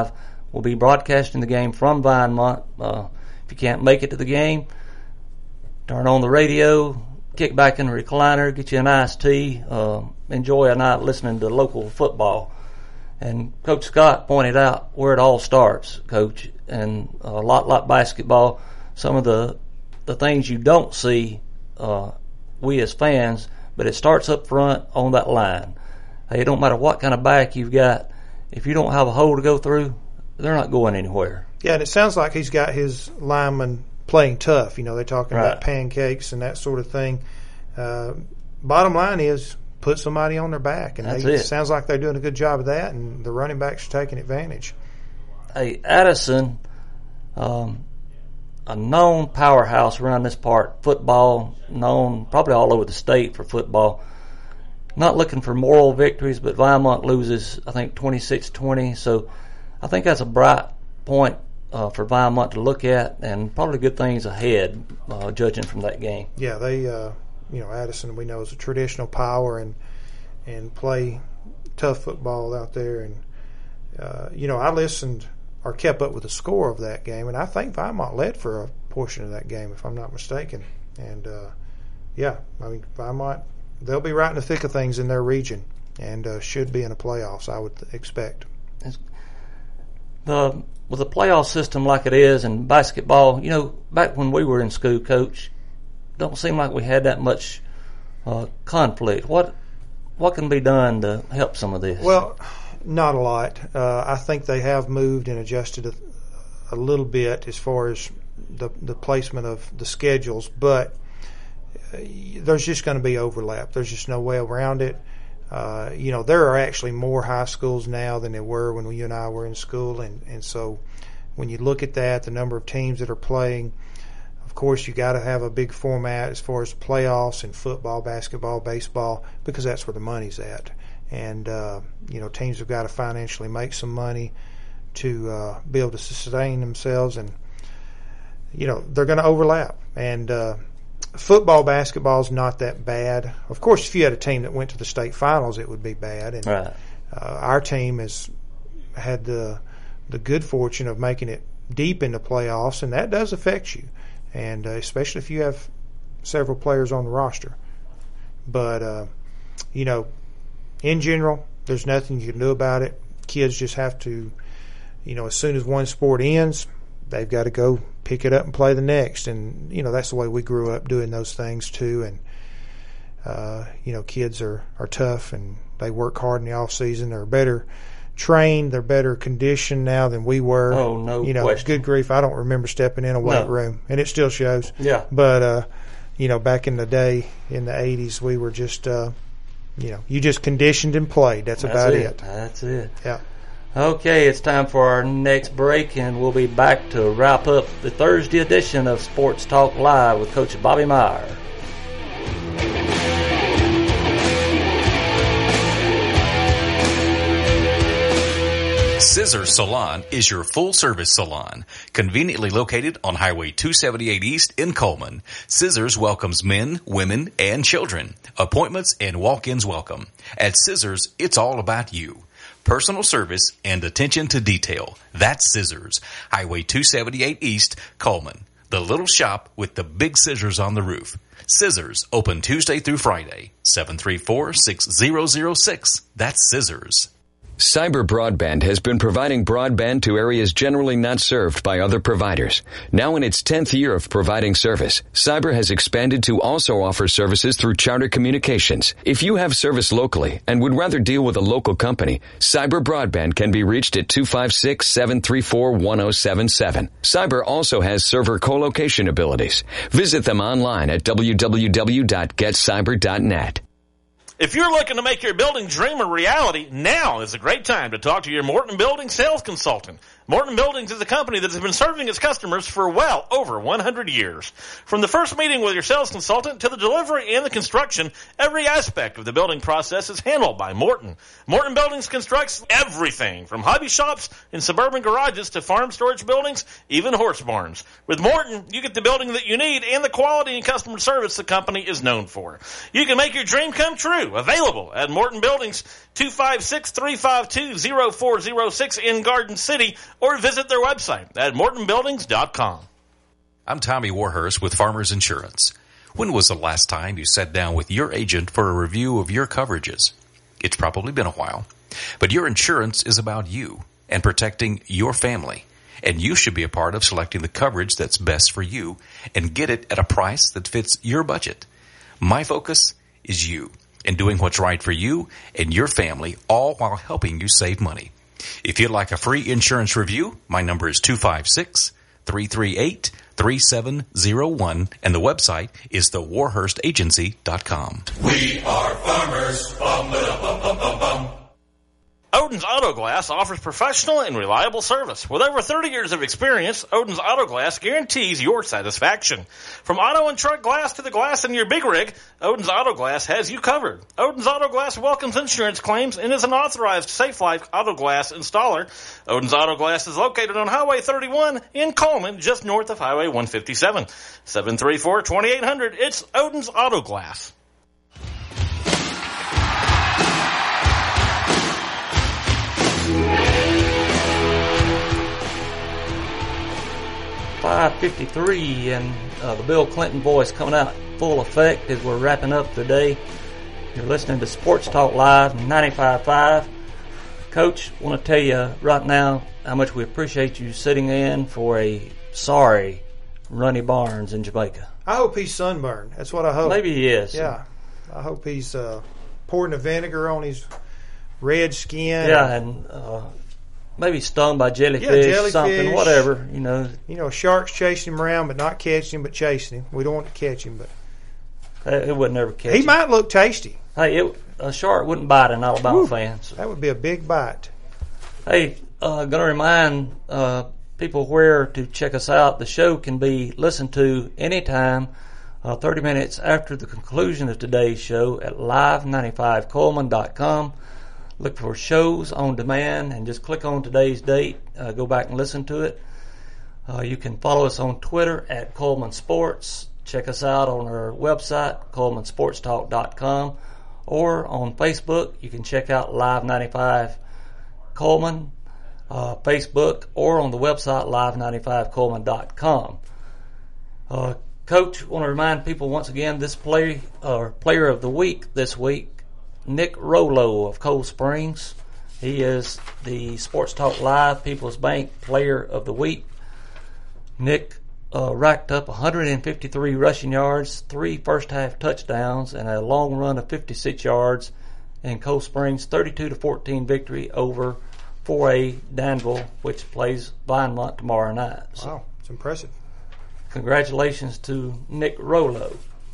We'll be broadcasting the game from Vinemont. Uh, if you can't make it to the game, turn on the radio, kick back in the recliner, get you an iced tea, uh, enjoy a night listening to local football. And Coach Scott pointed out where it all starts, Coach, and a lot like basketball, some of the the things you don't see, uh, we as fans, but it starts up front on that line. Hey, it don't matter what kind of back you've got. If you don't have a hole to go through, they're not going anywhere. Yeah, and it sounds like he's got his linemen playing tough. You know, they're talking right. about pancakes and that sort of thing. Uh, bottom line is put somebody on their back, and That's they, it. it sounds like they're doing a good job of that, and the running backs are taking advantage. Hey, Addison, um, a known powerhouse around this part, football, known probably all over the state for football. Not looking for moral victories, but Vinemont loses, I think, twenty-six twenty. So I think that's a bright point uh, for Vinemont to look at, and probably good things ahead, uh, judging from that game. Yeah, they, uh, you know, Addison we know is a traditional power and and play tough football out there. And uh, you know, I listened or kept up with the score of that game, and I think Vinemont led for a portion of that game, if I'm not mistaken. And uh, yeah, I mean, Vinemont, they'll be right in the thick of things in their region, and uh, should be in the playoffs, I would expect. The with a playoff system like it is in basketball, you know, back when we were in school, Coach, don't seem like we had that much uh, conflict. What what can be done to help some of this? Well, not a lot. Uh, I think they have moved and adjusted a, a little bit as far as the the placement of the schedules, but there's just going to be overlap. There's just no way around it. Uh, you know, there are actually more high schools now than there were when you and I were in school, and, and so when you look at that, the number of teams that are playing, of course, you got to have a big format as far as playoffs in football, basketball, baseball, because that's where the money's at. And, uh, you know, teams have got to financially make some money to uh, be able to sustain themselves, and, you know, they're going to overlap. And, uh, football, basketball is not that bad. Of course, if you had a team that went to the state finals, it would be bad. And right. uh, our team has had the the good fortune of making it deep in the playoffs, and that does affect you, and uh, especially if you have several players on the roster. But uh, you know, in general, there's nothing you can do about it. Kids just have to, you know, as soon as one sport ends, they've got to go pick it up and play the next. And, you know, that's the way we grew up doing those things too. And, uh, you know, kids are, are tough and they work hard in the off season. They're better trained. They're better conditioned now than we were. Oh, no You know, question. good grief. I don't remember stepping in a weight No. room, and it still shows. Yeah. But, uh, you know, back in the day, in the eighties, we were just, uh, you know, you just conditioned and played. That's, That's about it. it. That's it. Yeah. Okay, it's time for our next break, and we'll be back to wrap up the Thursday edition of Sports Talk Live with Coach Bobby Meyer. Scissors Salon is your full-service salon, conveniently located on Highway two seventy-eight East in Coleman. Scissors welcomes men, women, and children. Appointments and walk-ins welcome. At Scissors, it's all about you. Personal service and attention to detail. That's Scissors. Highway two seventy-eight East, Coleman. The little shop with the big scissors on the roof. Scissors, open Tuesday through Friday. seven three four, six zero zero six. That's Scissors. Cyber Broadband has been providing broadband to areas generally not served by other providers. Now in its tenth year of providing service, Cyber has expanded to also offer services through Charter Communications. If you have service locally and would rather deal with a local company, Cyber Broadband can be reached at two five six, seven three four, one zero seven seven. Cyber also has server co-location abilities. Visit them online at w w w dot get cyber dot net. If you're looking to make your building dream a reality, now is a great time to talk to your Morton Building sales consultant. Morton Buildings is a company that has been serving its customers for well over one hundred years. From the first meeting with your sales consultant to the delivery and the construction, every aspect of the building process is handled by Morton. Morton Buildings constructs everything from hobby shops and suburban garages to farm storage buildings, even horse barns. With Morton, you get the building that you need and the quality and customer service the company is known for. You can make your dream come true. Available at Morton Buildings, two five six, three five two, zero four zero six in Garden City, or visit their website at morton buildings dot com. I'm Tommy Warhurst with Farmers Insurance. When was the last time you sat down with your agent for a review of your coverages? It's probably been a while. But your insurance is about you and protecting your family. And you should be a part of selecting the coverage that's best for you and get it at a price that fits your budget. My focus is you and doing what's right for you and your family, all while helping you save money. If you'd like a free insurance review, my number is two five six, three three eight, three seven zero one, and the website is the warhurst agency dot com. We are farmers. Bum, ba, bum, bum, bum, bum. Odin's Auto Glass offers professional and reliable service. With over thirty years of experience, Odin's Auto Glass guarantees your satisfaction. From auto and truck glass to the glass in your big rig, Odin's Auto Glass has you covered. Odin's Auto Glass welcomes insurance claims and is an authorized Safe Life Auto Glass installer. Odin's Auto Glass is located on Highway thirty-one in Coleman, just north of Highway one fifty-seven. seven three four, two eight zero zero. It's Odin's Auto Glass. five fifty-three, and uh, the Bill Clinton voice coming out full effect as we're wrapping up today. You're listening to Sports Talk Live ninety-five point five. Coach, I want to tell you right now how much we appreciate you sitting in for a sorry Ronnie Barnes in Jamaica. I hope he's sunburned. That's what I hope. Maybe he is. Yeah. I hope he's uh, pouring the vinegar on his red skin. Yeah, and uh, maybe stung by jellyfish, yeah, jellyfish, something, whatever, you know. You know, sharks chasing him around, but not catching him, but chasing him. We don't want to catch him, but it would never catch he him. might look tasty. Hey, it, a shark wouldn't bite an Alabama Woo, fan. So. That would be a big bite. Hey, uh, going to remind uh, people where to check us out. The show can be listened to anytime, uh, thirty minutes after the conclusion of today's show at live ninety-five coleman dot com. Look for shows on demand and just click on today's date. Uh, go back and listen to it. Uh, you can follow us on Twitter at Coleman Sports. Check us out on our website, coleman sports talk dot com. Or on Facebook, you can check out Live ninety-five Coleman, uh, Facebook, or on the website, live ninety-five coleman dot com. Uh, Coach, want to remind people once again, this play, uh, player of the week this week, Nick Rollo of Cold Springs. He is the Sports Talk Live People's Bank Player of the Week. Nick uh, racked up one hundred fifty-three rushing yards, three first-half touchdowns, and a long run of fifty-six yards in Cold Springs' thirty-two to fourteen victory over four A Danville, which plays Vinemont tomorrow night. So, wow, it's impressive. Congratulations to Nick Rollo.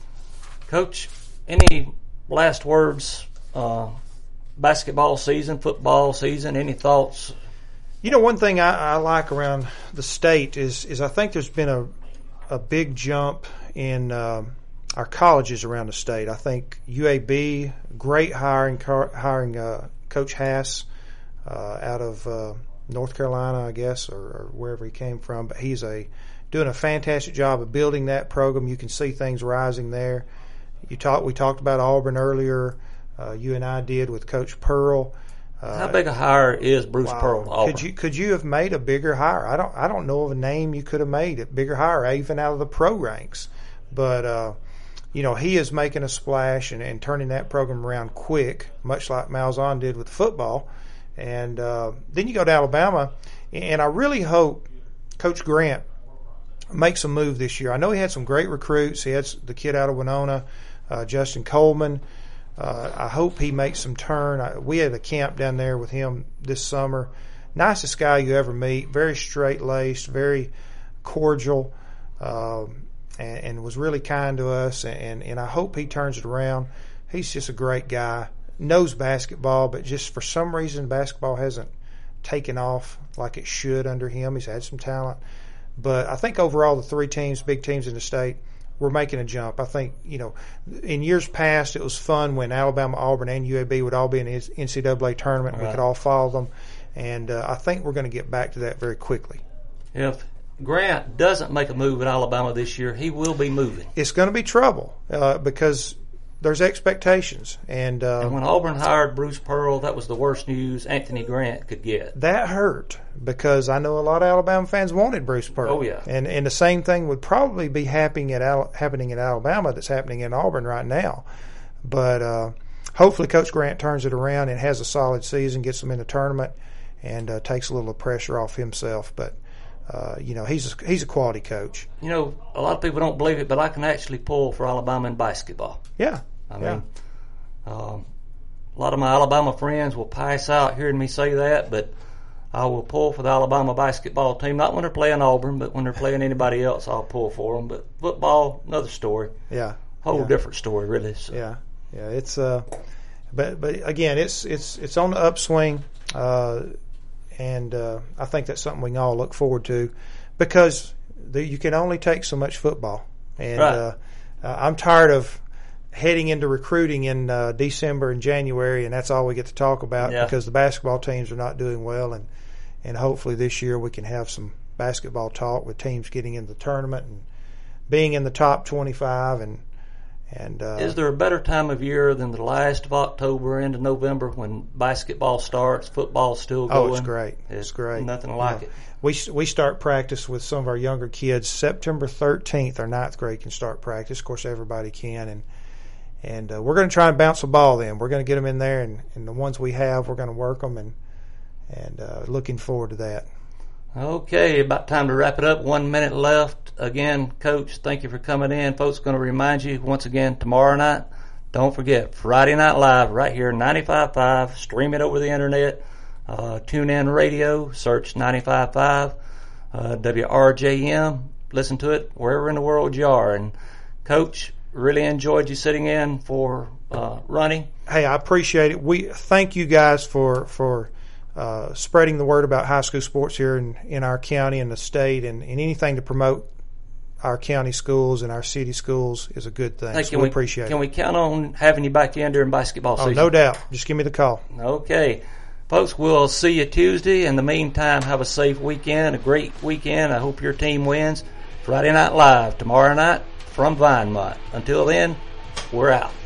Coach, any last words? Uh, basketball season, football season, any thoughts? You know, one thing I, I like around the state is is I think there's been a a big jump in uh, our colleges around the state. I think U A B, great hiring hiring uh, Coach Hass uh, out of uh, North Carolina, I guess, or, or wherever he came from. But he's a doing a fantastic job of building that program. You can see things rising there. You talk, we talked about Auburn earlier. Uh, you and I did with Coach Pearl. Uh, How big a hire is Bruce wow. Pearl? Auburn? Could you could you have made a bigger hire? I don't I don't know of a name you could have made a bigger hire, even out of the pro ranks. But uh, you know, he is making a splash and, and turning that program around quick, much like Malzahn did with football. And uh, then you go to Alabama, and I really hope Coach Grant makes a move this year. I know he had some great recruits. He had the kid out of Winona, uh, Justin Coleman. Uh, I hope he makes some turn. I, we had a camp down there with him this summer. Nicest guy you ever meet. Very straight-laced, very cordial, um, and, and was really kind to us. And, and I hope he turns it around. He's just a great guy. Knows basketball, but just for some reason basketball hasn't taken off like it should under him. He's had some talent. But I think overall the three teams, big teams in the state, we're making a jump. I think, you know, in years past it was fun when Alabama, Auburn, and U A B would all be in the N C double A tournament. Right. We could all follow them. And uh, I think we're going to get back to that very quickly. If Grant doesn't make a move at Alabama this year, he will be moving. It's going to be trouble uh, because there's expectations. And, uh, and when Auburn hired Bruce Pearl, that was the worst news Anthony Grant could get. That hurt because I know a lot of Alabama fans wanted Bruce Pearl. Oh, yeah. And and the same thing would probably be happening at Al- happening in Alabama that's happening in Auburn right now. But uh, hopefully Coach Grant turns it around and has a solid season, gets them in the tournament, and uh, takes a little pressure off himself. But Uh, you know, he's a, he's a quality coach. You know, a lot of people don't believe it, but I can actually pull for Alabama in basketball. Yeah. I yeah. mean, um, a lot of my Alabama friends will pass out hearing me say that, but I will pull for the Alabama basketball team. Not when they're playing Auburn, but when they're playing anybody else, I'll pull for them. But football, another story. Yeah. Whole yeah. different story, really. So. Yeah. Yeah. It's uh, but but again, it's it's it's on the upswing. Uh, And uh, I think that's something we can all look forward to, because the, you can only take so much football. And right. uh, uh, I'm tired of heading into recruiting in uh, December and January, and that's all we get to talk about yeah. because the basketball teams are not doing well. And, and hopefully this year we can have some basketball talk with teams getting into the tournament and being in the top twenty-five. And And uh, is there a better time of year than the last of October into November when basketball starts, football's still going? Oh, it's great. It's, it's great. Nothing like yeah. it. We we start practice with some of our younger kids September thirteenth. Our ninth grade can start practice. Of course, everybody can, and and uh, we're going to try and bounce a ball. Then we're going to get them in there, and, and the ones we have, we're going to work them, and and uh, looking forward to that. Okay, about time to wrap it up. One minute left. Again, Coach, thank you for coming in. Folks, going to remind you once again, tomorrow night, don't forget, Friday Night Live right here, ninety-five point five. Stream it over the Internet. Uh, tune in radio, search ninety-five point five, uh, W R J M. Listen to it wherever in the world you are. And, Coach, really enjoyed you sitting in for uh, Ronnie. Hey, I appreciate it. We thank you guys for for – Uh, spreading the word about high school sports here in, in our county and the state, and, and anything to promote our county schools and our city schools is a good thing. Hey, so can we, we appreciate can it. Can we count on having you back in during basketball oh, season? No doubt. Just give me the call. Okay. Folks, we'll see you Tuesday. In the meantime, have a safe weekend, a great weekend. I hope your team wins. Friday Night Live tomorrow night from Vinemont. Until then, we're out.